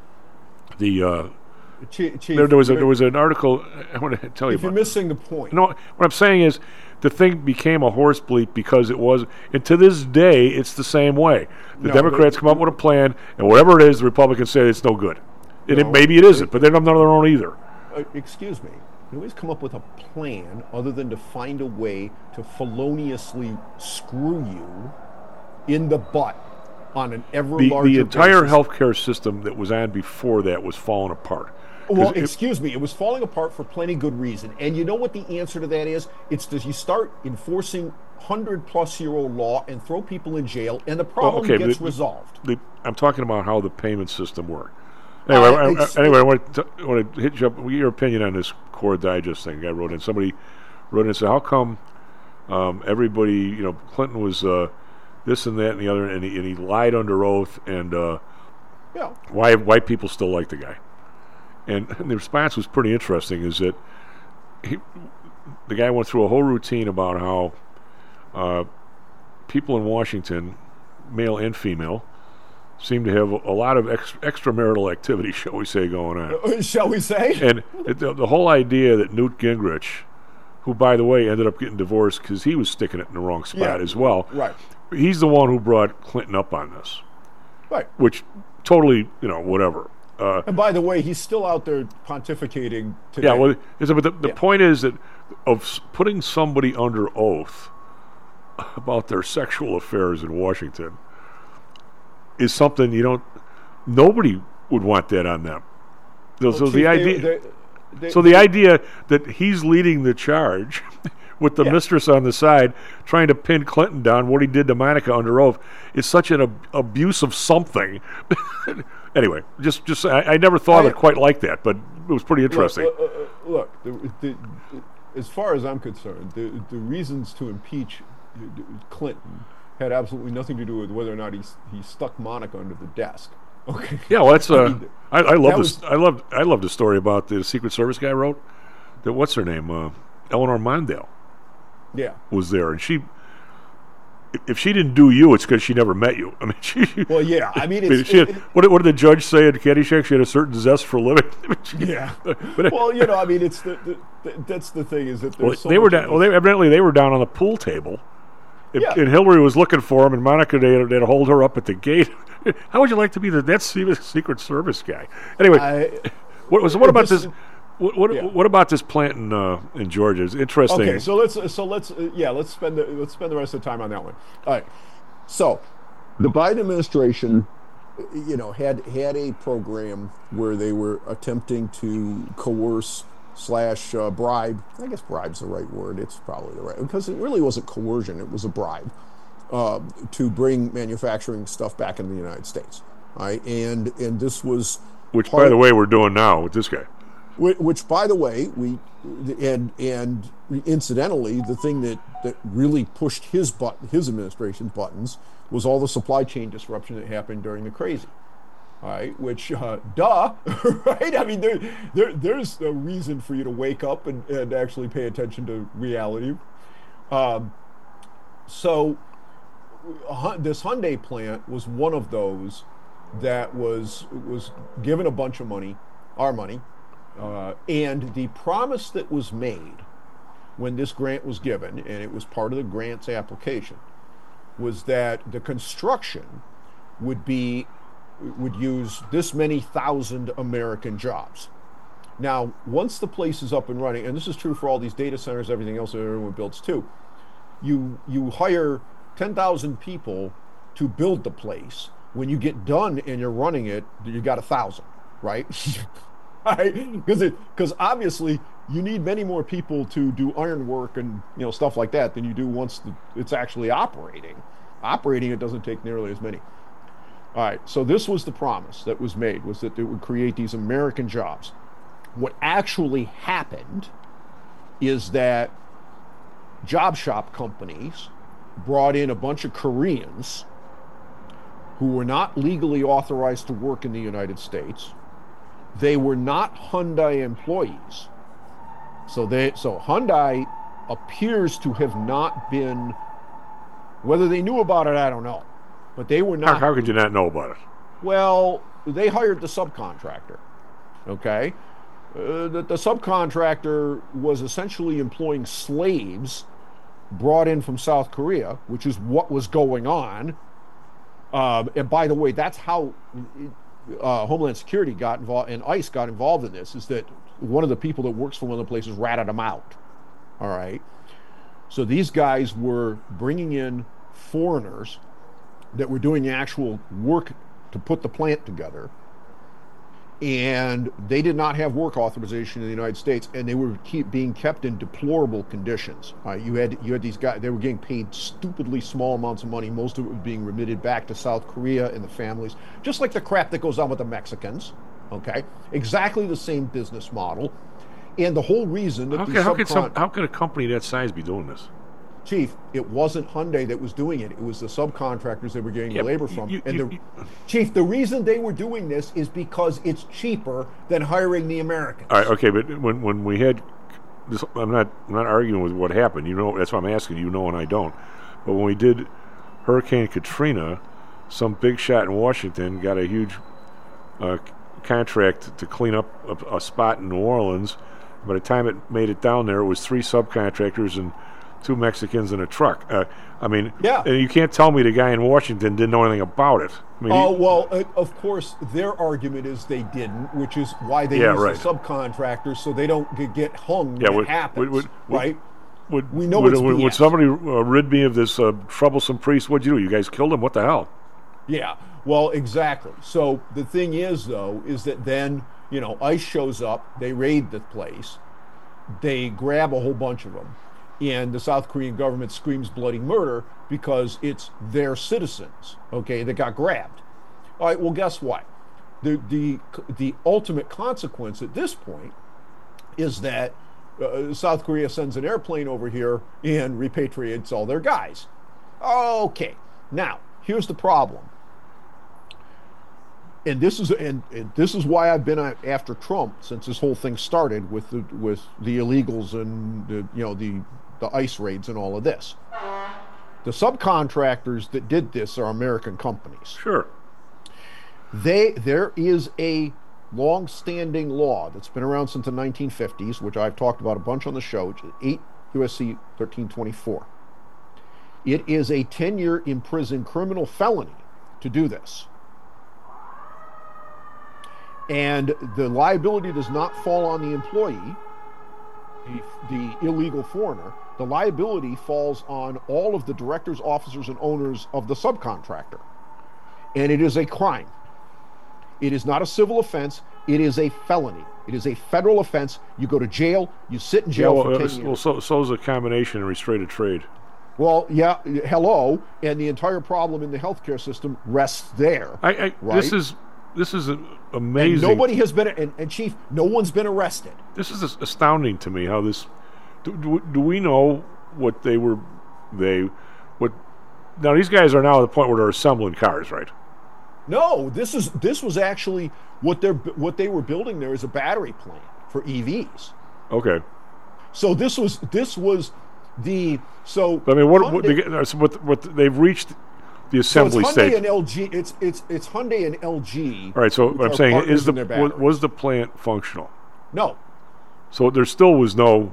The uh, Chief, Chief, there, there was a, there was an article. I want to tell you. If you're about missing the point. No, what I'm saying is, the thing became a horse bleep because it was, and to this day, it's the same way. The no, Democrats but, come up with a plan, and whatever it is, the Republicans say it's no good. And no, it, maybe it isn't, but they don't have none of their own either. Uh, excuse me. You always come up with a plan other than to find a way to feloniously screw you in the butt on an ever the, larger The entire basis. healthcare system that was on before that was falling apart. Well, it, excuse me, it was falling apart for plenty good reason. And you know what the answer to that is? It's that you start enforcing hundred-plus-year-old law and throw people in jail, and the problem well, okay, gets the, resolved. The, I'm talking about how the payment system worked. Anyway, uh, I, I, anyway, I want to, I want to hit you up. Your opinion on this Core Digest thing. I wrote in. Somebody wrote in and said, "How come um, everybody, you know, Clinton was uh, this and that and the other, and he, and he lied under oath, and uh, yeah. why why people still like the guy?" And, and the response was pretty interesting. Is that he, the guy went through a whole routine about how uh, people in Washington, male and female, seem to have a lot of ex- extramarital activity, shall we say, going on. Uh, shall we say? And it, the, the whole idea that Newt Gingrich, who, by the way, ended up getting divorced because he was sticking it in the wrong spot yeah, as well. Right. He's the one who brought Clinton up on this. Right. Which totally, you know, whatever. Uh, and by the way, he's still out there pontificating today. Yeah, well, but the, the yeah. point is that of putting somebody under oath about their sexual affairs in Washington is something you don't. Nobody would want that on them. So, well, so Chief, the idea. they, they, so they, the idea that he's leading the charge, with the yeah. mistress on the side, trying to pin Clinton down, what he did to Monica under oath, is such an ab- abuse of something. Anyway, just just I, I never thought I, of it quite like that, but it was pretty interesting. Look, uh, uh, look the, the, the, as far as I'm concerned, the the reasons to impeach Clinton had absolutely nothing to do with whether or not he he stuck Monica under the desk. Okay. Yeah, well, that's uh, I, mean, I, I love this. Was, I love I love the story about the Secret Service guy wrote. That what's her name? Uh, Eleanor Mondale. Yeah. Was there, and she. If she didn't do you, it's because she never met you. I mean, she. Well, yeah. I mean, it's, I mean she it, had, what, did, what did the judge say at Caddyshack? She had a certain zest for living. Yeah. But, well, you know, I mean, it's the, the, the that's the thing is that well, so they were down. Well, they, evidently they were down on the pool table, and, yeah. and Hillary was looking for him, and Monica they had to hold her up at the gate. How would you like to be the that Secret Service guy? Anyway, I, what was what about this? this What what, yeah. what about this plant in uh, in Georgia? It's interesting. Okay, so let's so let's uh, yeah let's spend the, let's spend the rest of the time on that one. All right. So, the Biden administration, you know, had had a program where they were attempting to coerce slash uh, bribe. I guess bribe's the right word. It's probably the right because it really wasn't coercion; it was a bribe uh, to bring manufacturing stuff back in the United States. All right, and and this was which, by the way, we're doing now with this guy. Which, by the way, we and and incidentally, the thing that, that really pushed his button, his administration's buttons, was all the supply chain disruption that happened during the crazy. All right, which, uh, duh, right? I mean, there, there, there's a reason for you to wake up and, and actually pay attention to reality. Um, so, uh, this Hyundai plant was one of those that was was given a bunch of money, our money, uh, and the promise that was made when this grant was given, and it was part of the grant's application, was that the construction would be would use this many thousand American jobs. Now, once the place is up and running, and this is true for all these data centers, everything else that everyone builds too, you you hire ten thousand people to build the place. When you get done and you're running it, you got a thousand, right? Right? Because it because obviously you need many more people to do iron work and you know stuff like that than you do once the, it's actually operating. Operating it doesn't take nearly as many. All right, so this was the promise that was made, was that it would create these American jobs. What actually happened is that job shop companies brought in a bunch of Koreans who were not legally authorized to work in the United States. They were not Hyundai employees. So they so Hyundai appears to have not been, whether they knew about it, I don't know. But they were not. How, how could you not know about it? Well, they hired the subcontractor. Okay? Uh, the, the subcontractor was essentially employing slaves brought in from South Korea, which is what was going on. Um, and by the way, that's how uh, Homeland Security got involved and ICE got involved in this, is that one of the people that works for one of the places ratted them out. All right. So these guys were bringing in foreigners that were doing the actual work to put the plant together. And they did not have work authorization in the United States, and they were keep being kept in deplorable conditions. Uh, you had you had these guys; they were getting paid stupidly small amounts of money. Most of it was being remitted back to South Korea and the families, just like the crap that goes on with the Mexicans. Okay, exactly the same business model, and the whole reason that how, the could, how, could some, how could a company that size be doing this? Chief, it wasn't Hyundai that was doing it. It was the subcontractors they were getting yeah, the labor from. You, and you, the, you, Chief, the reason they were doing this is because it's cheaper than hiring the Americans. All right, okay, but when when we had this, I'm not I'm not arguing with what happened. You know, that's why I'm asking. You know, and I don't. But when we did Hurricane Katrina, some big shot in Washington got a huge uh, contract to clean up a, a spot in New Orleans. By the time it made it down there, it was three subcontractors and two Mexicans in a truck. Uh, I mean, yeah. And you can't tell me the guy in Washington didn't know anything about it. I mean, oh, well, uh, of course, their argument is they didn't, which is why they yeah, use right. the subcontractors so they don't get, get hung yeah, when would, it happens, would, would, right? Would, we know would, it's would, B S. would somebody uh, rid me of this uh, troublesome priest? What'd you do? You guys killed him? What the hell? Yeah, well, exactly. So the thing is, though, is that then, you know, ICE shows up, they raid the place, they grab a whole bunch of them, and the South Korean government screams bloody murder because it's their citizens, okay, that got grabbed. All right, well, guess what? The the the ultimate consequence at this point is that uh, South Korea sends an airplane over here and repatriates all their guys. Okay, now here's the problem, and this is and, and this is why I've been after Trump since this whole thing started with the with the illegals and the you know the the ICE raids and all of this. The subcontractors that did this are American companies. Sure. They there is a long-standing law that's been around since the nineteen fifties, which I've talked about a bunch on the show, which is eight U S C thirteen twenty-four. It is a ten-year imprisoned criminal felony to do this. And the liability does not fall on the employee, the, the illegal foreigner. The liability falls on all of the directors, officers, and owners of the subcontractor. And it is a crime. It is not a civil offense. It is a felony. It is a federal offense. You go to jail. You sit in jail yeah, well, for ten uh, years. Well, so, so is a combination and restrained trade. Well, yeah, hello. And the entire problem in the healthcare system rests there. I, I, right? This is this is amazing. And nobody has been, and, and Chief, no one's been arrested. This is astounding to me how this, do, do, do we know what they were, they, what, now these guys are now at the point where they're assembling cars, right? No, this is this was actually what they're what they were building there is a battery plant for E Vs. Okay. So this was this was the so. I mean, what what, they, what what they've reached the assembly so it's stage. Hyundai and L G. It's it's it's Hyundai and L G. All right. So what I'm saying is the was, was, was the plant functional? No. So there still was no.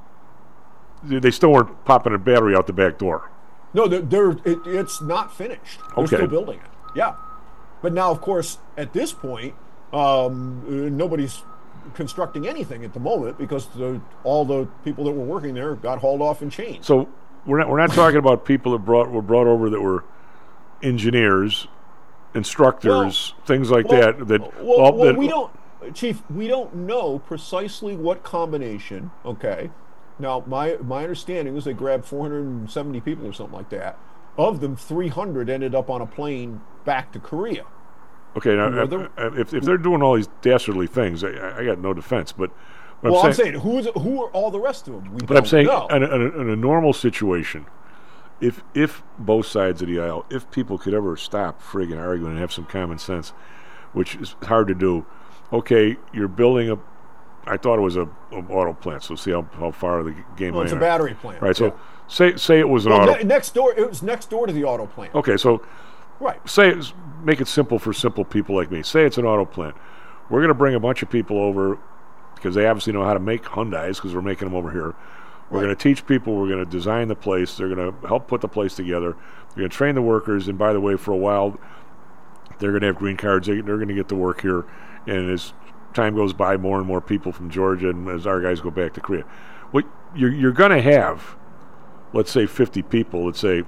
They still weren't popping a battery out the back door. No, they're, they're it, it's not finished. They're Okay. still building it. Yeah, but now, of course, at this point, um, uh, nobody's constructing anything at the moment because the, all the people that were working there got hauled off in chains. So we're not we're not talking about people that brought were brought over that were engineers, instructors, Well, things like well, that. That, well, all- well, that- we don't, Chief. We don't know precisely what combination. Okay. Now, my my understanding is they grabbed four hundred seventy people or something like that. Of them, three hundred ended up on a plane back to Korea. Okay, now Who are uh, the- uh, if if they're doing all these dastardly things, I, I got no defense. But what Well, I'm I'm saying, saying, who's who are all the rest of them? We but I'm don't saying know. in a, in, a, in a normal situation, if if both sides of the aisle, if people could ever stop friggin' arguing and have some common sense, which is hard to do. Okay, you're building a. I thought it was a, a auto plant. So see how, how far the game. Well, it's I a am. battery plant. Right. So yeah. say say it was an Well, auto. ne- next door. It was next door to the auto plant. Okay, so Right. say it's, make it simple for simple people like me. Say it's an auto plant. We're going to bring a bunch of people over because they obviously know how to make Hyundais because we're making them over here. We're Right. going to teach people. We're going to design the place. They're going to help put the place together. They're going to train the workers. And by the way, for a while, they're going to have green cards. They, they're going to get to work here. And as time goes by, more and more people from Georgia, and as our guys go back to Korea, what you're, you're going to have, let's say, fifty people that say,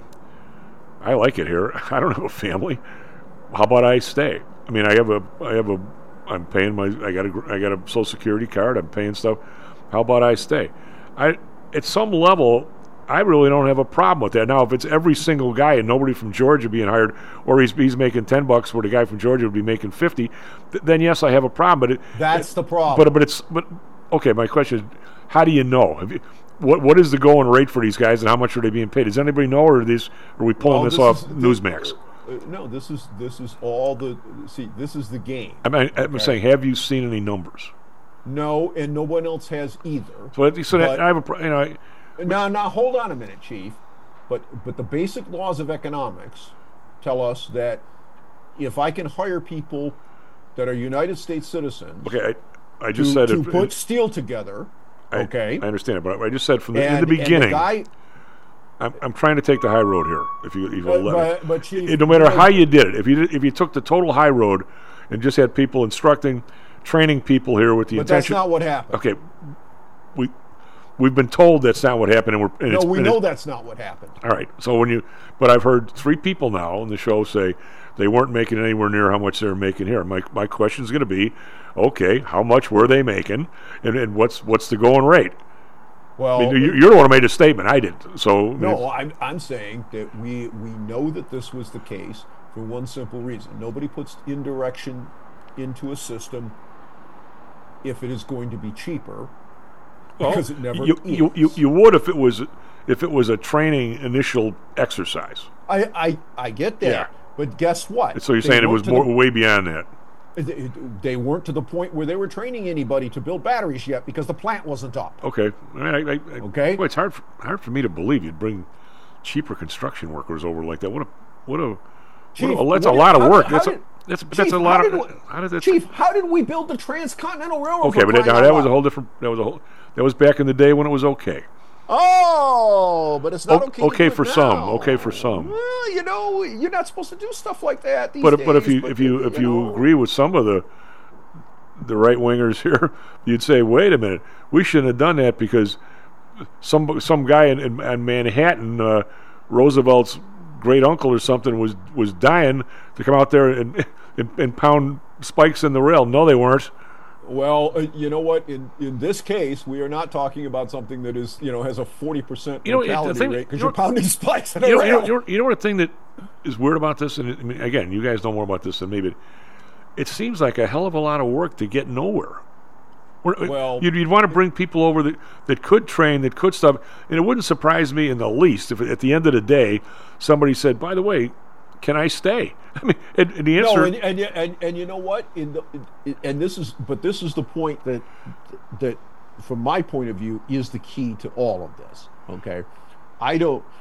I like it here. I don't have a family. How about I stay? I mean, I have a, I have a, I'm paying my, I got a, I got a Social Security card. I'm paying stuff. How about I stay? I, at some level, I really don't have a problem with that. Now, if it's every single guy and nobody from Georgia being hired, or he's he's making ten bucks where the guy from Georgia would be making fifty, th- then yes, I have a problem. But it, That's it, the problem. But but it's but okay. My question is, how do you know? Have you, what what is the going rate for these guys, and how much are they being paid? Does anybody know, or are these are we pulling Well, this, this off is- Newsmax? Uh, no, this is this is all the see. This is the game. I mean, I'm Okay. saying, have you seen any numbers? No, and no one else has either. So, that- so that- But- I have a pro- you know. I, Now, now, hold on a minute, Chief. But but the basic laws of economics tell us that if I can hire people that are United States citizens, okay, I, I just to, said to it. put steel together, I, okay. I understand it, but I just said from the, and, in the beginning. and the guy, I'm, I'm trying to take the high road here. If you, if you But- let but- me. but Chief, It- no matter but- how you did it, if you did, if you took the total high road and just had people instructing, training people here with the but that's intention. not what happened. Okay, we we've been told that's not what happened, and we're and No, it's, we and know it's- that's not what happened. All right. So when you, but I've heard three people now on the show say they weren't making anywhere near how much they were making here. My my question is going to be, okay, how much were they making, and, and what's what's the going rate? Well, I mean, you, you're the one who made a statement. I didn't. So No, I'm, I'm saying that we, we know that this was the case for one simple reason. Nobody puts indirection into a system if it is going to be cheaper, because it never you, is. you, you you would if it was if it was a training initial exercise. I, I, I get that, Yeah. but guess what? So you're They saying it weren't was to more the- way beyond that. They, they weren't to the point where they were training anybody to build batteries yet because the plant wasn't up. Okay. I mean, I, I, I, Okay. Boy, it's hard for, hard for me to believe you'd bring cheaper construction workers over like that. What a what a Chief, what a, that's what a lot did- of how work. did- That's how a did- that's Chief, that's a how lot did of. we- How did that? Chief, how did we build the Transcontinental Railroad? Okay, for but that, crying now out that was a loud? whole different. That was a whole. That was back in the day when it was okay. Oh, but it's not O- okay. to okay do it for some. now. Okay for some. Well, you know, you're not supposed to do stuff like that these But days. but if you if you if you know. agree with some of the the right wingers here, you'd say, wait a minute, we shouldn't have done that because some some guy in, in, in Manhattan, uh, Roosevelt's great uncle or something, was was dying to come out there and, and and pound spikes in the rail. No, they weren't. Well, uh, you know what? In in this case, we are not talking about something that is, you know, has a forty percent You know, the mortality thing- rate because you know- you're pounding spikes in a You know, rail. you, know, you, know, you know what the thing that is weird about this, and I mean, again, you guys know more about this than me, but it seems like a hell of a lot of work to get nowhere. We're- Well- you'd, you'd want to bring people over that, that could train, that could stuff, and it wouldn't surprise me in the least if at the end of the day somebody said, by the way, can I stay? I mean, and, and the answer. No, and, and and and you know what? In the and this is, but this is the point that that, from my point of view, is the key to all of this. Okay, I don't.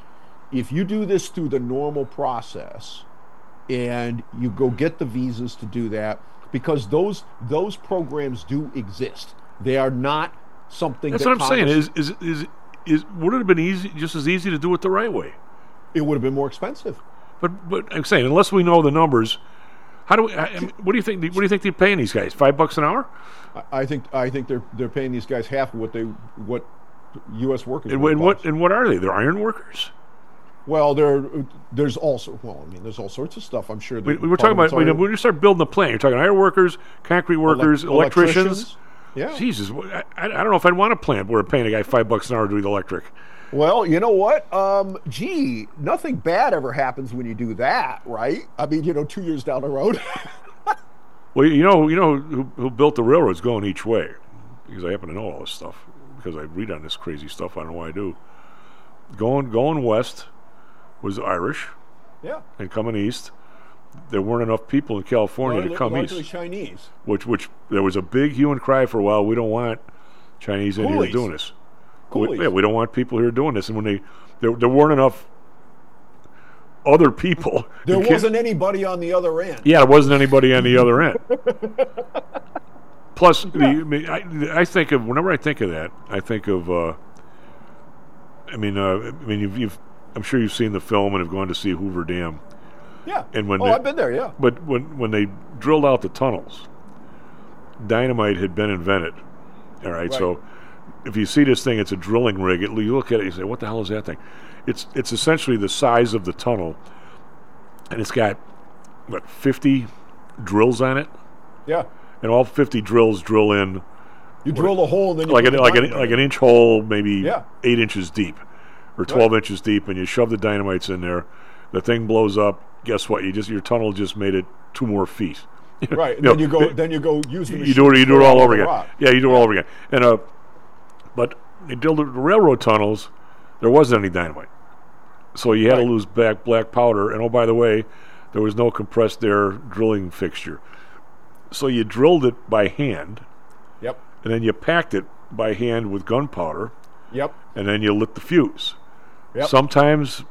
if you do this through the normal process, and you go get the visas to do that, because those those programs do exist. They are not something. That's that what I'm saying. Congress, Is is is is would it have been easy, just as easy to do it the right way? It would have been more expensive. But but I'm saying, unless we know the numbers, how do we? I, I mean, what do you think? What do you think they're paying these guys? Five bucks an hour? I, I think I think they're they're paying these guys half of what they what U S workers. And, and what and what are they? They're iron workers. Well, there, there's also well, I mean, there's all sorts of stuff. I'm sure. We, we were talking about when you start building the plant. You're talking iron workers, concrete workers, Elec- electricians. electricians. Yeah. Jesus, I, I don't know if I'd want a plant where we're paying a guy five bucks an hour to do the electric. Well, you know what? Um, gee, nothing bad ever happens when you do that, right? I mean, you know, two years down the road. Well, you know, you know who, who built the railroads going each way, because I happen to know all this stuff because I read on this crazy stuff. I don't know why I do. Going going west was Irish. Yeah. And coming east, there weren't enough people in California Largely, to come largely east. Chinese. Which which there was a big hue and cry for a while. We don't want Chinese in here doing this. We, yeah, we don't want people here doing this. And when they there, there weren't enough other people. There wasn't anybody on the other end. Yeah, there wasn't anybody on the other end. Plus, the, I, mean, I, I think of whenever I think of that, I think of. Uh, I mean, uh, I mean, you've, you've, I'm sure you've seen the film and have gone to see Hoover Dam. Yeah. And when oh, they, I've been there. Yeah. But when when they drilled out the tunnels, dynamite had been invented. All right, right. So if you see this thing, it's a drilling rig. It, you look at it, you say, "What the hell is that thing?" It's it's essentially the size of the tunnel, and it's got what fifty drills on it. Yeah. And all fifty drills drill in. You drill a hole, and then you like put an the like an dynamite like in. an inch hole, maybe Yeah. eight inches deep, or twelve Right. inches deep, and you shove the dynamites in there. The thing blows up. Guess what? You just your tunnel just made it two more feet. Right. You know, then you go. they- then you go use the you machine do it. You to do it throw all out over the again. rock. Yeah, you do it all over again. And uh, but they drilled the railroad tunnels. There wasn't any dynamite, so you had Right. to lose back black powder. And oh, by the way, there was no compressed air drilling fixture. So you drilled it by hand. Yep. And then you packed it by hand with gunpowder. Yep. And then you lit the fuse. Yep. Sometimes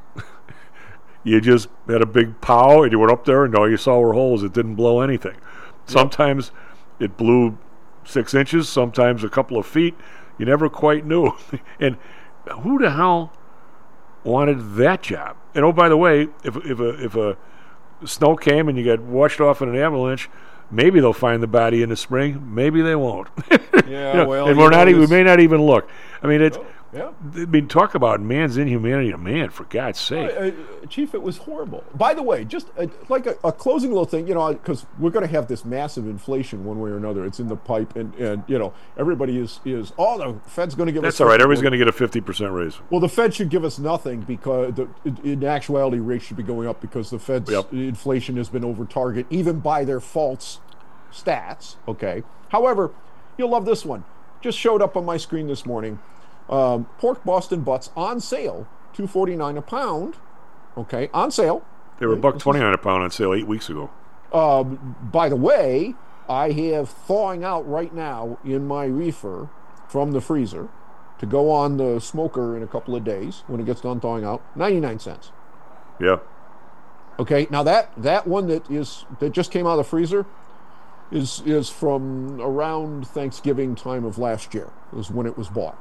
you just had a big pow and you went up there and all you saw were holes. It didn't blow anything. Sometimes it blew six inches, sometimes a couple of feet. You never quite knew. And who the hell wanted that job? And oh, by the way, if if a if a snow came and you got washed off in an avalanche, maybe they'll find the body in the spring. Maybe they won't. Yeah, You know, well, and you we're know, not. Even, we this- may not even look. I mean, it's. Oh, yeah. I mean, talk about man's inhumanity to man, for God's sake. Uh, uh, Chief, it was horrible. By the way, just uh, like a, a closing little thing, you know, because we're going to have this massive inflation one way or another. It's in the pipe, and, and you know, everybody is is oh, the Fed's going to give us. That's all right. fifty Everybody's more- going to get a fifty percent raise. Well, the Fed should give us nothing because the, in actuality, rates should be going up because the Fed's Yep. inflation has been over target, even by their false stats. Okay. However, you'll love this one. Just showed up on my screen this morning. Um, pork Boston butts on sale, two forty nine a pound. Okay, on sale. They were a Right, buck this twenty is- nine a pound on sale eight weeks ago. Um, by the way, I have thawing out right now in my reefer from the freezer to go on the smoker in a couple of days when it gets done thawing out. ninety-nine cents. Yeah. Okay, now that that one that is that just came out of the freezer is is from around Thanksgiving time of last year. Was when it was bought.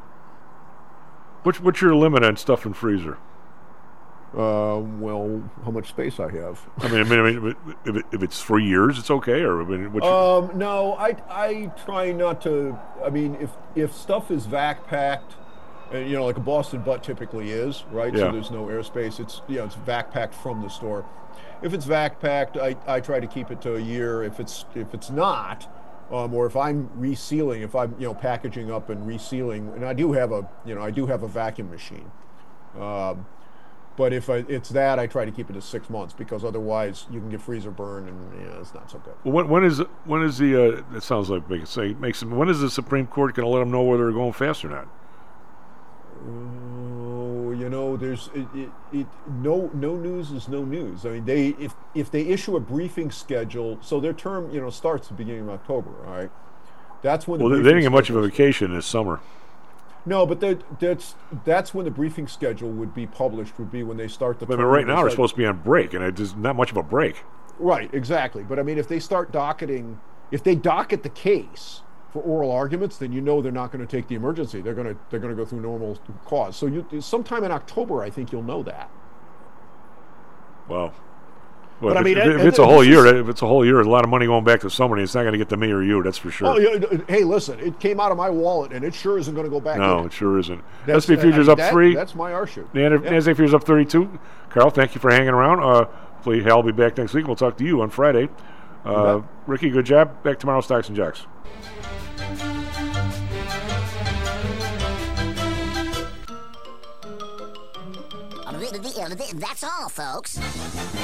What's what's your limit on stuff in freezer? Uh, well, how much space I have? I mean, I mean, I mean if, it, if it's three years, it's okay. Or I mean, what's your, Um, no, I I try not to. I mean, if if stuff is vac packed, and you know, like a Boston butt typically is, right? Yeah. So there's no airspace. It's you know, it's vac packed from the store. If it's vac packed, I, I try to keep it to a year. If it's if it's not, um, or if I'm resealing, if I'm you know packaging up and resealing, and I do have a you know I do have a vacuum machine. Um, But if I, it's that, I try to keep it to six months because otherwise you can get freezer burn and yeah, it's not so good. Well, when, when is when is the? Uh, that sounds like make it say makes them. When is the Supreme Court going to let them know whether they're going fast or not? Oh, you know, there's it, it, it. No, no news is no news. I mean, they if if they issue a briefing schedule, so their term you know starts at the beginning of October. All right, that's when. Well, the they, they didn't briefing get much of a schedule- vacation this summer. No, but that, that's that's when the briefing schedule would be published. Would be when they start the. But right now they're supposed to be on break, and it's not much of a break. Right, exactly. But I mean, if they start docketing, if they docket the case for oral arguments, then you know they're not going to take the emergency. They're going to they're going to go through normal cause. So you sometime in October, I think you'll know that. Well. Well, but I mean, if, and, if it's a and whole is, year, if it's a whole year, a lot of money going back to somebody. It's not going to get to me or you. That's for sure. Oh, yeah, hey, listen, it came out of my wallet, and it sure isn't going to go back. No, in. it sure isn't. That's, S and P futures I mean, up that, three. That's my R shoot. N- yeah. NASDAQ futures up thirty-two. Carl, thank you for hanging around. Uh, hopefully, Hal will be back next week. We'll talk to you on Friday. Uh, Ricky, good job. Back tomorrow, Stocks and Jocks. That's all, folks.